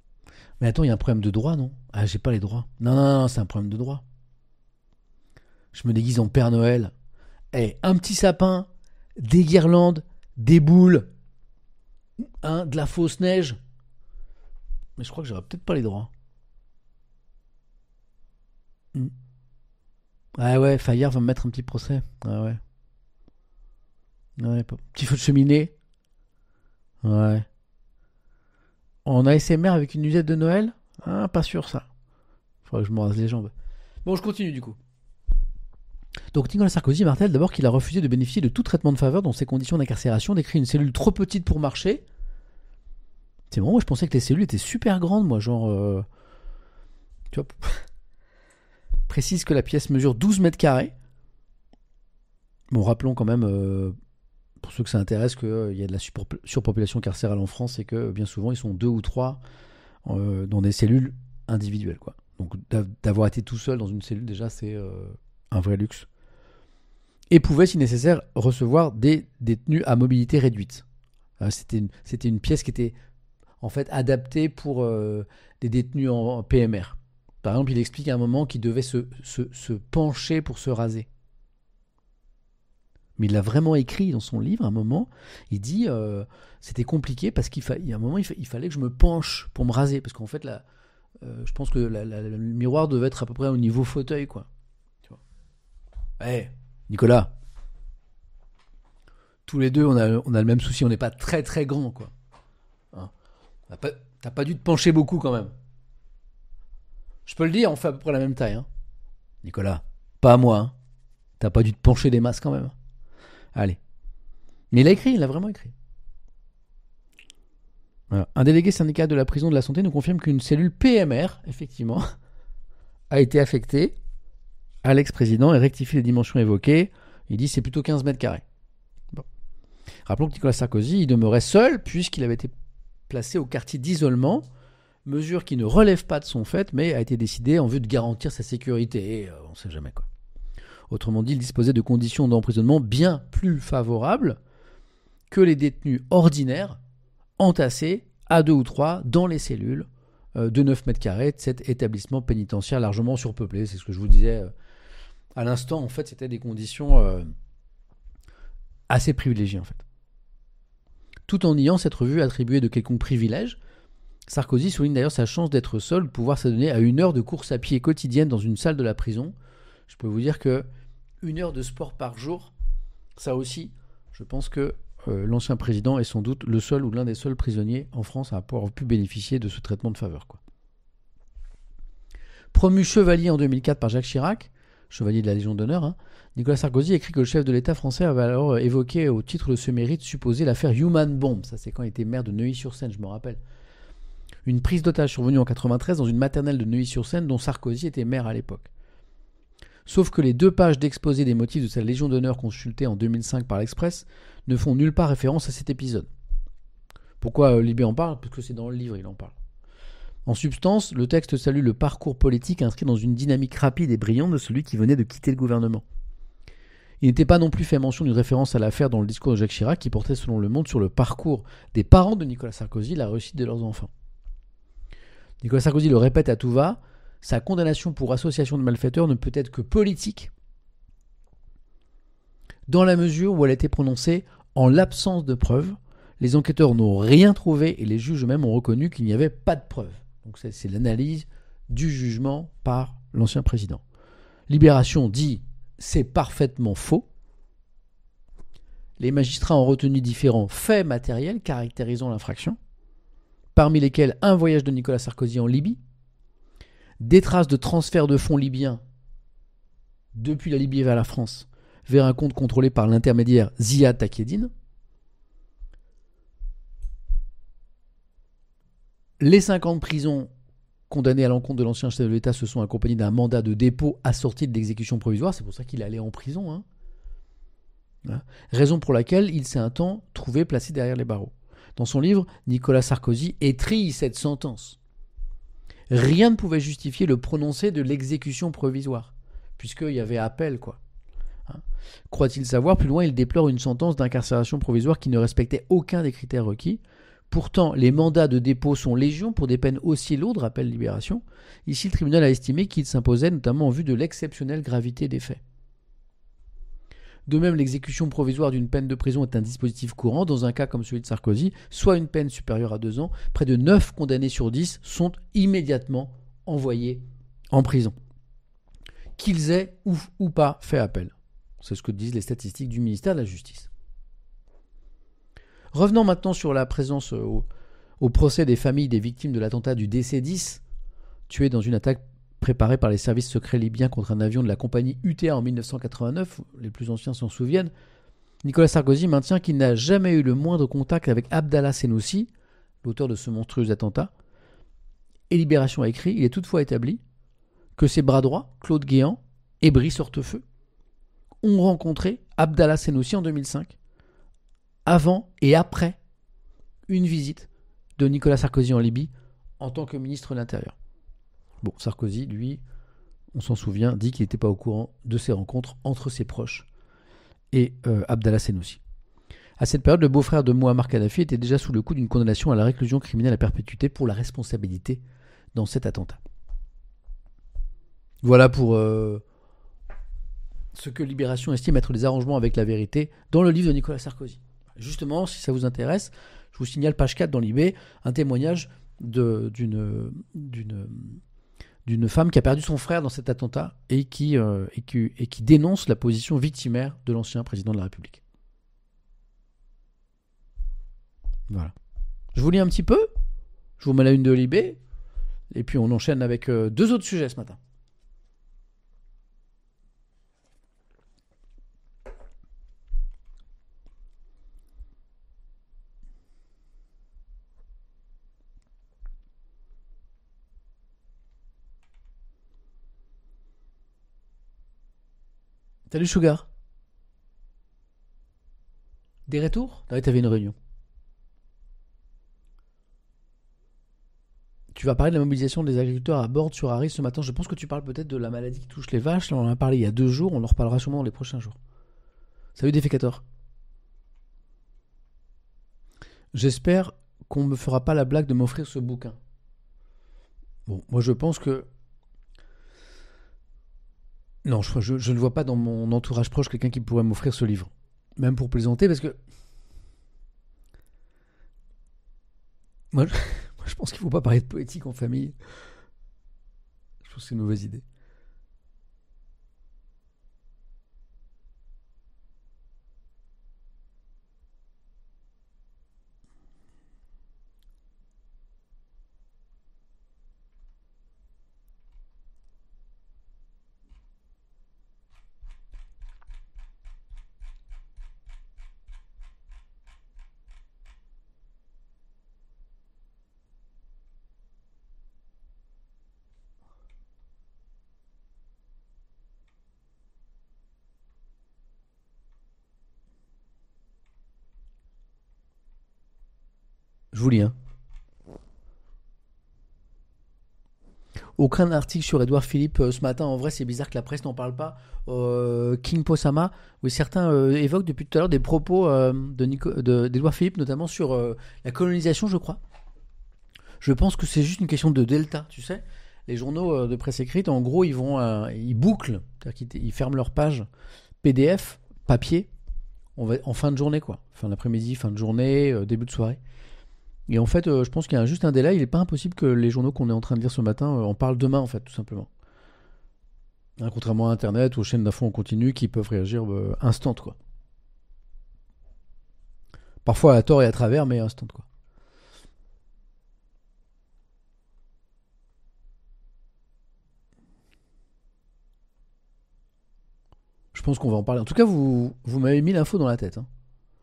Speaker 1: Mais attends, il y a un problème de droit, non? Ah, j'ai pas les droits. Non, non, non, c'est un problème de droit. Je me déguise en Père Noël. Eh, un petit sapin, des guirlandes, des boules, hein, de la fausse neige. Mais je crois que j'aurais peut-être pas les droits. Hmm. Ah ouais, Fayard va me mettre un petit procès. Ah ouais. Ouais, petit feu de cheminée. Ouais. En A S M R avec une musette de Noël? Ah, pas sûr ça. Faudrait que je me rase les jambes. Bon, je continue du coup. Donc Nicolas Sarkozy martèle d'abord qu'il a refusé de bénéficier de tout traitement de faveur dans ses conditions d'incarcération, décrit une cellule trop petite pour marcher. C'est bon, moi je pensais que les cellules étaient super grandes, moi, genre... Euh... Tu vois, précise que la pièce mesure douze mètres carrés. Bon, rappelons quand même, euh, pour ceux que ça intéresse, qu'il euh, y a de la surpop- surpopulation carcérale en France et que bien souvent ils sont deux ou trois euh, dans des cellules individuelles, quoi. Donc d'avoir été tout seul dans une cellule, déjà, c'est euh, un vrai luxe. Et pouvait, si nécessaire, recevoir des détenus à mobilité réduite. Euh, c'était, une, c'était une pièce qui était en fait adaptée pour euh, des détenus en, en P M R. Par exemple, il explique à un moment qu'il devait se, se, se pencher pour se raser. Mais il l'a vraiment écrit dans son livre, à un moment. Il dit euh, c'était compliqué parce qu'il fa- y a un moment, il, fa- il fallait que je me penche pour me raser. Parce qu'en fait, la, euh, je pense que la, la, la, le miroir devait être à peu près au niveau fauteuil, quoi. Tu vois. Hey, Nicolas, tous les deux, on a, on a le même souci. On n'est pas très très grand, quoi. Hein, t'as, pas, t'as pas dû te pencher beaucoup, quand même. Je peux le dire, on fait à peu près la même taille. Hein. Nicolas, pas à moi. Hein. T'as pas dû te pencher des masses, quand même. Allez. Mais il a écrit, il a vraiment écrit. Voilà. Un délégué syndical de la prison de la santé nous confirme qu'une cellule P M R, effectivement, a été affectée à l'ex-président et rectifie les dimensions évoquées. Il dit c'est plutôt quinze mètres carrés. Bon. Rappelons que Nicolas Sarkozy, il demeurait seul puisqu'il avait été placé au quartier d'isolement, mesure qui ne relève pas de son fait, mais a été décidée en vue de garantir sa sécurité. Et, euh, on ne sait jamais quoi. Autrement dit, il disposait de conditions d'emprisonnement bien plus favorables que les détenus ordinaires entassés à deux ou trois dans les cellules euh, de neuf mètres carrés de cet établissement pénitentiaire largement surpeuplé. C'est ce que je vous disais euh, à l'instant. En fait, c'était des conditions euh, assez privilégiées, en fait. Tout en niant s'être vu attribuer de quelconques privilèges, Sarkozy souligne d'ailleurs sa chance d'être seul, de pouvoir s'adonner à une heure de course à pied quotidienne dans une salle de la prison. Je peux vous dire que une heure de sport par jour, ça aussi, je pense que euh, l'ancien président est sans doute le seul ou l'un des seuls prisonniers en France à avoir pu bénéficier de ce traitement de faveur, quoi. Promu chevalier en deux mille quatre par Jacques Chirac, chevalier de la Légion d'honneur, hein, Nicolas Sarkozy écrit que le chef de l'État français avait alors évoqué au titre de ce mérite supposé l'affaire Human Bomb. Ça, c'est quand il était maire de Neuilly-sur-Seine, je me rappelle. Une prise d'otage survenue en quatre-vingt-treize dans une maternelle de Neuilly-sur-Seine dont Sarkozy était maire à l'époque. Sauf que les deux pages d'exposé des motifs de sa Légion d'honneur consultée en deux mille cinq par l'Express ne font nulle part référence à cet épisode. Pourquoi euh, Libé en parle? Parce que c'est dans le livre, il en parle. En substance, le texte salue le parcours politique inscrit dans une dynamique rapide et brillante de celui qui venait de quitter le gouvernement. Il n'était pas non plus fait mention d'une référence à l'affaire dans le discours de Jacques Chirac qui portait selon Le Monde sur le parcours des parents de Nicolas Sarkozy, la réussite de leurs enfants. Nicolas Sarkozy le répète à tout va, sa condamnation pour association de malfaiteurs ne peut être que politique, dans la mesure où elle a été prononcée en l'absence de preuves. Les enquêteurs n'ont rien trouvé et les juges eux-mêmes ont reconnu qu'il n'y avait pas de preuves. Donc c'est, c'est l'analyse du jugement par l'ancien président. Libération dit c'est parfaitement faux. Les magistrats ont retenu différents faits matériels caractérisant l'infraction, parmi lesquels un voyage de Nicolas Sarkozy en Libye, des traces de transfert de fonds libyens depuis la Libye vers la France vers un compte contrôlé par l'intermédiaire Ziad Takedine. Les cinquante prisons condamnées à l'encontre de l'ancien chef de l'État se sont accompagnées d'un mandat de dépôt assorti de l'exécution provisoire. C'est pour ça qu'il allait en prison. Hein. Hein. Raison pour laquelle il s'est un temps trouvé placé derrière les barreaux. Dans son livre, Nicolas Sarkozy étrille cette sentence. Rien ne pouvait justifier le prononcé de l'exécution provisoire, puisqu'il y avait appel, quoi. Hein. Croit-il savoir, plus loin, il déplore une sentence d'incarcération provisoire qui ne respectait aucun des critères requis. Pourtant, les mandats de dépôt sont légion pour des peines aussi lourdes, rappelle Libération. Ici, le tribunal a estimé qu'il s'imposait notamment en vue de l'exceptionnelle gravité des faits. De même, l'exécution provisoire d'une peine de prison est un dispositif courant. Dans un cas comme celui de Sarkozy, soit une peine supérieure à deux ans, près de neuf condamnés sur dix sont immédiatement envoyés en prison, qu'ils aient ou, ou pas fait appel. C'est ce que disent les statistiques du ministère de la Justice. Revenons maintenant sur la présence au, au procès des familles des victimes de l'attentat du D C dix, tués dans une attaque préparée par les services secrets libyens contre un avion de la compagnie U T A en dix-neuf cent quatre-vingt-neuf, les plus anciens s'en souviennent. Nicolas Sarkozy maintient qu'il n'a jamais eu le moindre contact avec Abdallah Senussi, l'auteur de ce monstrueux attentat. Et Libération a écrit, il est toutefois établi que ses bras droits, Claude Guéant et Brice Hortefeux, ont rencontré Abdallah Senussi en deux mille cinq, avant et après une visite de Nicolas Sarkozy en Libye en tant que ministre de l'Intérieur. Bon, Sarkozy, lui, on s'en souvient, dit qu'il n'était pas au courant de ces rencontres entre ses proches et euh, Abdallah Senussi. À cette période, le beau-frère de Mouammar Kadhafi était déjà sous le coup d'une condamnation à la réclusion criminelle à perpétuité pour la responsabilité dans cet attentat. Voilà pour euh, ce que Libération estime être des arrangements avec la vérité dans le livre de Nicolas Sarkozy. Justement, si ça vous intéresse, je vous signale page quatre dans Libé, un témoignage de, d'une, d'une, d'une femme qui a perdu son frère dans cet attentat et qui, euh, et, qui, et qui dénonce la position victimaire de l'ancien président de la République. Voilà. Je vous lis un petit peu, je vous mets la une de Libé, et puis on enchaîne avec euh, deux autres sujets ce matin. Salut Sugar. Des retours ? Ah oui, t'avais une réunion. Tu vas parler de la mobilisation des agriculteurs à Bordes sur Harry ce matin. Je pense que tu parles peut-être de la maladie qui touche les vaches. Là, on en a parlé il y a deux jours. On en reparlera sûrement dans les prochains jours. Salut Défécator. J'espère qu'on ne me fera pas la blague de m'offrir ce bouquin. Bon, moi je pense que... Non, je, je, je ne vois pas dans mon entourage proche quelqu'un qui pourrait m'offrir ce livre. Même pour plaisanter, parce que... Moi, je, moi, je pense qu'il ne faut pas parler de poétique en famille. Je pense que c'est une mauvaise idée. Je vous lis, hein. Aucun article sur Édouard Philippe euh, ce matin. En vrai, c'est bizarre que la presse n'en parle pas. Euh, King Posama, où certains euh, évoquent depuis tout à l'heure des propos euh, de Nico, de, d'Édouard Philippe, notamment sur euh, la colonisation, je crois. Je pense que c'est juste une question de delta, tu sais. Les journaux euh, de presse écrite, en gros, ils vont, euh, ils bouclent, c'est-à-dire qu'ils ils ferment leur page P D F, papier, on va, en fin de journée, quoi. Fin d'après-midi, fin de journée, euh, début de soirée. Et en fait, euh, je pense qu'il y a juste un délai. Il n'est pas impossible que les journaux qu'on est en train de lire ce matin euh, en parlent demain, en fait, tout simplement. Hein, contrairement à Internet, aux chaînes d'infos en continu qui peuvent réagir euh, instant, quoi. Parfois à tort et à travers, mais instant, quoi. Je pense qu'on va en parler. En tout cas, vous, vous m'avez mis l'info dans la tête, hein.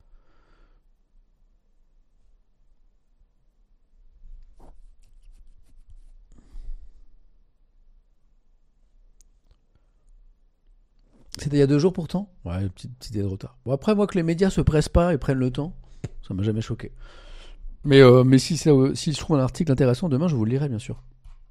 Speaker 1: C'était il y a deux jours pourtant. Ouais, petite, petite idée de retard. Bon, après, moi, que les médias se pressent pas et prennent le temps, ça m'a jamais choqué. Mais, euh, mais si, ça, si je trouve un article intéressant demain, je vous le lirai, bien sûr.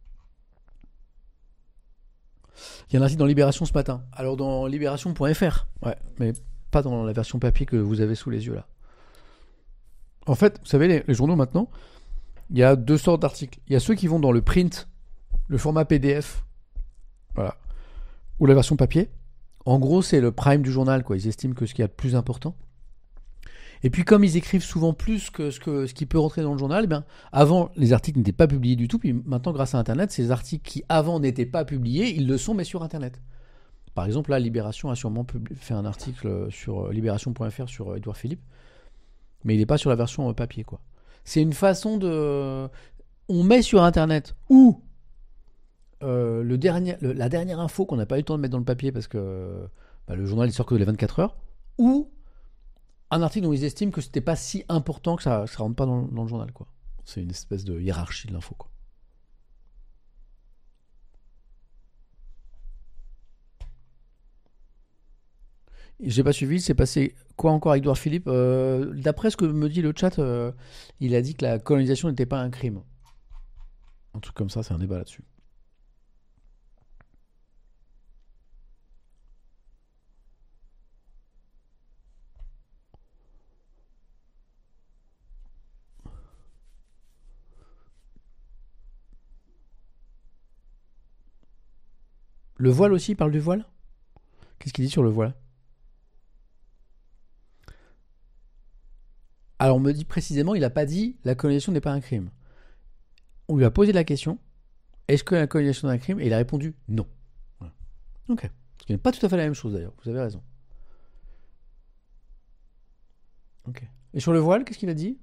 Speaker 1: Il y a un article dans Libération ce matin. Alors, dans libération point f r. Ouais, mais pas dans la version papier que vous avez sous les yeux, là. En fait, vous savez, les, les journaux, maintenant, il y a deux sortes d'articles. Il y a ceux qui vont dans le print, le format P D F, voilà, ou la version papier. En gros, c'est le prime du journal, quoi. Ils estiment que ce qu'il y a de plus important. Et puis, comme ils écrivent souvent plus que ce, que, ce qui peut rentrer dans le journal, eh bien, avant, les articles n'étaient pas publiés du tout. Puis maintenant, grâce à Internet, ces articles qui avant n'étaient pas publiés, ils le sont, mais sur Internet. Par exemple, là, Libération a sûrement publié, fait un article sur libération point f r sur Édouard Philippe, mais il n'est pas sur la version papier, quoi. C'est une façon de... On met sur Internet ou euh, le dernier, le, la dernière info qu'on n'a pas eu le temps de mettre dans le papier parce que bah, le journal il sort que les vingt-quatre heures, ou un article dont ils estiment que c'était pas si important que ça ne rentre pas dans, dans le journal, quoi. C'est une espèce de hiérarchie de l'info, quoi. J'ai pas suivi, c'est passé quoi encore avec Édouard Philippe euh, D'après ce que me dit le chat, euh, il a dit que la colonisation n'était pas un crime. Un truc comme ça, c'est un débat là-dessus. Le voile aussi, il parle du voile ? Qu'est-ce qu'il dit sur le voile ? Alors on me dit précisément, il n'a pas dit la colonisation n'est pas un crime. On lui a posé la question, est-ce que la colonisation est un crime ? Et il a répondu non. Voilà. Ok. Ce qui n'est pas tout à fait la même chose d'ailleurs, vous avez raison. Ok. Et sur le voile, qu'est-ce qu'il a dit ?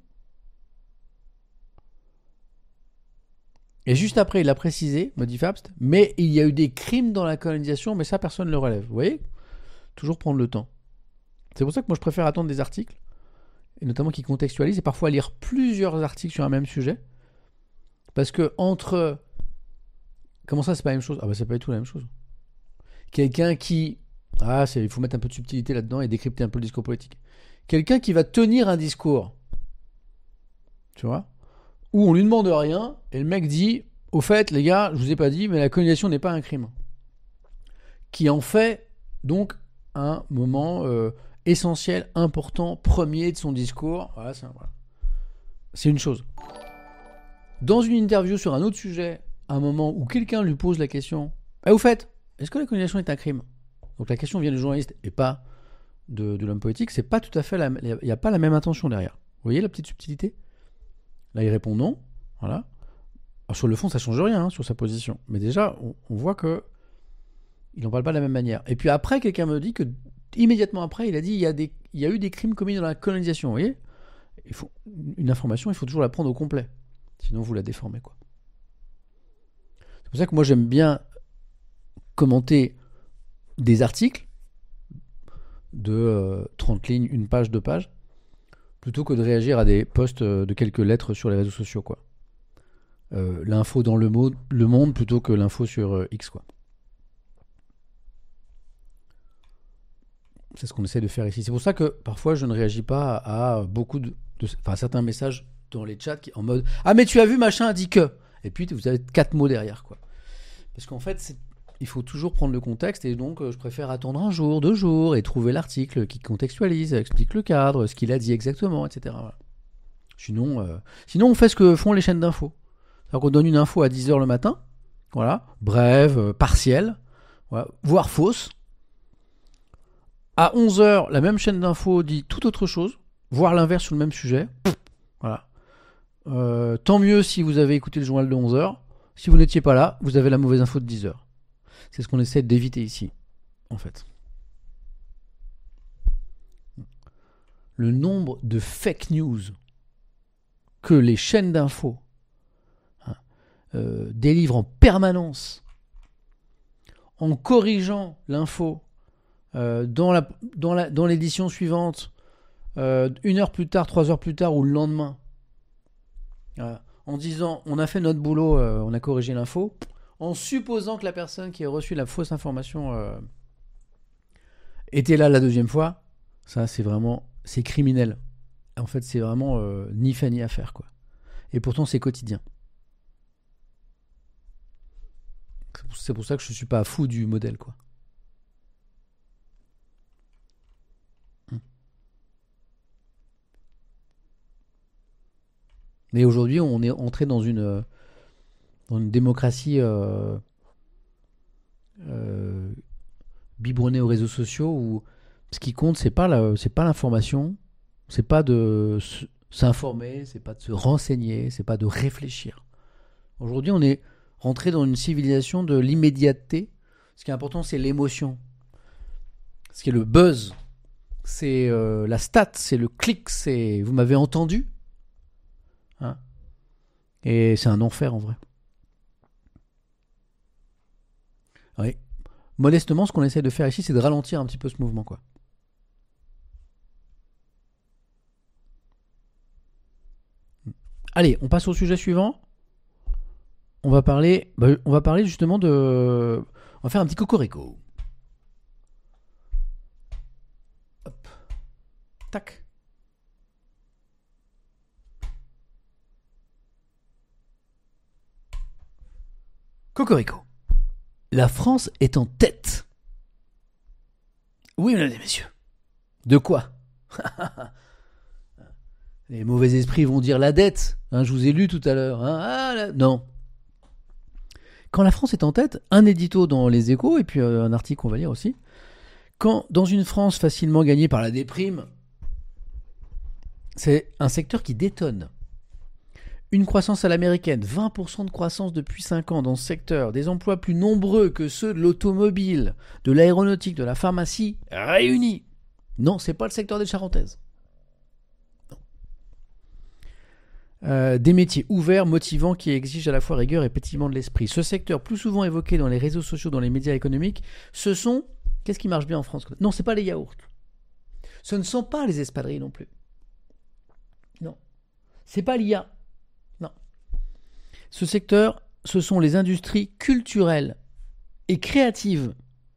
Speaker 1: Et juste après, il a précisé, me dit Fabst, mais il y a eu des crimes dans la colonisation, mais ça, personne ne le relève. Vous voyez ? Toujours prendre le temps. C'est pour ça que moi, je préfère attendre des articles, et notamment qui contextualisent, et parfois lire plusieurs articles sur un même sujet. Parce que entre... Comment ça, c'est pas la même chose ? Ah bah, c'est pas du tout la même chose. Quelqu'un qui... Ah, c'est... il faut mettre un peu de subtilité là-dedans et décrypter un peu le discours politique. Quelqu'un qui va tenir un discours, tu vois, où on lui demande rien, et le mec dit, au fait, les gars, je vous ai pas dit, mais la colonisation n'est pas un crime. Qui en fait, donc, un moment euh, essentiel, important, premier de son discours. Voilà, c'est, voilà. C'est une chose. Dans une interview sur un autre sujet, à un moment où quelqu'un lui pose la question, ah, au fait, est-ce que la colonisation est un crime ? Donc la question vient du journaliste et pas de, de l'homme politique, c'est pas tout à fait la, il n'y a pas la même intention derrière. Vous voyez la petite subtilité ? Là, il répond non. Voilà. Alors, sur le fond, ça change rien hein, sur sa position. Mais déjà, on, on voit que il n'en parle pas de la même manière. Et puis après, quelqu'un me dit que immédiatement après, il a dit il y a des, il y a eu des crimes commis dans la colonisation. Vous voyez ? Il faut une information, il faut toujours la prendre au complet. Sinon, vous la déformez, quoi. C'est pour ça que moi, j'aime bien commenter des articles de euh, trente lignes, une page, deux pages, plutôt que de réagir à des posts de quelques lettres sur les réseaux sociaux, quoi. Euh, l'info dans le, mot, le monde plutôt que l'info sur euh, X, quoi. C'est ce qu'on essaie de faire ici. C'est pour ça que parfois je ne réagis pas à, à beaucoup de, de, enfin, certains messages dans les chats qui, en mode ah mais tu as vu machin a dit que, et puis vous avez quatre mots derrière, quoi. Parce qu'en fait c'est, il faut toujours prendre le contexte, et donc euh, je préfère attendre un jour, deux jours et trouver l'article qui contextualise, explique le cadre, ce qu'il a dit exactement, et cetera. Voilà. Sinon, euh, sinon on fait ce que font les chaînes d'infos. C'est-à-dire qu'on donne une info à dix heures le matin, voilà, brève, euh, partielle, voilà, voire fausse. À onze heures, la même chaîne d'infos dit tout autre chose, voire l'inverse sur le même sujet. Voilà. Euh, tant mieux si vous avez écouté le journal de onze heures. Si vous n'étiez pas là, vous avez la mauvaise info de dix heures. C'est ce qu'on essaie d'éviter ici, en fait. Le nombre de fake news que les chaînes d'infos hein, euh, délivrent en permanence, en corrigeant l'info, Euh, dans, la, dans, la, dans l'édition suivante, euh, une heure plus tard, trois heures plus tard ou le lendemain, euh, en disant on a fait notre boulot, euh, on a corrigé l'info, en supposant que la personne qui a reçu la fausse information euh, était là la deuxième fois, ça c'est vraiment, c'est criminel. En fait c'est vraiment euh, ni fait ni à faire, quoi. Et pourtant c'est quotidien. C'est pour ça que je ne suis pas fou du modèle, quoi. Mais aujourd'hui, on est entré dans une, dans une démocratie euh, euh, biberonné aux réseaux sociaux où ce qui compte, c'est pas la, c'est pas l'information, c'est pas de se- s'informer, c'est pas de se renseigner, c'est pas de réfléchir. Aujourd'hui, on est rentré dans une civilisation de l'immédiateté. Ce qui est important, c'est l'émotion. Ce qui est le buzz, c'est euh, la stat, c'est le clic, c'est vous m'avez entendu, hein. Et c'est un enfer en vrai. Oui. Modestement, ce qu'on essaie de faire ici, c'est de ralentir un petit peu ce mouvement, quoi. Allez, on passe au sujet suivant. On va parler, bah, on va parler justement de, on va faire un petit cocorico. Hop. Tac. Cocorico. La France est en tête. Oui, mesdames et messieurs. De quoi? Les mauvais esprits vont dire la dette. Hein, je vous ai lu tout à l'heure. Hein. Ah, la... Non. Quand la France est en tête, un édito dans Les Échos, et puis euh, un article qu'on va lire aussi. Quand, dans une France facilement gagnée par la déprime, c'est un secteur qui détonne. Une croissance à l'américaine, vingt pour cent de croissance depuis cinq ans dans ce secteur, des emplois plus nombreux que ceux de l'automobile, de l'aéronautique, de la pharmacie, réunis. Non, c'est pas le secteur des Charentaises. Non. Euh, des métiers ouverts, motivants, qui exigent à la fois rigueur et pétillement de l'esprit. Ce secteur, plus souvent évoqué dans les réseaux sociaux, dans les médias économiques, ce sont... Qu'est-ce qui marche bien en France? Non, c'est pas les yaourts. Ce ne sont pas les espadrilles non plus. Non. C'est pas l'I A. Non. Ce secteur, ce sont les industries culturelles et créatives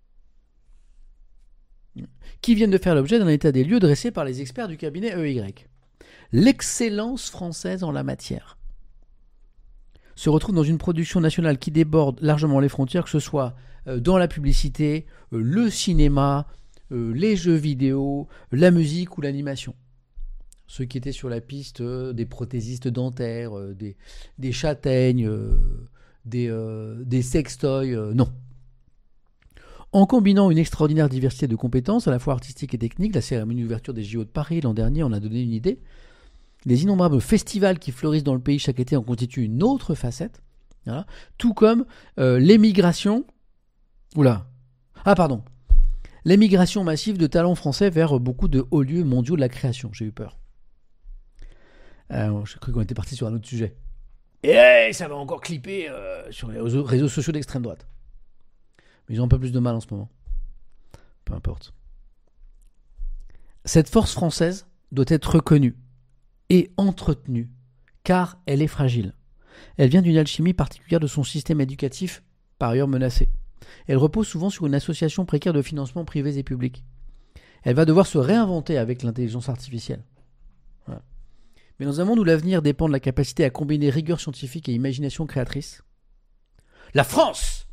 Speaker 1: qui viennent de faire l'objet d'un état des lieux dressé par les experts du cabinet E Y. L'excellence française en la matière se retrouve dans une production nationale qui déborde largement les frontières, que ce soit dans la publicité, le cinéma, les jeux vidéo, la musique ou l'animation. Ceux qui étaient sur la piste des prothésistes dentaires, des, des châtaignes, des, euh, des sextoys, euh, non. En combinant une extraordinaire diversité de compétences, à la fois artistiques et techniques, la cérémonie d'ouverture des J O de Paris l'an dernier en a donné une idée. Les innombrables festivals qui fleurissent dans le pays chaque été en constituent une autre facette. Voilà. Tout comme euh, l'émigration. Oula. Ah, pardon. L'émigration massive de talents français vers beaucoup de hauts lieux mondiaux de la création. J'ai eu peur. Euh, j'ai cru qu'on était parti sur un autre sujet. Et hey, ça va encore clipper euh, sur les réseaux sociaux d'extrême droite. Mais ils ont un peu plus de mal en ce moment. Peu importe. Cette force française doit être reconnue et entretenue, car elle est fragile. Elle vient d'une alchimie particulière de son système éducatif, par ailleurs menacé. Elle repose souvent sur une association précaire de financement privés et publics. Elle va devoir se réinventer avec l'intelligence artificielle. Voilà. Mais dans un monde où l'avenir dépend de la capacité à combiner rigueur scientifique et imagination créatrice, la France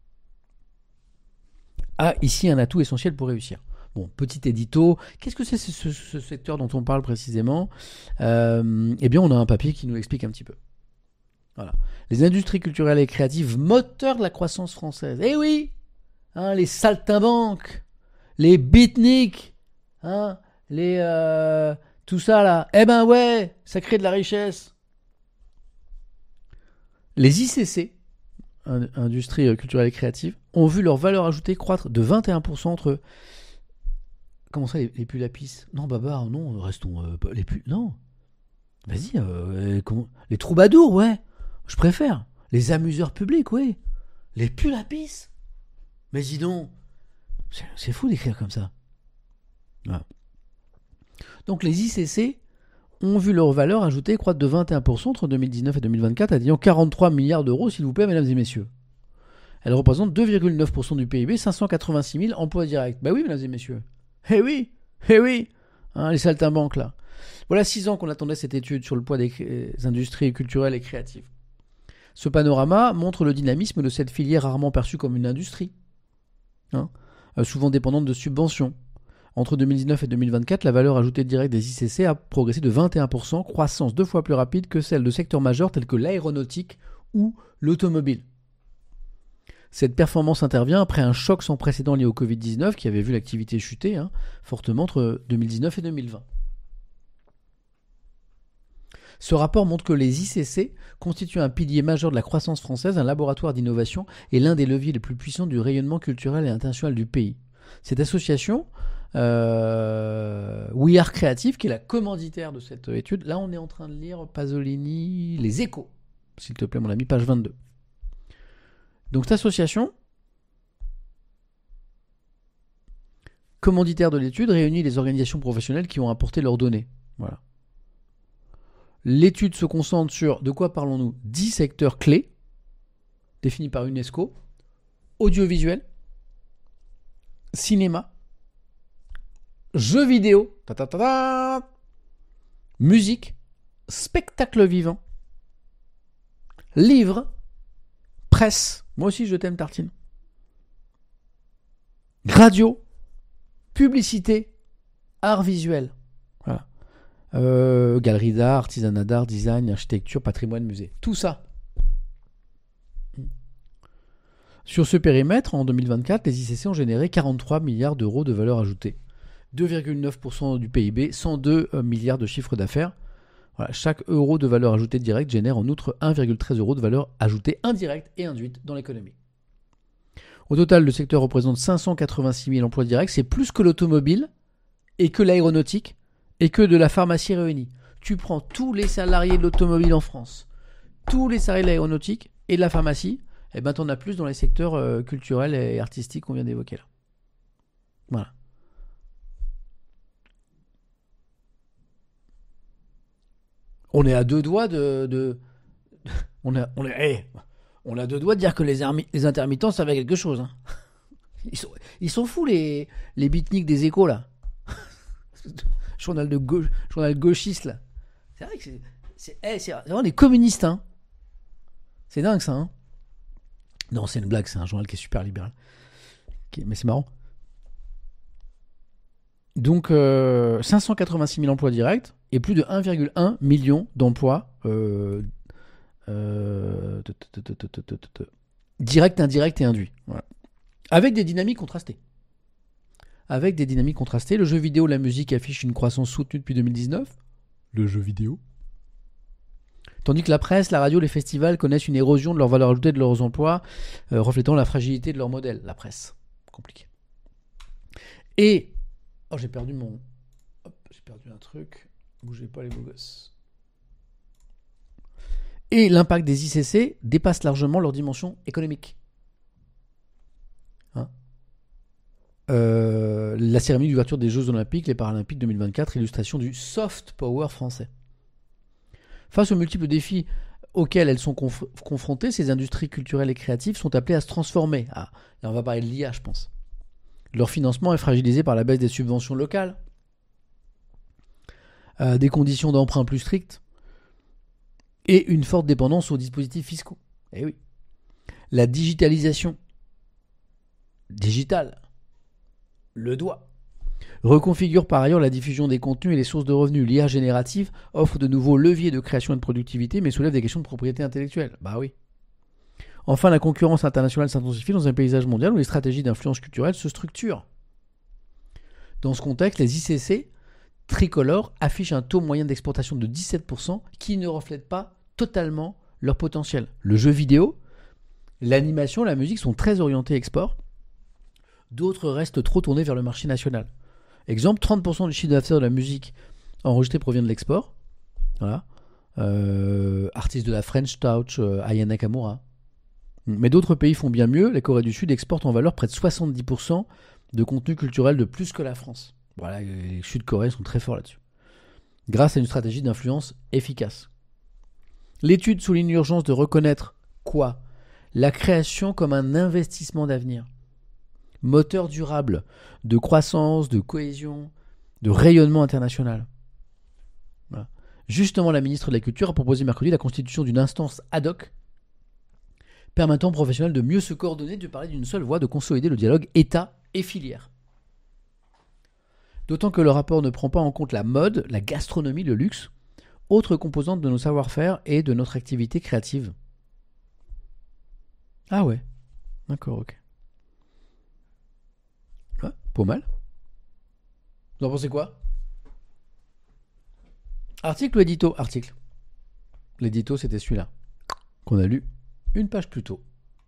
Speaker 1: a ici un atout essentiel pour réussir. Bon, petit édito. Qu'est-ce que c'est ce, ce, ce secteur dont on parle précisément? euh, Eh bien, on a un papier qui nous explique un petit peu. Voilà. Les industries culturelles et créatives, moteurs de la croissance française. Eh oui, hein, les saltimbanques, les beatniks, hein, les euh, tout ça là. Eh ben ouais, ça crée de la richesse. Les I C C, industries culturelles et créatives, ont vu leur valeur ajoutée croître de vingt et un pour cent entre... Comment ça, les, les pulapis? Non, Babar, non, restons... Euh, les plus... Non. Vas-y, euh, comment... les troubadours, ouais. Je préfère. Les amuseurs publics, oui. Les pulapis. Mais dis donc, c'est, c'est fou d'écrire comme ça. Voilà. Donc les I C C ont vu leur valeur ajoutée croître de vingt et un pour cent entre deux mille dix-neuf et deux mille vingt-quatre, atteignant quarante-trois milliards d'euros, s'il vous plaît, mesdames et messieurs. Elle représente deux virgule neuf pour cent du P I B, cinq cent quatre-vingt-six mille emplois directs. Bah oui, mesdames et messieurs. Eh oui, eh oui, hein, les saltimbanques là. Voilà six ans qu'on attendait cette étude sur le poids des, cré... des industries culturelles et créatives. Ce panorama montre le dynamisme de cette filière rarement perçue comme une industrie, hein, euh, souvent dépendante de subventions. Entre deux mille dix-neuf et deux mille vingt-quatre, la valeur ajoutée directe des I C C a progressé de vingt et un pour cent, croissance deux fois plus rapide que celle de secteurs majeurs tels que l'aéronautique ou l'automobile. Cette performance intervient après un choc sans précédent lié au covid dix-neuf qui avait vu l'activité chuter hein, fortement entre deux mille dix-neuf et deux mille vingt. Ce rapport montre que les I C C constituent un pilier majeur de la croissance française, un laboratoire d'innovation et l'un des leviers les plus puissants du rayonnement culturel et international du pays. Cette association, euh, We Are Creative, qui est la commanditaire de cette étude, là on est en train de lire Pasolini, Les Échos, s'il te plaît mon ami, page vingt-deux. Donc cette association, commanditaire de l'étude, réunit les organisations professionnelles qui ont apporté leurs données. Voilà. L'étude se concentre sur, de quoi parlons-nous ? dix secteurs clés, définis par UNESCO, audiovisuel, cinéma, jeux vidéo, ta ta ta ta, musique, spectacle vivant, livres, presse, moi aussi je t'aime Tartine, radio, publicité, art visuel, voilà. Euh, galerie d'art, artisanat d'art, design, architecture, patrimoine, musée. Tout ça. Sur ce périmètre, en deux mille vingt-quatre, les I C C ont généré quarante-trois milliards d'euros de valeur ajoutée. deux virgule neuf pour cent du P I B, cent deux milliards de chiffre d'affaires. Voilà, chaque euro de valeur ajoutée directe génère en outre un virgule treize euros de valeur ajoutée indirecte et induite dans l'économie. Au total, le secteur représente cinq cent quatre-vingt-six mille emplois directs. C'est plus que l'automobile et que l'aéronautique et que de la pharmacie réunie. Tu prends tous les salariés de l'automobile en France, tous les salariés de l'aéronautique et de la pharmacie, et ben t'en as plus dans les secteurs euh, culturels et artistiques qu'on vient d'évoquer là. Voilà. On est à deux doigts de... de... On, a, on, est, hey, on a deux doigts de dire que les, armi... les intermittents savaient quelque chose. Hein. Ils, sont, ils sont fous les, les beatniks des échos là. Journal de gauche, journal gauchiste là. C'est vrai que c'est, c'est, hey, c'est vraiment des communistes hein. C'est dingue ça hein. Non c'est une blague, c'est un journal qui est super libéral. Okay, mais c'est marrant. Donc euh, cinq cent quatre-vingt-six mille emplois directs et plus de un virgule un million d'emplois euh, euh, directs, indirects et induits. Voilà. Avec des dynamiques contrastées. Avec des dynamiques contrastées, le jeu vidéo, la musique affiche une croissance soutenue depuis deux mille dix-neuf. Le jeu vidéo. Tandis que la presse, la radio, les festivals connaissent une érosion de leur valeur ajoutée de leurs emplois, euh, reflétant la fragilité de leur modèle. La presse. Compliqué. Et... Oh, j'ai perdu mon... Hop, j'ai perdu un truc. Bougez pas les beaux gosses. Et l'impact des I C C dépasse largement leur dimension économique. Hein Euh, la cérémonie d'ouverture des Jeux Olympiques, les Paralympiques deux mille vingt-quatre, illustration du soft power français. Face aux multiples défis auxquels elles sont conf- confrontées, ces industries culturelles et créatives sont appelées à se transformer. Ah, et on va parler de l'I A, je pense. Leur financement est fragilisé par la baisse des subventions locales, euh, des conditions d'emprunt plus strictes et une forte dépendance aux dispositifs fiscaux. Eh oui. La digitalisation digitale le doigt reconfigure par ailleurs la diffusion des contenus et les sources de revenus. L'I A générative offre de nouveaux leviers de création et de productivité, mais soulève des questions de propriété intellectuelle. Bah oui. Enfin, la concurrence internationale s'intensifie dans un paysage mondial où les stratégies d'influence culturelle se structurent. Dans ce contexte, les I C C tricolores affichent un taux moyen d'exportation de dix-sept pour cent qui ne reflète pas totalement leur potentiel. Le jeu vidéo, l'animation, la musique sont très orientés export. D'autres restent trop tournés vers le marché national. Exemple, trente pour cent du chiffre d'affaires de la musique enregistrée provient de l'export. Voilà. Euh, artiste de la French Touch, euh, Aya Nakamura. Mais d'autres pays font bien mieux. La Corée du Sud exporte en valeur près de soixante-dix pour cent de contenu culturel de plus que la France. Voilà, les Sud-Coréens sont très forts là-dessus. Grâce à une stratégie d'influence efficace. L'étude souligne l'urgence de reconnaître quoi ? La création comme un investissement d'avenir. Moteur durable de croissance, de cohésion, de rayonnement international. Voilà. Justement, la ministre de la Culture a proposé mercredi la constitution d'une instance ad hoc permettant aux professionnels de mieux se coordonner, de parler d'une seule voix, de consolider le dialogue État et filière. D'autant que le rapport ne prend pas en compte la mode, la gastronomie, le luxe, autre composante de nos savoir-faire et de notre activité créative. Ah ouais. D'accord, ok. Ouais, pas mal. Vous en pensez quoi? Article ou édito? Article. L'édito, c'était celui-là, qu'on a lu une page plus tôt.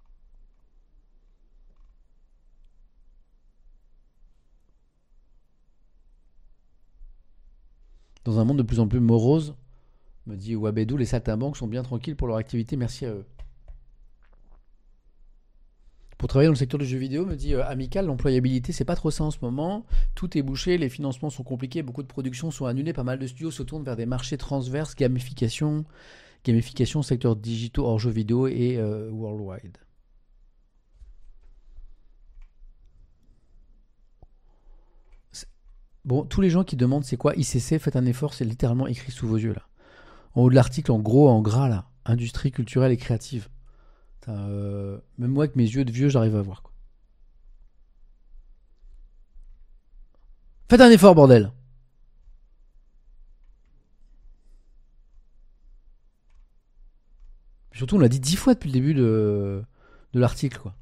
Speaker 1: Dans un monde de plus en plus morose, me dit Wabedou, les saltimbanques sont bien tranquilles pour leur activité, merci à eux. Pour travailler dans le secteur du jeu vidéo, me dit euh, Amical, l'employabilité, c'est pas trop ça en ce moment. Tout est bouché, les financements sont compliqués, beaucoup de productions sont annulées, pas mal de studios se tournent vers des marchés transverses, gamification, gamification, secteur digitaux hors jeux vidéo et euh, worldwide. C'est... Bon, tous les gens qui demandent c'est quoi I C C, faites un effort, c'est littéralement écrit sous vos yeux là. En haut de l'article, en gros, en gras là, industrie culturelle et créative. Euh, même moi, avec mes yeux de vieux, j'arrive à voir. Quoi. Faites un effort, bordel. Surtout, on l'a dit dix fois depuis le début de, de l'article, quoi.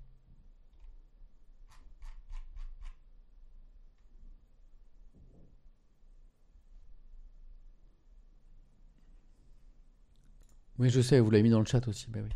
Speaker 1: Oui, je sais, vous l'avez mis dans le chat aussi, bah oui.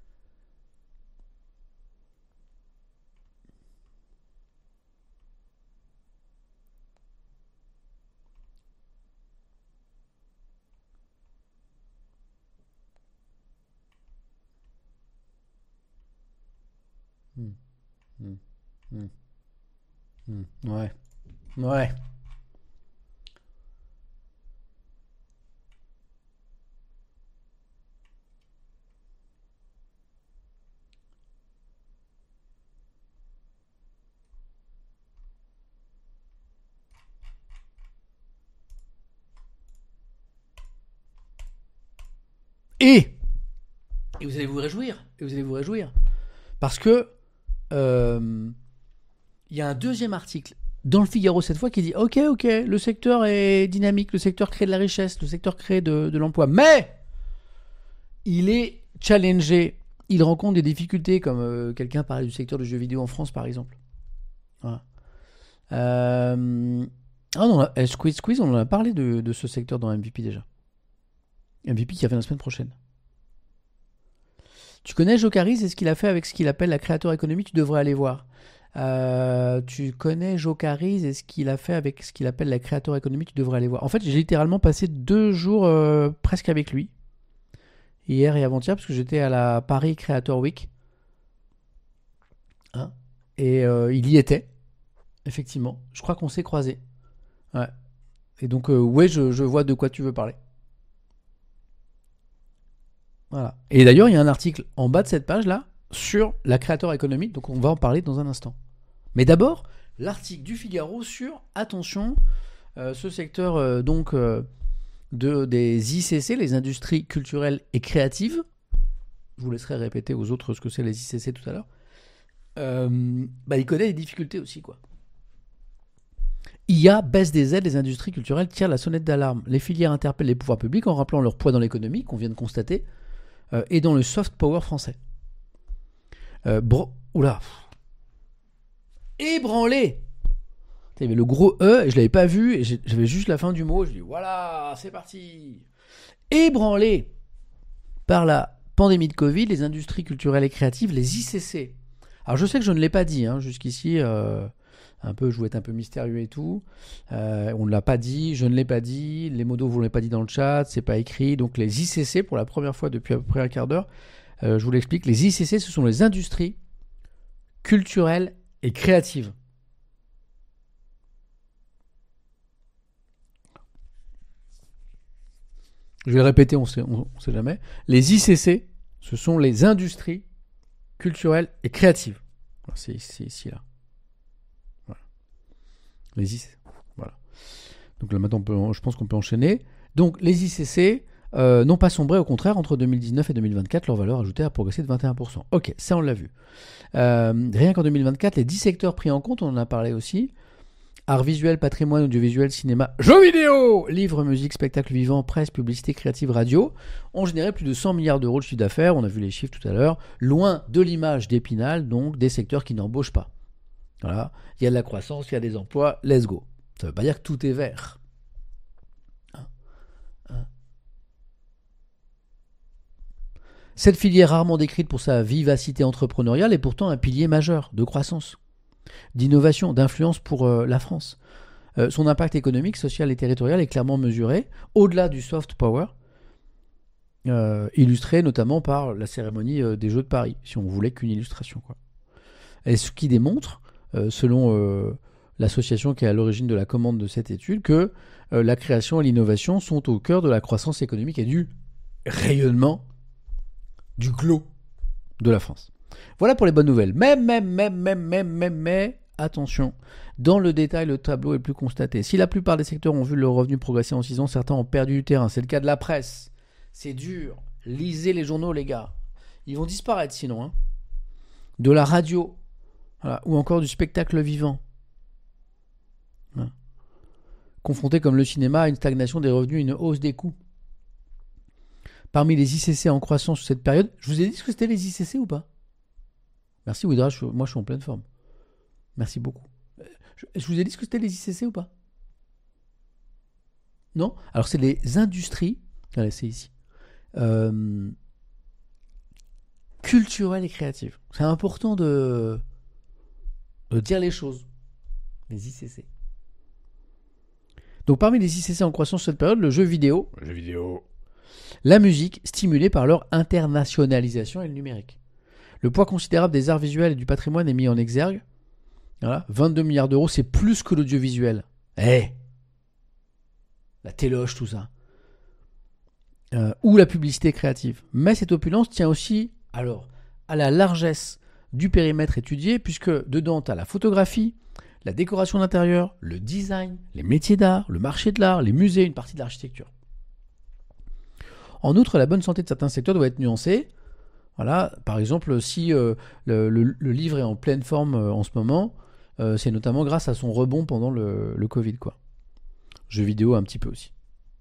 Speaker 1: Hmm. Hmm. Hmm. Hmm. Ouais. Ouais. Et, et vous allez vous réjouir. Et vous allez vous réjouir. Parce que il euh, y a un deuxième article dans le Figaro cette fois qui dit ok ok le secteur est dynamique, le secteur crée de la richesse, le secteur crée de, de l'emploi, mais il est challengé, il rencontre des difficultés comme euh, quelqu'un parlait du secteur du jeu vidéo en France par exemple. Voilà. Euh... Ah non, Squeeze Squeeze on en a parlé de, de ce secteur dans M V P déjà. M V P qui a fait la semaine prochaine. Tu connais Jocaris et ce qu'il a fait avec ce qu'il appelle la créateur économie, tu devrais aller voir. Euh, tu connais Jocaris et ce qu'il a fait avec ce qu'il appelle la créateur économie, tu devrais aller voir. En fait, j'ai littéralement passé deux jours euh, presque avec lui. Hier et avant-hier, parce que j'étais à la Paris Creator Week. Hein et euh, il y était, effectivement. Je crois qu'on s'est croisés. Ouais. Et donc, euh, ouais, je, je vois de quoi tu veux parler. Voilà. Et d'ailleurs, il y a un article en bas de cette page-là sur la créateur économique, donc on va en parler dans un instant. Mais d'abord, l'article du Figaro sur, attention, euh, ce secteur euh, donc euh, de, des I C C, les industries culturelles et créatives. Je vous laisserai répéter aux autres ce que c'est les I C C tout à l'heure. Euh, bah, il connaît les difficultés aussi, quoi. I A baisse des aides, les industries culturelles tirent la sonnette d'alarme. Les filières interpellent les pouvoirs publics en rappelant leur poids dans l'économie, qu'on vient de constater, euh, et dans le soft power français. Euh, bro... Oula. Ébranlé. Il y avait le gros E, et je l'avais pas vu, et j'avais juste la fin du mot, je dis voilà, c'est parti. Ébranlé par la pandémie de Covid, les industries culturelles et créatives, les I C C. Alors je sais que je ne l'ai pas dit, hein, jusqu'ici... Euh... un peu, je voulais être un peu mystérieux et tout. Euh, on ne l'a pas dit, je ne l'ai pas dit. Les modos, vous ne l'avez pas dit dans le chat, c'est pas écrit. Donc les I C C, pour la première fois depuis à peu près un quart d'heure, euh, je vous l'explique. Les I C C, ce sont les industries culturelles et créatives. Je vais le répéter, on sait, on, on sait jamais. Les I C C, ce sont les industries culturelles et créatives. Alors, c'est, c'est ici, là. Les I C C, voilà. Donc là maintenant, on peut, je pense qu'on peut enchaîner. Donc les I C C euh, n'ont pas sombré, au contraire, entre deux mille dix-neuf et deux mille vingt-quatre, leur valeur ajoutée a progressé de vingt et un pour cent. Ok, ça on l'a vu. Euh, rien qu'en deux mille vingt-quatre, les dix secteurs pris en compte, on en a parlé aussi, Art visuel, patrimoine audiovisuel, cinéma, jeux vidéo, livres, musique, spectacle vivant, presse, publicité créative, radio ont généré plus de cent milliards d'euros de chiffre d'affaires. On a vu les chiffres tout à l'heure. Loin de l'image d'Épinal, donc des secteurs qui n'embauchent pas. Voilà. Il y a de la croissance, il y a des emplois, let's go. Ça ne veut pas dire que tout est vert. Hein hein Cette filière rarement décrite pour sa vivacité entrepreneuriale est pourtant un pilier majeur de croissance, d'innovation, d'influence pour euh, la France. Euh, son impact économique, social et territorial est clairement mesuré, au-delà du soft power, euh, illustré notamment par la cérémonie euh, des Jeux de Paris, si on voulait qu'une illustration, quoi. Et ce qui démontre, euh, selon euh, l'association qui est à l'origine de la commande de cette étude, que euh, la création et l'innovation sont au cœur de la croissance économique et du rayonnement, du glow de la France. Voilà pour les bonnes nouvelles. Mais, même, même, même, même, même, mais, attention, dans le détail, le tableau est plus constaté. Si la plupart des secteurs ont vu leur revenu progresser en six ans, certains ont perdu du terrain. C'est le cas de la presse. C'est dur. Lisez les journaux, les gars. Ils vont disparaître sinon. Hein. De la radio, voilà, ou encore du spectacle vivant. Voilà. Confronté comme le cinéma à une stagnation des revenus et une hausse des coûts. Parmi les I C C en croissance sur cette période, je vous ai dit ce que c'était les I C C ou pas ? Merci Widra, je, moi je suis en pleine forme. Merci beaucoup. Je, je vous ai dit ce que c'était les I C C ou pas ? Non ? Alors c'est les industries, allez c'est ici, euh, culturelles et créatives. C'est important de, de dire les choses. Les I C C. Donc parmi les I C C en croissance sur cette période, le jeu vidéo, le jeu vidéo, la musique, stimulée par leur internationalisation et le numérique. Le poids considérable des arts visuels et du patrimoine est mis en exergue. Voilà, vingt-deux milliards d'euros, c'est plus que l'audiovisuel. Eh hey La téloche, tout ça. Euh, ou la publicité créative. Mais cette opulence tient aussi, alors, à la largesse du périmètre étudié, puisque dedans, tu as la photographie, la décoration d'intérieur, le design, les métiers d'art, le marché de l'art, les musées, une partie de l'architecture. En outre, la bonne santé de certains secteurs doit être nuancée. Voilà, par exemple, si euh, le, le, le livre est en pleine forme euh, en ce moment, euh, c'est notamment grâce à son rebond pendant le, le Covid, quoi. Jeux vidéo un petit peu aussi.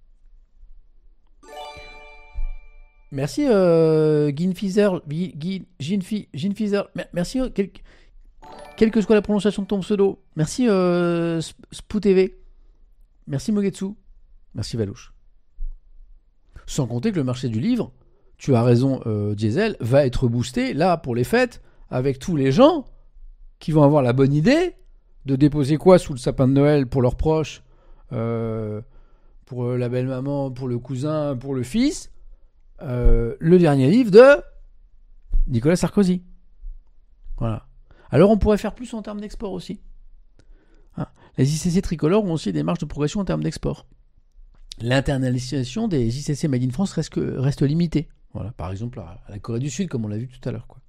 Speaker 1: Merci euh, Ginfizer, Ginfizer, merci, euh, quel, quelle que soit la prononciation de ton pseudo. Merci euh, SpouTV. Merci Mogetsu. Merci Valouche. Sans compter que le marché du livre, tu as raison, euh, Diesel, va être boosté, là, pour les fêtes, avec tous les gens qui vont avoir la bonne idée de déposer quoi sous le sapin de Noël pour leurs proches, euh, pour la belle-maman, pour le cousin, pour le fils, euh, le dernier livre de Nicolas Sarkozy. Voilà. Alors, on pourrait faire plus en termes d'export aussi. Hein. Les I C C tricolores ont aussi des marges de progression en termes d'export. L'internalisation des I C C Made in France reste, que, reste limitée. Voilà, par exemple, à la Corée du Sud, comme on l'a vu tout à l'heure, quoi.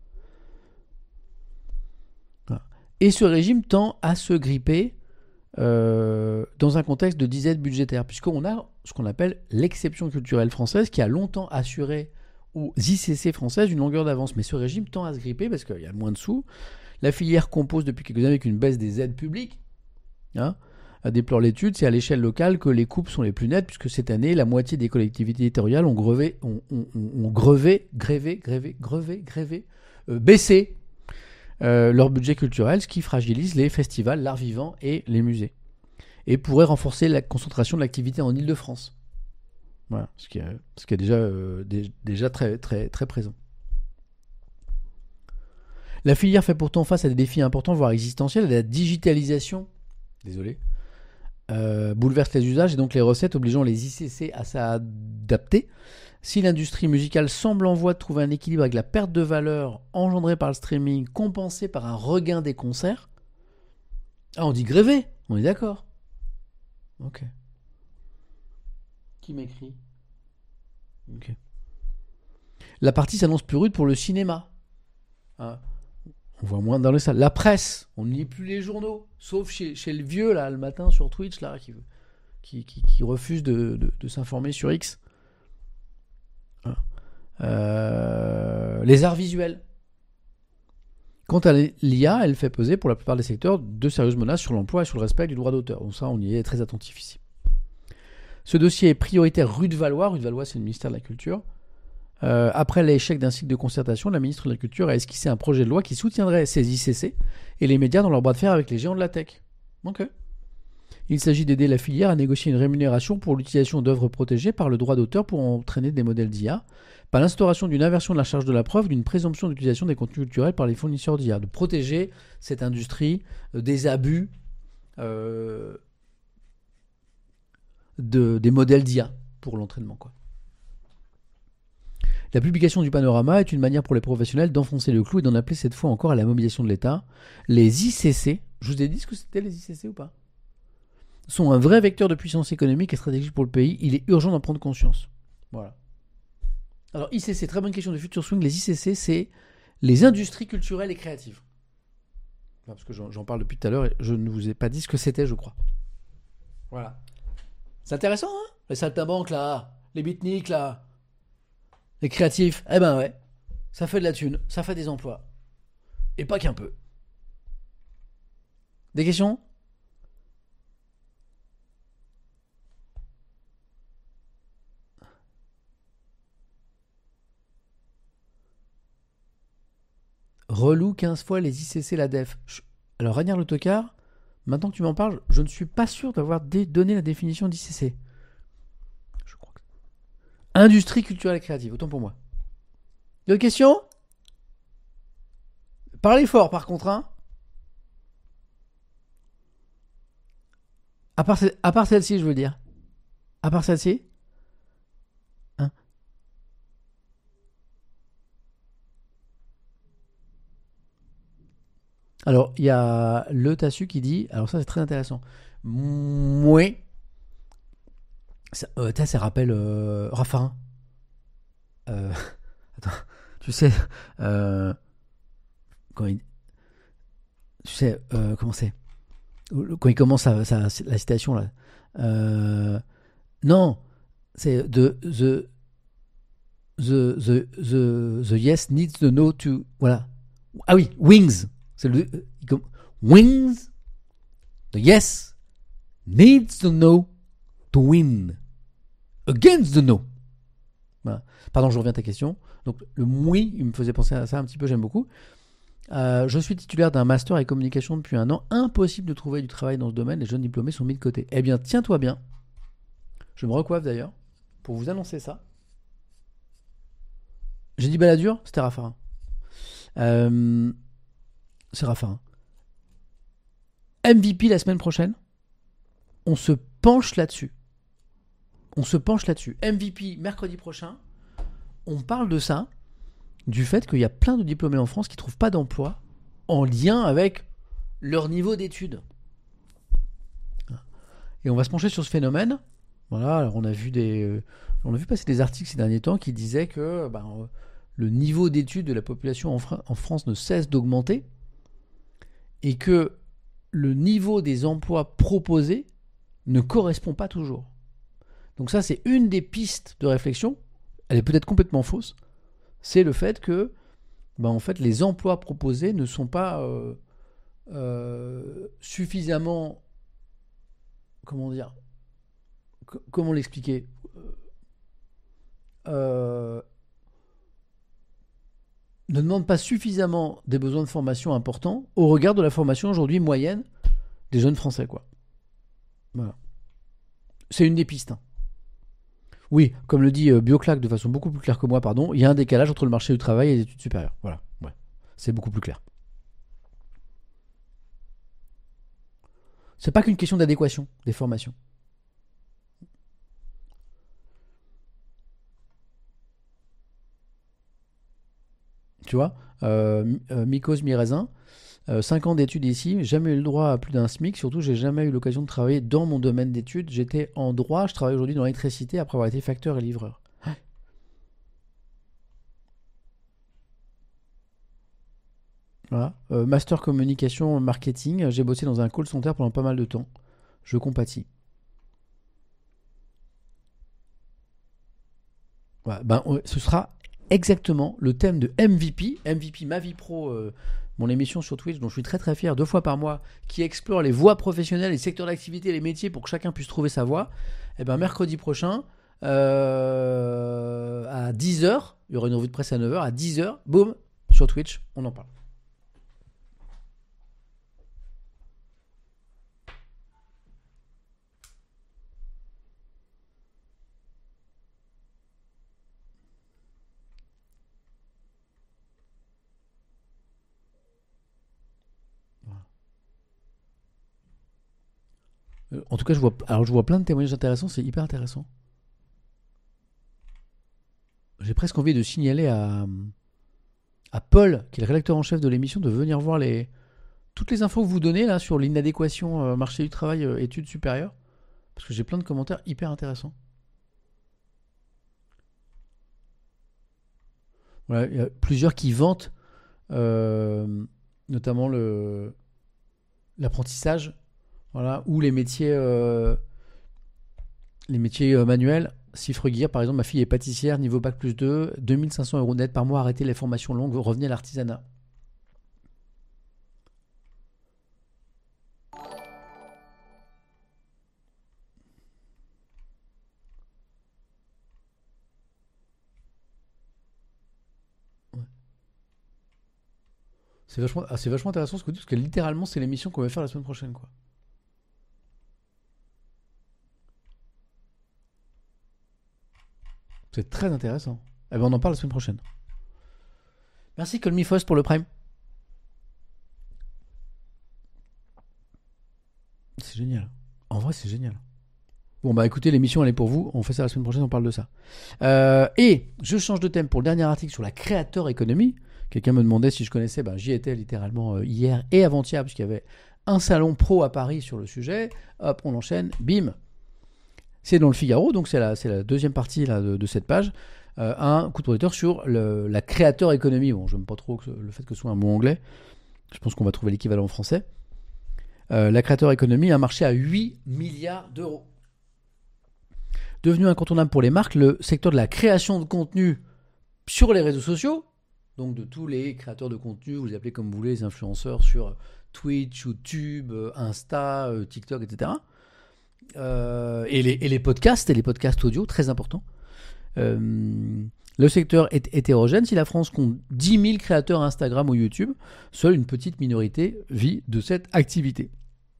Speaker 1: Voilà. Et ce régime tend à se gripper euh, dans un contexte de disette budgétaire, puisqu'on a ce qu'on appelle l'exception culturelle française, qui a longtemps assuré aux I C C françaises une longueur d'avance. Mais ce régime tend à se gripper parce qu'il y a moins de sous. La filière compose depuis quelques années avec une baisse des aides publiques. Hein, déplore l'étude, c'est à l'échelle locale que les coupes sont les plus nettes, puisque cette année, la moitié des collectivités territoriales ont grevé, ont, ont, ont, ont grevé, grévé, grévé, grevé, grévé, euh, baissé euh, leur budget culturel, ce qui fragilise les festivals, l'art vivant et les musées, et pourrait renforcer la concentration de l'activité en Île-de-France. Voilà, ce qui est, ce qui est déjà, euh, dé, déjà très, très, très présent. La filière fait pourtant face à des défis importants, voire existentiels, la digitalisation, désolé, Euh, bouleverse les usages et donc les recettes, obligeant les I C C à s'adapter. Si l'industrie musicale semble en voie de trouver un équilibre avec la perte de valeur engendrée par le streaming, compensée par un regain des concerts, ah, on dit grévé, on est d'accord. Ok. Qui m'écrit ? Ok. La partie s'annonce plus rude pour le cinéma. Ah. On voit moins dans les salles. La presse, on ne lit plus les journaux, sauf chez, chez le vieux, là, le matin sur Twitch, là, qui, qui, qui, qui refuse de, de, de s'informer sur X. Voilà. Euh, les arts visuels. Quant à l'I A, elle fait peser pour la plupart des secteurs de sérieuses menaces sur l'emploi et sur le respect du droit d'auteur. Donc ça, on y est très attentif ici. Ce dossier est prioritaire rue de Valois. Rue de Valois, c'est le ministère de la Culture. Euh, après l'échec d'un cycle de concertation, la ministre de la Culture a esquissé un projet de loi qui soutiendrait ces I C C et les médias dans leur bras de fer avec les géants de la tech. Ok. Il s'agit d'aider la filière à négocier une rémunération pour l'utilisation d'œuvres protégées par le droit d'auteur pour entraîner des modèles d'I A, par l'instauration d'une inversion de la charge de la preuve, d'une présomption d'utilisation des contenus culturels par les fournisseurs d'I A, de protéger cette industrie euh, des abus euh, de, des modèles d'I A pour l'entraînement, quoi. La publication du panorama est une manière pour les professionnels d'enfoncer le clou et d'en appeler cette fois encore à la mobilisation de l'État. Les I C C, je vous ai dit ce que c'était les I C C ou pas ? Sont un vrai vecteur de puissance économique et stratégique pour le pays. Il est urgent d'en prendre conscience. Voilà. Alors I C C, très bonne question de Future Swing. Les I C C, c'est les industries culturelles et créatives. Parce que j'en, j'en parle depuis tout à l'heure et je ne vous ai pas dit ce que c'était, je crois. Voilà. C'est intéressant, hein ? Les saltimbanques, là. Les beatniks, là. Les créatifs. Eh ben ouais. Ça fait de la thune. Ça fait des emplois. Et pas qu'un peu. Des questions ? Relou quinze fois les I C C, la def. Alors, Ranière l'autocar, maintenant que tu m'en parles, je ne suis pas sûr d'avoir dé- donné la définition d'I C C. Je crois que... Industrie culturelle et créative, autant pour moi. D'autres questions ? Parlez fort, par contre, hein. À part, ce- à part celle-ci, je veux dire. À part celle-ci. Hein ? Alors, il y a le Tassu qui dit, alors ça c'est très intéressant. Mouais. Ça, euh, t'as, ça rappelle euh, Raffarin. Euh, attends, tu sais, euh, quand il, tu sais, euh, comment c'est quand il commence sa, sa, la citation là. Euh, non, c'est the the the the the the yes needs to know to voilà. Ah oui, wings. C'est le euh, wings. The yes needs to know to win against the no. Voilà. Pardon, je reviens à ta question. Donc le oui, il me faisait penser à ça un petit peu, j'aime beaucoup. Euh, je suis titulaire d'un master et communication depuis un an. Impossible de trouver du travail dans ce domaine. Les jeunes diplômés sont mis de côté. Eh bien, tiens-toi bien. Je me recoiffe d'ailleurs pour vous annoncer ça. J'ai dit Balladur, c'était Raffarin. Euh, c'est Raffarin. M V P la semaine prochaine. On se penche là-dessus. On se penche là-dessus. M V P mercredi prochain. On parle de ça. Du fait qu'il y a plein de diplômés en France qui ne trouvent pas d'emploi en lien avec leur niveau d'études. Et on va se pencher sur ce phénomène. Voilà, alors on a vu des, euh, on a vu passer des articles ces derniers temps qui disaient que ben, euh, le niveau d'études de la population en, Fra- en France ne cesse d'augmenter et que le niveau des emplois proposés ne correspond pas toujours. Donc ça, c'est une des pistes de réflexion. Elle est peut-être complètement fausse. C'est le fait que ben en fait, les emplois proposés ne sont pas euh, euh, suffisamment... Comment dire c- Comment l'expliquer euh, ne demandent pas suffisamment des besoins de formation importants au regard de la formation aujourd'hui moyenne des jeunes Français, quoi. Voilà. C'est une des pistes, hein. Oui, comme le dit euh, Bioclac de façon beaucoup plus claire que moi, pardon, il y a un décalage entre le marché du travail et les études supérieures. Voilà, ouais. C'est beaucoup plus clair. C'est pas qu'une question d'adéquation des formations. Tu vois, euh, euh, Mycose Mi-Raisin, euh, cinq ans d'études ici, jamais eu le droit à plus d'un SMIC, surtout j'ai jamais eu l'occasion de travailler dans mon domaine d'études. J'étais en droit, je travaille aujourd'hui dans l'électricité après avoir été facteur et livreur. Voilà. Euh, master communication marketing, j'ai bossé dans un call center pendant pas mal de temps. Je compatis. Voilà. Ben, ouais, ce sera exactement le thème de M V P. M V P, ma vie pro, euh, mon émission sur Twitch, dont je suis très très fier, deux fois par mois, qui explore les voies professionnelles, les secteurs d'activité, les métiers pour que chacun puisse trouver sa voie, et ben mercredi prochain, euh, à dix heures, il y aura une revue de presse à neuf heures, à dix heures, boum, sur Twitch, on en parle. En tout cas, je vois, alors je vois plein de témoignages intéressants, c'est hyper intéressant. J'ai presque envie de signaler à, à Paul, qui est le rédacteur en chef de l'émission, de venir voir les, toutes les infos que vous donnez là sur l'inadéquation euh, marché du travail, euh, études supérieures, parce que j'ai plein de commentaires hyper intéressants. Voilà, il y a plusieurs qui vantent euh, notamment le, l'apprentissage. Voilà, ou les métiers, euh, les métiers euh, manuels. Cifre Gear, par exemple, ma fille est pâtissière, niveau bac plus deux, deux mille cinq cents euros net par mois, arrêtez les formations longues, revenez à l'artisanat. Ouais. C'est vachement, ah, c'est vachement intéressant ce que vous dites, parce que littéralement, c'est l'émission qu'on va faire la semaine prochaine, quoi. C'est très intéressant. Eh ben on en parle la semaine prochaine. Merci Colmifost pour le Prime. C'est génial. En vrai, c'est génial. Bon, bah écoutez, l'émission elle est pour vous. On fait ça la semaine prochaine, on parle de ça. Euh, et je change de thème pour le dernier article sur la Creator Economy. Quelqu'un me demandait si je connaissais. Ben, j'y étais littéralement euh, hier et avant-hier, puisqu'il y avait un salon pro à Paris sur le sujet. Hop, on enchaîne. Bim. C'est dans le Figaro, donc c'est la, c'est la deuxième partie là, de, de cette page. Euh, un coup de projecteur sur le, la Creator Economy. Bon, je n'aime pas trop que, le fait que ce soit un mot anglais. Je pense qu'on va trouver l'équivalent en français. Euh, la Creator Economy a un marché à huit milliards d'euros. Devenu incontournable pour les marques, le secteur de la création de contenu sur les réseaux sociaux, donc de tous les créateurs de contenu, vous les appelez comme vous voulez, les influenceurs sur Twitch, YouTube, Insta, TikTok, et cetera. Euh, et, les, et les podcasts, et les podcasts audio, très importants. Euh, le secteur est hétérogène. Si la France compte dix mille créateurs Instagram ou YouTube, seule une petite minorité vit de cette activité.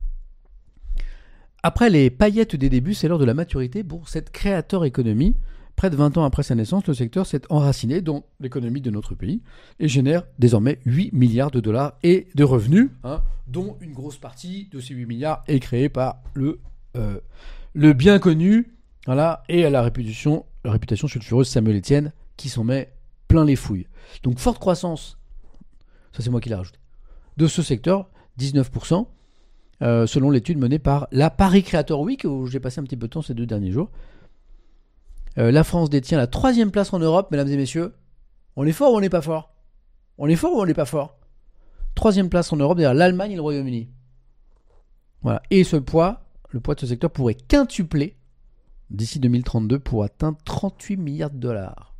Speaker 1: Après les paillettes des débuts, c'est l'heure de la maturité pour cette Creator Economy. Près de vingt ans après sa naissance, le secteur s'est enraciné dans l'économie de notre pays et génère désormais huit milliards de dollars et de revenus, hein, dont une grosse partie de ces huit milliards est créée par le Euh, le bien connu, voilà, et à la réputation, la réputation sulfureuse Samuel Etienne qui s'en met plein les fouilles. Donc forte croissance, ça c'est moi qui l'ai rajouté, de ce secteur, dix-neuf pour cent, euh, selon l'étude menée par la Paris Creator Week, où j'ai passé un petit peu de temps ces deux derniers jours. Euh, la France détient la troisième place en Europe, mesdames et messieurs. On est fort ou on n'est pas fort ? On est fort ou on n'est pas fort ? Troisième place en Europe, derrière l'Allemagne et le Royaume-Uni. Voilà, et ce poids... Le poids de ce secteur pourrait quintupler d'ici deux mille trente-deux pour atteindre trente-huit milliards de dollars.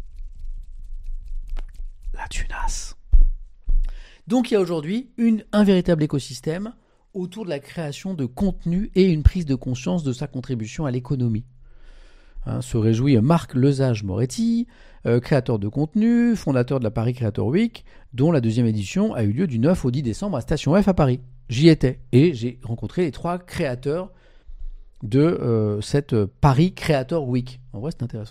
Speaker 1: La tunasse. Donc il y a aujourd'hui une, un véritable écosystème autour de la création de contenu et une prise de conscience de sa contribution à l'économie. Hein, se réjouit Marc Lesage-Moretti, euh, créateur de contenu, fondateur de la Paris Creator Week, dont la deuxième édition a eu lieu du neuf au dix décembre à Station F à Paris. J'y étais et j'ai rencontré les trois créateurs de euh, cette Paris Creator Week. En vrai, c'est intéressant.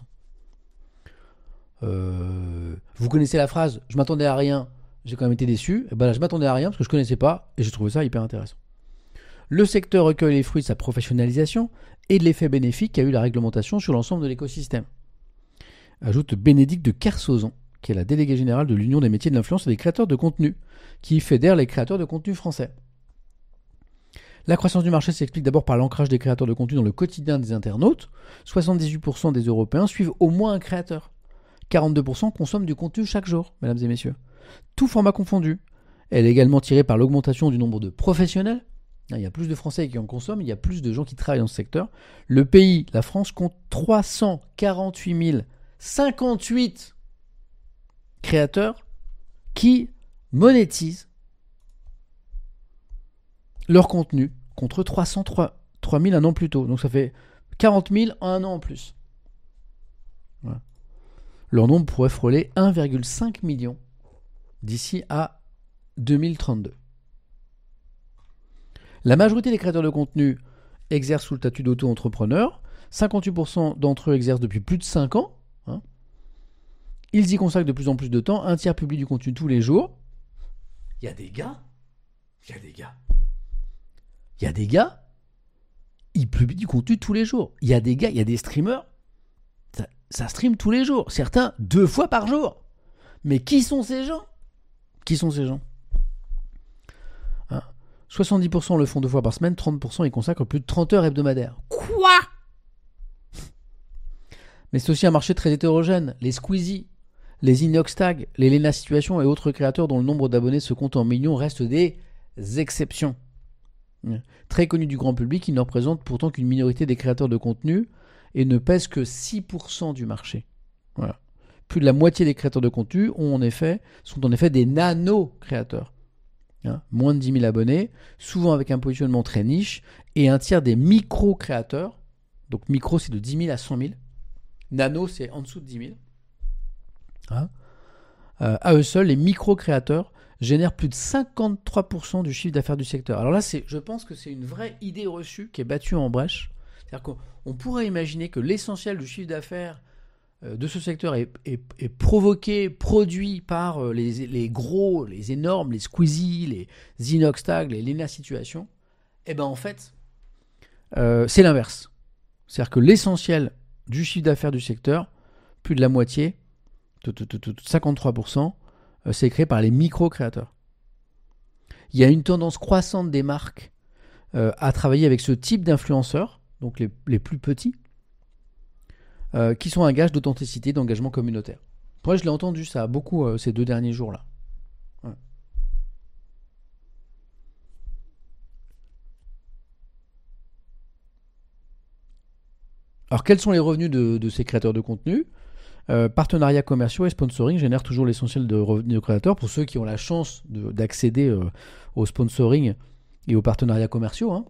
Speaker 1: Euh, vous connaissez la phrase « Je m'attendais à rien, j'ai quand même été déçu ». Et ben là, je m'attendais à rien parce que je ne connaissais pas et j'ai trouvé ça hyper intéressant. Le secteur recueille les fruits de sa professionnalisation et de l'effet bénéfique qu'a eu la réglementation sur l'ensemble de l'écosystème. Ajoute Bénédicte de Kersauzon, qui est la déléguée générale de l'Union des métiers de l'influence et des créateurs de contenu, qui fédère les créateurs de contenu français. La croissance du marché s'explique d'abord par l'ancrage des créateurs de contenu dans le quotidien des internautes. soixante-dix-huit pour cent des Européens suivent au moins un créateur. quarante-deux pour cent consomment du contenu chaque jour, mesdames et messieurs. Tout format confondu. Elle est également tirée par l'augmentation du nombre de professionnels. Il y a plus de Français qui en consomment, il y a plus de gens qui travaillent dans ce secteur. Le pays, la France, compte trois cent quarante-huit mille cinquante-huit créateurs qui monétisent leur contenu contre trois cent trois mille un an plus tôt. Donc ça fait quarante mille en un an en plus. Voilà. Leur nombre pourrait frôler un virgule cinq million d'ici à deux mille trente-deux. La majorité des créateurs de contenu exercent sous le statut d'auto-entrepreneur. cinquante-huit pour cent d'entre eux exercent depuis plus de cinq ans. Hein. Ils y consacrent de plus en plus de temps. Un tiers publie du contenu tous les jours. Il y a des gars. Il y a des gars. Il y a des gars. Ils publient du contenu tous les jours. Il y a des gars, il y a des streamers. Ça, ça stream tous les jours. Certains deux fois par jour. Mais qui sont ces gens ? Qui sont ces gens ? Hein ? soixante-dix pour cent le font deux fois par semaine, trente pour cent y consacrent plus de trente heures hebdomadaires. Quoi ? Mais c'est aussi un marché très hétérogène. Les Squeezie, les Inoxtag, les Lena Situation et autres créateurs dont le nombre d'abonnés se compte en millions restent des exceptions. Très connus du grand public, ils ne représentent pourtant qu'une minorité des créateurs de contenu et ne pèsent que six pour cent du marché. Voilà. Plus de la moitié des créateurs de contenu ont en effet, sont en effet des nano-créateurs. Hein, moins de dix mille abonnés, souvent avec un positionnement très niche, et un tiers des micro-créateurs, donc micro c'est de dix mille à cent mille, nano c'est en dessous de dix mille, hein, euh, à eux seuls, les micro-créateurs génèrent plus de cinquante-trois pour cent du chiffre d'affaires du secteur. Alors là, c'est, je pense que c'est une vraie idée reçue qui est battue en brèche. C'est-à-dire qu'on on pourrait imaginer que l'essentiel du chiffre d'affaires de ce secteur est, est, est provoqué, produit par les, les gros, les énormes, les Squeezie, les Inoxtag, les Lena Situation. Et bien en fait, euh, c'est l'inverse. C'est-à-dire que l'essentiel du chiffre d'affaires du secteur, plus de la moitié, cinquante-trois pour cent, c'est créé par les micro-créateurs. Il y a une tendance croissante des marques euh, à travailler avec ce type d'influenceurs, donc les, les plus petits, Euh, qui sont un gage d'authenticité, d'engagement communautaire. Moi, je l'ai entendu ça beaucoup euh, ces deux derniers jours-là. Ouais. Alors, quels sont les revenus de, de ces créateurs de contenu ? euh, Partenariats commerciaux et sponsoring génèrent toujours l'essentiel de revenus de créateurs. Pour ceux qui ont la chance de, d'accéder euh, au sponsoring et aux partenariats commerciaux. Hein.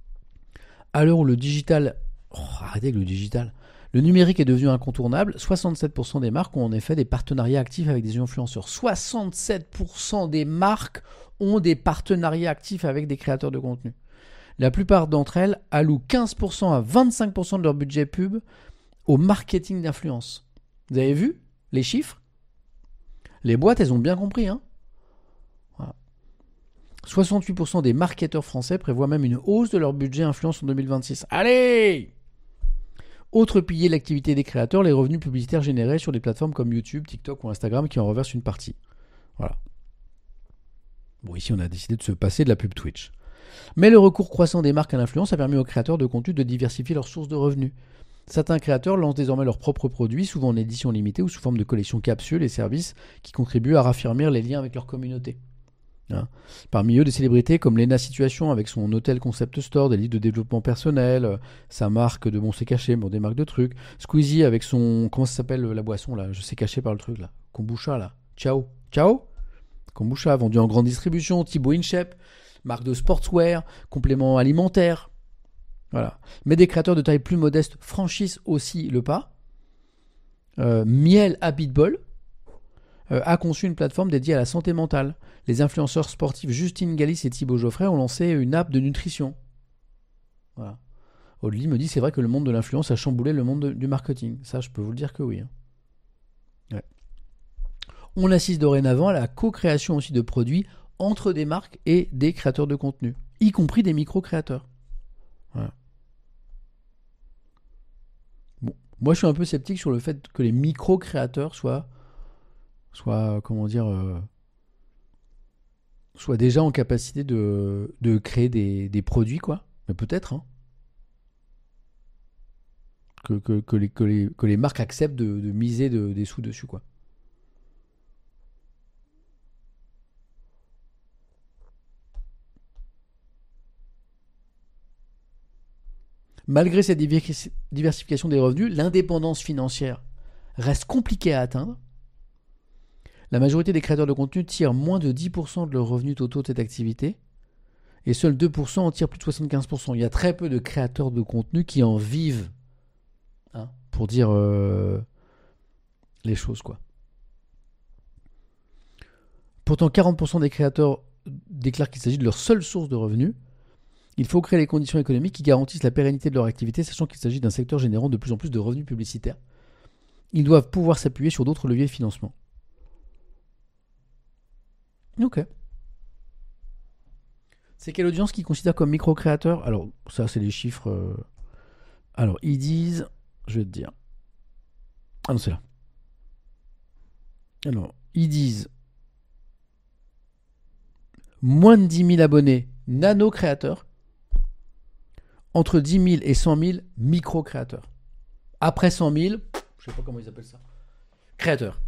Speaker 1: À l'heure où le digital... Oh, arrêtez avec le digital. Le numérique est devenu incontournable. soixante-sept pour cent des marques ont en effet des partenariats actifs avec des influenceurs. soixante-sept pour cent des marques ont des partenariats actifs avec des créateurs de contenu. La plupart d'entre elles allouent quinze pour cent à vingt-cinq pour cent de leur budget pub au marketing d'influence. Vous avez vu les chiffres ? Les boîtes, elles ont bien compris. Hein ? Voilà. soixante-huit pour cent des marketeurs français prévoient même une hausse de leur budget influence en deux mille vingt-six. Allez ! Autre pilier de l'activité des créateurs, les revenus publicitaires générés sur des plateformes comme YouTube, TikTok ou Instagram qui en reversent une partie. Voilà. Bon, ici on a décidé de se passer de la pub Twitch. Mais le recours croissant des marques à l'influence a permis aux créateurs de contenu de diversifier leurs sources de revenus. Certains créateurs lancent désormais leurs propres produits, souvent en édition limitée ou sous forme de collections capsules et services qui contribuent à raffermir les liens avec leur communauté. Hein. Parmi eux, des célébrités comme Lena Situation avec son hôtel concept store, des livres de développement personnel, euh, sa marque de bon c'est caché, bon des marques de trucs. Squeezie avec son, comment ça s'appelle la boisson là, je sais caché par le truc là, kombucha là, ciao, ciao, kombucha vendu en grande distribution. Thibaut Inchep, marque de sportswear, complément alimentaire, voilà. Mais des créateurs de taille plus modeste franchissent aussi le pas. Euh, Miel Habit Ball euh, a conçu une plateforme dédiée à la santé mentale. Les influenceurs sportifs Justine Galis et Thibaut Geoffrey ont lancé une app de nutrition. Voilà. Audley me dit c'est vrai que le monde de l'influence a chamboulé le monde de, du marketing. Ça, je peux vous le dire que oui. Hein. Ouais. On assiste dorénavant à la co-création aussi de produits entre des marques et des créateurs de contenu, y compris des micro-créateurs. Voilà. Bon. Moi, je suis un peu sceptique sur le fait que les micro-créateurs soient, soient comment dire... Euh, soit déjà en capacité de, de créer des, des produits, quoi. Mais peut-être, hein. Que, que, que, les, que, les, que les marques acceptent de, de miser de, des sous dessus, quoi. Malgré cette diversification des revenus, l'indépendance financière reste compliquée à atteindre. La majorité des créateurs de contenu tirent moins de dix pour cent de leurs revenus totaux de cette activité. et seuls deux pour cent en tirent plus de soixante-quinze pour cent. Il y a très peu de créateurs de contenu qui en vivent, hein, pour dire euh, les choses, quoi. Pourtant, quarante pour cent des créateurs déclarent qu'il s'agit de leur seule source de revenus. Il faut créer les conditions économiques qui garantissent la pérennité de leur activité, sachant qu'il s'agit d'un secteur générant de plus en plus de revenus publicitaires. Ils doivent pouvoir s'appuyer sur d'autres leviers de financement. Ok. C'est quelle audience qu'ils considèrent comme micro-créateurs? Alors, ça, c'est les chiffres. Euh... Alors, ils disent... Je vais te dire. Ah non, c'est là. Alors, ils disent... Moins de dix mille abonnés nano-créateurs. Entre dix mille et cent mille micro-créateurs. Après cent mille, je sais pas comment ils appellent ça. Créateurs.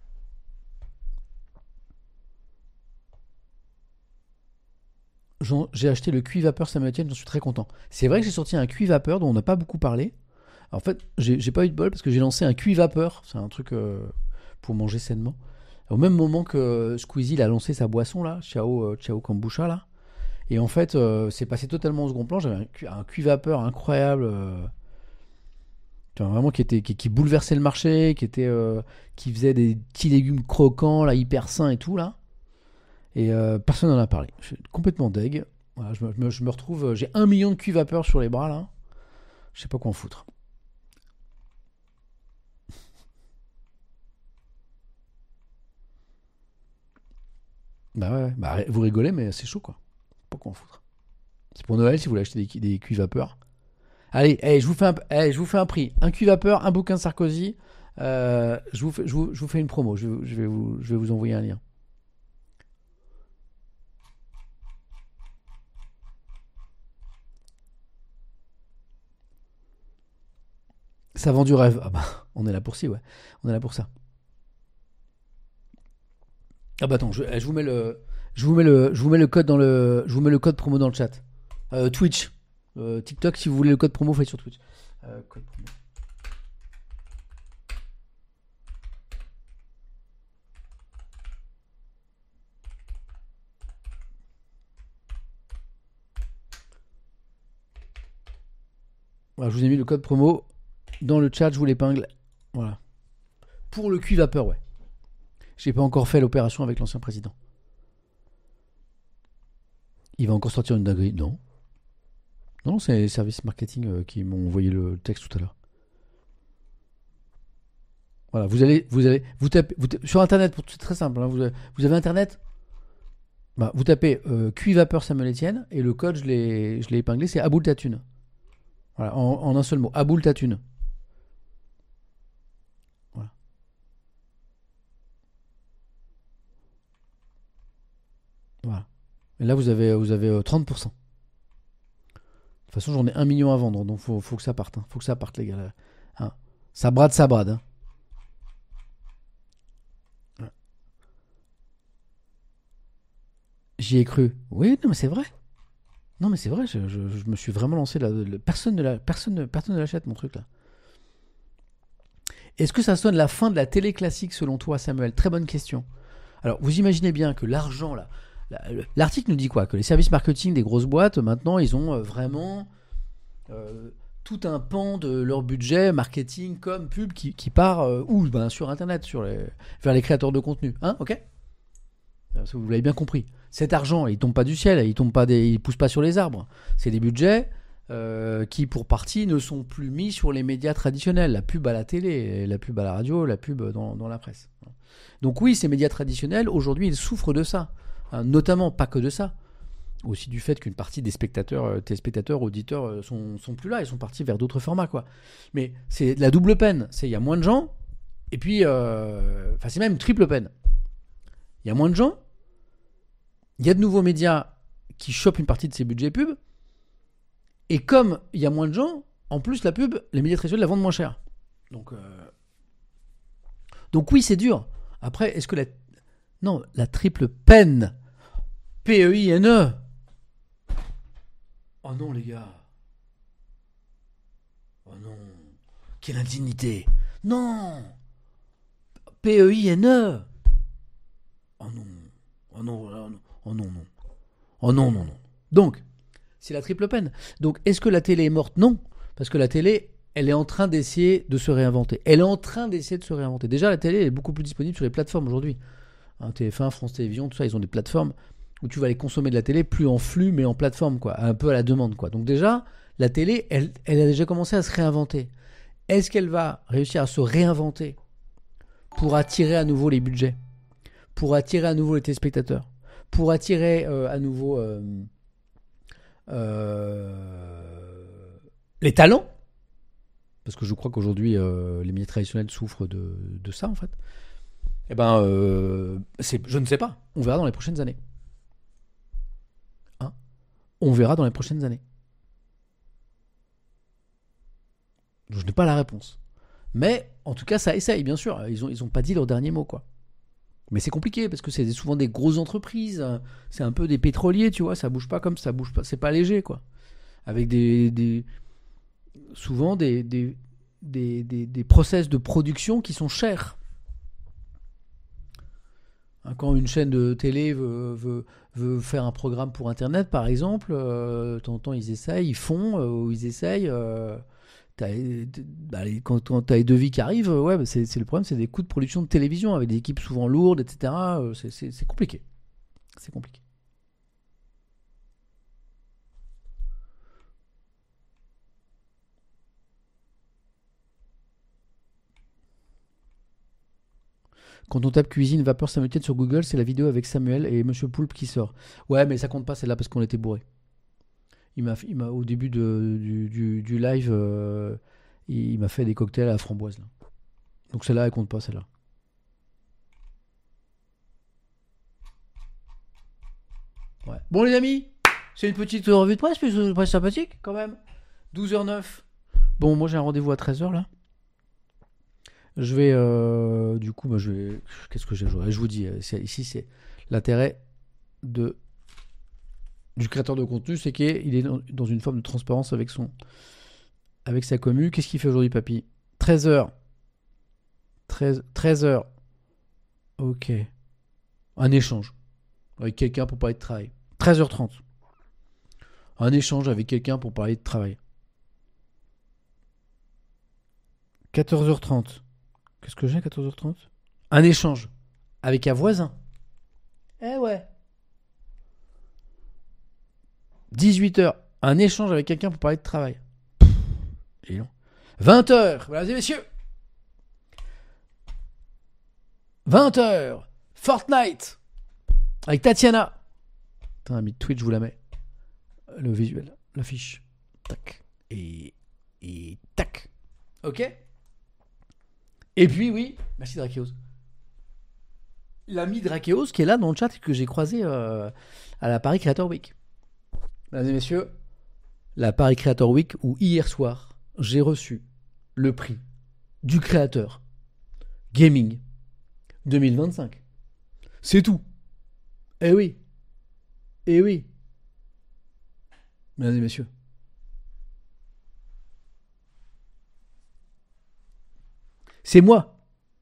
Speaker 1: J'en- J'ai acheté le Q I Vapeur Samuel Etienne, j'en suis très content. C'est vrai que j'ai sorti un Q I Vapeur dont on n'a pas beaucoup parlé. En fait, j'ai j'ai pas eu de bol parce que j'ai lancé un Q I Vapeur. C'est un truc euh, pour manger sainement. Au même moment que Squeezie il a lancé sa boisson là, Ciao, euh, Ciao Kombucha là. Et en fait, euh, c'est passé totalement au second plan. J'avais un, Q- un Q I Vapeur incroyable. euh, tu vois, vraiment qui, était, qui, qui bouleversait le marché, qui, était, euh, qui faisait des petits légumes croquants, là, hyper sains et tout là. Et euh, personne n'en a parlé. Je suis complètement deg. Voilà, je, me, je me- je me retrouve. euh, J'ai un million de Q I Vapeur sur les bras là. Je sais pas quoi en foutre. Bah ouais, ouais. Bah, vous rigolez, mais c'est chaud quoi. Pas quoi en foutre. C'est pour Noël si vous voulez acheter des, des Q I Vapeur. Allez, hey, je, vous fais un, hey, je vous fais un prix. Un Q I Vapeur, un bouquin de Sarkozy. Euh, je, vous fais, je, vous, je vous fais une promo. Je, vais- je vais vous, je vais vous envoyer un lien. Ça vend du rêve. Ah bah, on est là pour si, ouais. On est là pour ça. Ah bah attends, je, eh, je vous mets le, je vous mets le, je vous mets le code dans le, je vous mets le code promo dans le chat. Euh, Twitch, Euh, TikTok, si vous voulez le code promo, faites sur Twitch. Euh, code promo. Voilà, je vous ai mis le code promo dans le chat, je vous l'épingle. Voilà. Pour le Q I Vapeur, ouais. J'ai pas encore fait l'opération avec l'ancien président. Il va encore sortir une dinguerie. Non. Non, c'est les services marketing euh, qui m'ont envoyé le texte tout à l'heure. Voilà, vous allez, vous allez, vous tapez, vous tapez- sur internet, pour- c'est très simple. Hein, vous, avez, vous avez internet, bah, vous tapez euh, Q I Vapeur Samuel Etienne et le code, je l'ai, je l'ai épinglé, c'est Aboul Tatoune. Voilà, en, en un seul mot, Aboul Tatoune. Voilà. Voilà. Et là, vous avez, vous avez euh, trente pour cent. De toute façon, j'en ai un million à vendre, donc faut, faut que ça parte. Hein. Faut que ça parte, les gars. Là. Hein. Ça brade, ça brade. Hein. Ouais. J'y ai cru. Oui, non, mais c'est vrai. Non, mais c'est vrai, je, je- je me suis vraiment lancé là. le- Personne ne la, personne, ne- personne ne l'achète, mon truc là. Est-ce que ça sonne la fin de la télé classique selon toi, Samuel? Très bonne question. Alors, vous imaginez bien que l'argent, là, la- le- l'article nous dit quoi? Que les services marketing des grosses boîtes, maintenant, ils ont euh, vraiment euh, tout un pan de leur budget marketing comme pub qui, qui part euh, où? Ben, sur Internet, sur les, vers les créateurs de contenu. Hein, ok? Euh, ça, vous l'avez bien compris. Cet argent, il tombe pas du ciel, il tombe pas des, il pousse pas sur les arbres. C'est des budgets euh, qui, pour partie, ne sont plus mis sur les médias traditionnels. La pub à la télé, la pub à la radio, la pub dans, dans la presse. Donc oui, ces médias traditionnels, aujourd'hui, ils souffrent de ça. Hein, notamment, pas que de ça. Aussi du fait qu'une partie des spectateurs, euh, téléspectateurs, auditeurs euh, sont, sont plus là, ils sont partis vers d'autres formats, quoi. Mais c'est de la double peine. C'est il y a moins de gens, et puis, euh, enfin, c'est même une triple peine. Il y a moins de gens, il y a de nouveaux médias qui chopent une partie de ces budgets pub, et comme il y a moins de gens, en plus la pub, les médias traditionnels la vendent moins cher. Donc, euh, donc oui, c'est dur. Après, est-ce que la... Non, la triple peine. P E I N E. Oh non, les gars. Oh non. Quelle indignité. Non. P E I N E. Oh non. Oh non, oh non, oh non, non. Oh non, non, non. Donc, c'est la triple peine. Donc, est-ce que la télé est morte ? Non. Parce que la télé, elle est en train d'essayer de se réinventer. Elle est en train d'essayer de se réinventer. Déjà, la télé est beaucoup plus disponible sur les plateformes aujourd'hui. Hein, T F un, France Télévisions, tout ça, ils ont des plateformes où tu vas aller consommer de la télé plus en flux, mais en plateforme, quoi. Un peu à la demande, quoi. Donc déjà, la télé, elle, elle a déjà commencé à se réinventer. Est-ce qu'elle va réussir à se réinventer pour attirer à nouveau les budgets, pour attirer à nouveau les téléspectateurs, pour attirer euh, à nouveau euh, euh, les talents? Parce que je crois qu'aujourd'hui, euh, les médias traditionnels souffrent de, de ça, en fait. Eh ben, euh, c'est, je ne sais pas. On verra dans les prochaines années. Hein ? On verra dans les prochaines années. Je n'ai pas la réponse. Mais, en tout cas, ça essaye, bien sûr. Ils n'ont ils ont pas dit leur dernier mot, quoi. Mais c'est compliqué, parce que c'est souvent des grosses entreprises. C'est un peu des pétroliers, tu vois. Ça bouge pas comme ça. Bouge pas, c'est pas léger, quoi. Avec des... des souvent des, des, des, des, des process de production qui sont chers. Quand une chaîne de télé veut, veut, veut faire un programme pour Internet, par exemple, euh, de temps en temps, ils essayent, ils font, euh, ou ils essayent. Euh, t'as, bah, les, quand quand tu as les devis qui arrivent, ouais, bah, c'est, c'est le problème, c'est des coûts de production de télévision, avec des équipes souvent lourdes, et cetera. Euh, c'est, c'est, c'est compliqué. C'est compliqué. Quand on tape cuisine vapeur Samuel sur Google, c'est la vidéo avec Samuel et Monsieur Poulpe qui sort. Ouais, mais ça compte pas, c'est là parce qu'on était bourré. Il m'a, il m'a au début de, du, du, du live, euh, il, il m'a fait des cocktails à la framboise. Là. Donc celle-là, elle compte pas, celle-là. Ouais. Bon les amis, c'est une petite revue de presse, mais c'est presse sympathique quand même. douze heures neuf. Bon, moi j'ai un rendez-vous à treize heures là. Je vais, euh, du coup, bah, je vais, qu'est-ce que j'ai joué ? Je vous dis, c'est, ici, c'est l'intérêt de, du créateur de contenu, c'est qu'il est dans, dans une forme de transparence avec son, avec sa commu. Qu'est-ce qu'il fait aujourd'hui, papy ? treize heures. treize, treize heures. Ok. Un échange avec quelqu'un pour parler de travail. treize heures trente. Un échange avec quelqu'un pour parler de travail. quatorze heures trente. Qu'est-ce que j'ai à quatorze heures trente ? Un échange avec un voisin. Eh ouais. dix-huit heures. Un échange avec quelqu'un pour parler de travail. Et non. vingt heures. Mesdames et messieurs. vingt heures. Fortnite. Avec Tatiana. Putain, ami Twitch, je vous la mets. Le visuel. L'affiche. Tac. Et... Et... Tac. Ok ? Et puis, oui, merci Drakeos. L'ami Drakeos qui est là dans le chat et que j'ai croisé euh, à la Paris Creator Week. Mesdames et messieurs, la Paris Creator Week où hier soir, j'ai reçu le prix du créateur Gaming deux mille vingt-cinq. C'est tout. Eh oui. Eh oui. Mesdames et messieurs. C'est moi.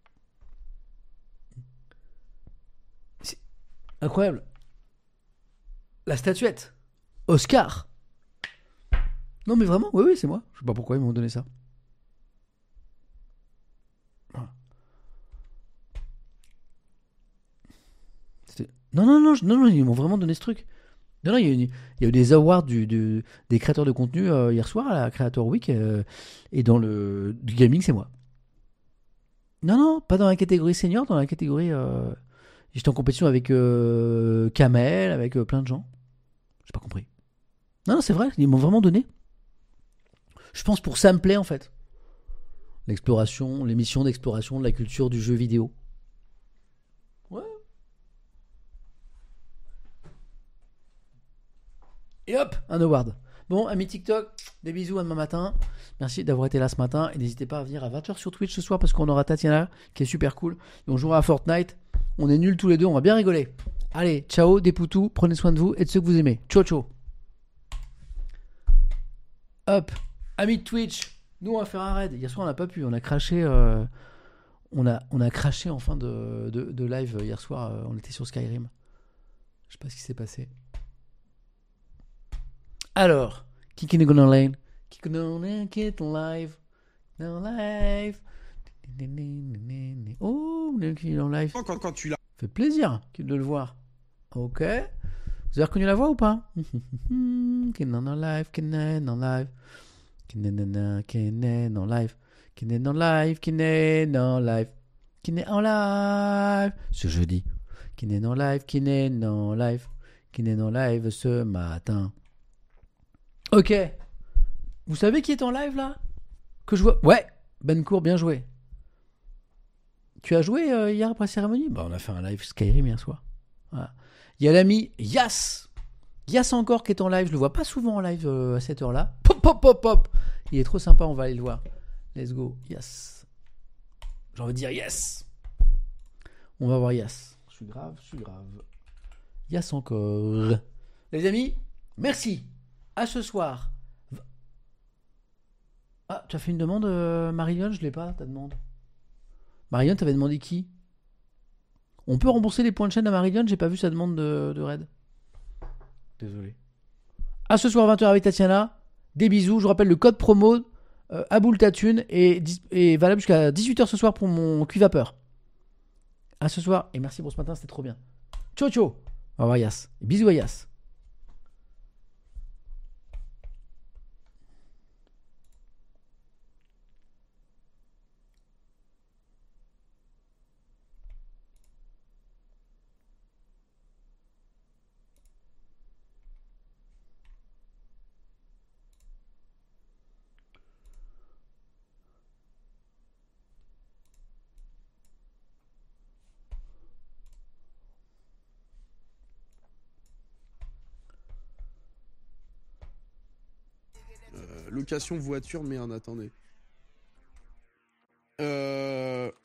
Speaker 1: C'est incroyable. La statuette. Oscar. Non mais vraiment, oui, oui, c'est moi. Je sais pas pourquoi ils m'ont donné ça. Voilà. C'était... Non, non, non, non, non, ils m'ont vraiment donné ce truc. Non, non, il y a eu, il y a eu des awards du, du, des créateurs de contenu euh, hier soir à la Creator Week. Euh, et dans le du gaming, c'est moi. Non, non, pas dans la catégorie senior, dans la catégorie... Euh, j'étais en compétition avec euh, Kamel, avec euh, plein de gens. J'ai pas compris. Non, non, c'est vrai, ils m'ont vraiment donné. Je pense pour ça me plaît, en fait. L'exploration, l'émission d'exploration de la culture du jeu vidéo. Ouais. Et hop, un award. Bon, amis TikTok, des bisous à demain matin. Merci d'avoir été là ce matin. Et n'hésitez pas à venir à vingt heures sur Twitch ce soir parce qu'on aura Tatiana qui est super cool. Et on jouera à Fortnite. On est nuls tous les deux, on va bien rigoler. Allez, ciao, des poutous. Prenez soin de vous et de ceux que vous aimez. Ciao, ciao. Hop, amis de Twitch, nous on va faire un raid. Hier soir on n'a pas pu, on a craché. Euh, on, a, on a craché en fin de, de, de live hier soir. Euh, on était sur Skyrim. Je sais pas ce qui s'est passé. Alors, Kicking the Gonna Lane. Kicking the Gonna Live. No live. Oh, Kicking the Live.
Speaker 8: Quand, quand tu l'as.
Speaker 1: Fait plaisir de le voir. Ok. Vous avez reconnu la voix ou pas? Kicking on live, Kicking on live. Kicking on live. Kicking on live, Kicking on live. Kicking on live. Ce jeudi. Kicking on live, Kicking on live. Kicking on live ce matin. Ok. Vous savez qui est en live là? Que je vois. Ouais, Bencourt, bien joué. Tu as joué euh, hier après la cérémonie? Bah, on a fait un live Skyrim hier soir. Voilà. Il y a l'ami Yas. Yas encore qui est en live. Je le vois pas souvent en live euh, à cette heure-là. Pop, pop, pop, pop. Il est trop sympa, on va aller le voir. Let's go. Yas. J'ai envie de dire yes. On va voir Yas. Je suis grave, je suis grave. Yas encore. Les amis, merci. À ce soir. Ah, tu as fait une demande, euh, Marion? Je l'ai pas, ta demande. Marion, t'avais demandé qui? On peut rembourser les points de chaîne à Marion? J'ai pas vu sa demande de, de raid. Désolé. À ce soir, vingt heures avec Tatiana. Des bisous. Je vous rappelle le code promo euh, Aboul Tatune est, est valable jusqu'à dix-huit heures ce soir pour mon cuit vapeur. À ce soir. Et merci pour ce matin, c'était trop bien. Ciao, ciao. Au revoir, Yas. Bisous à Yas.
Speaker 8: Location voiture, merde, attendez. Euh...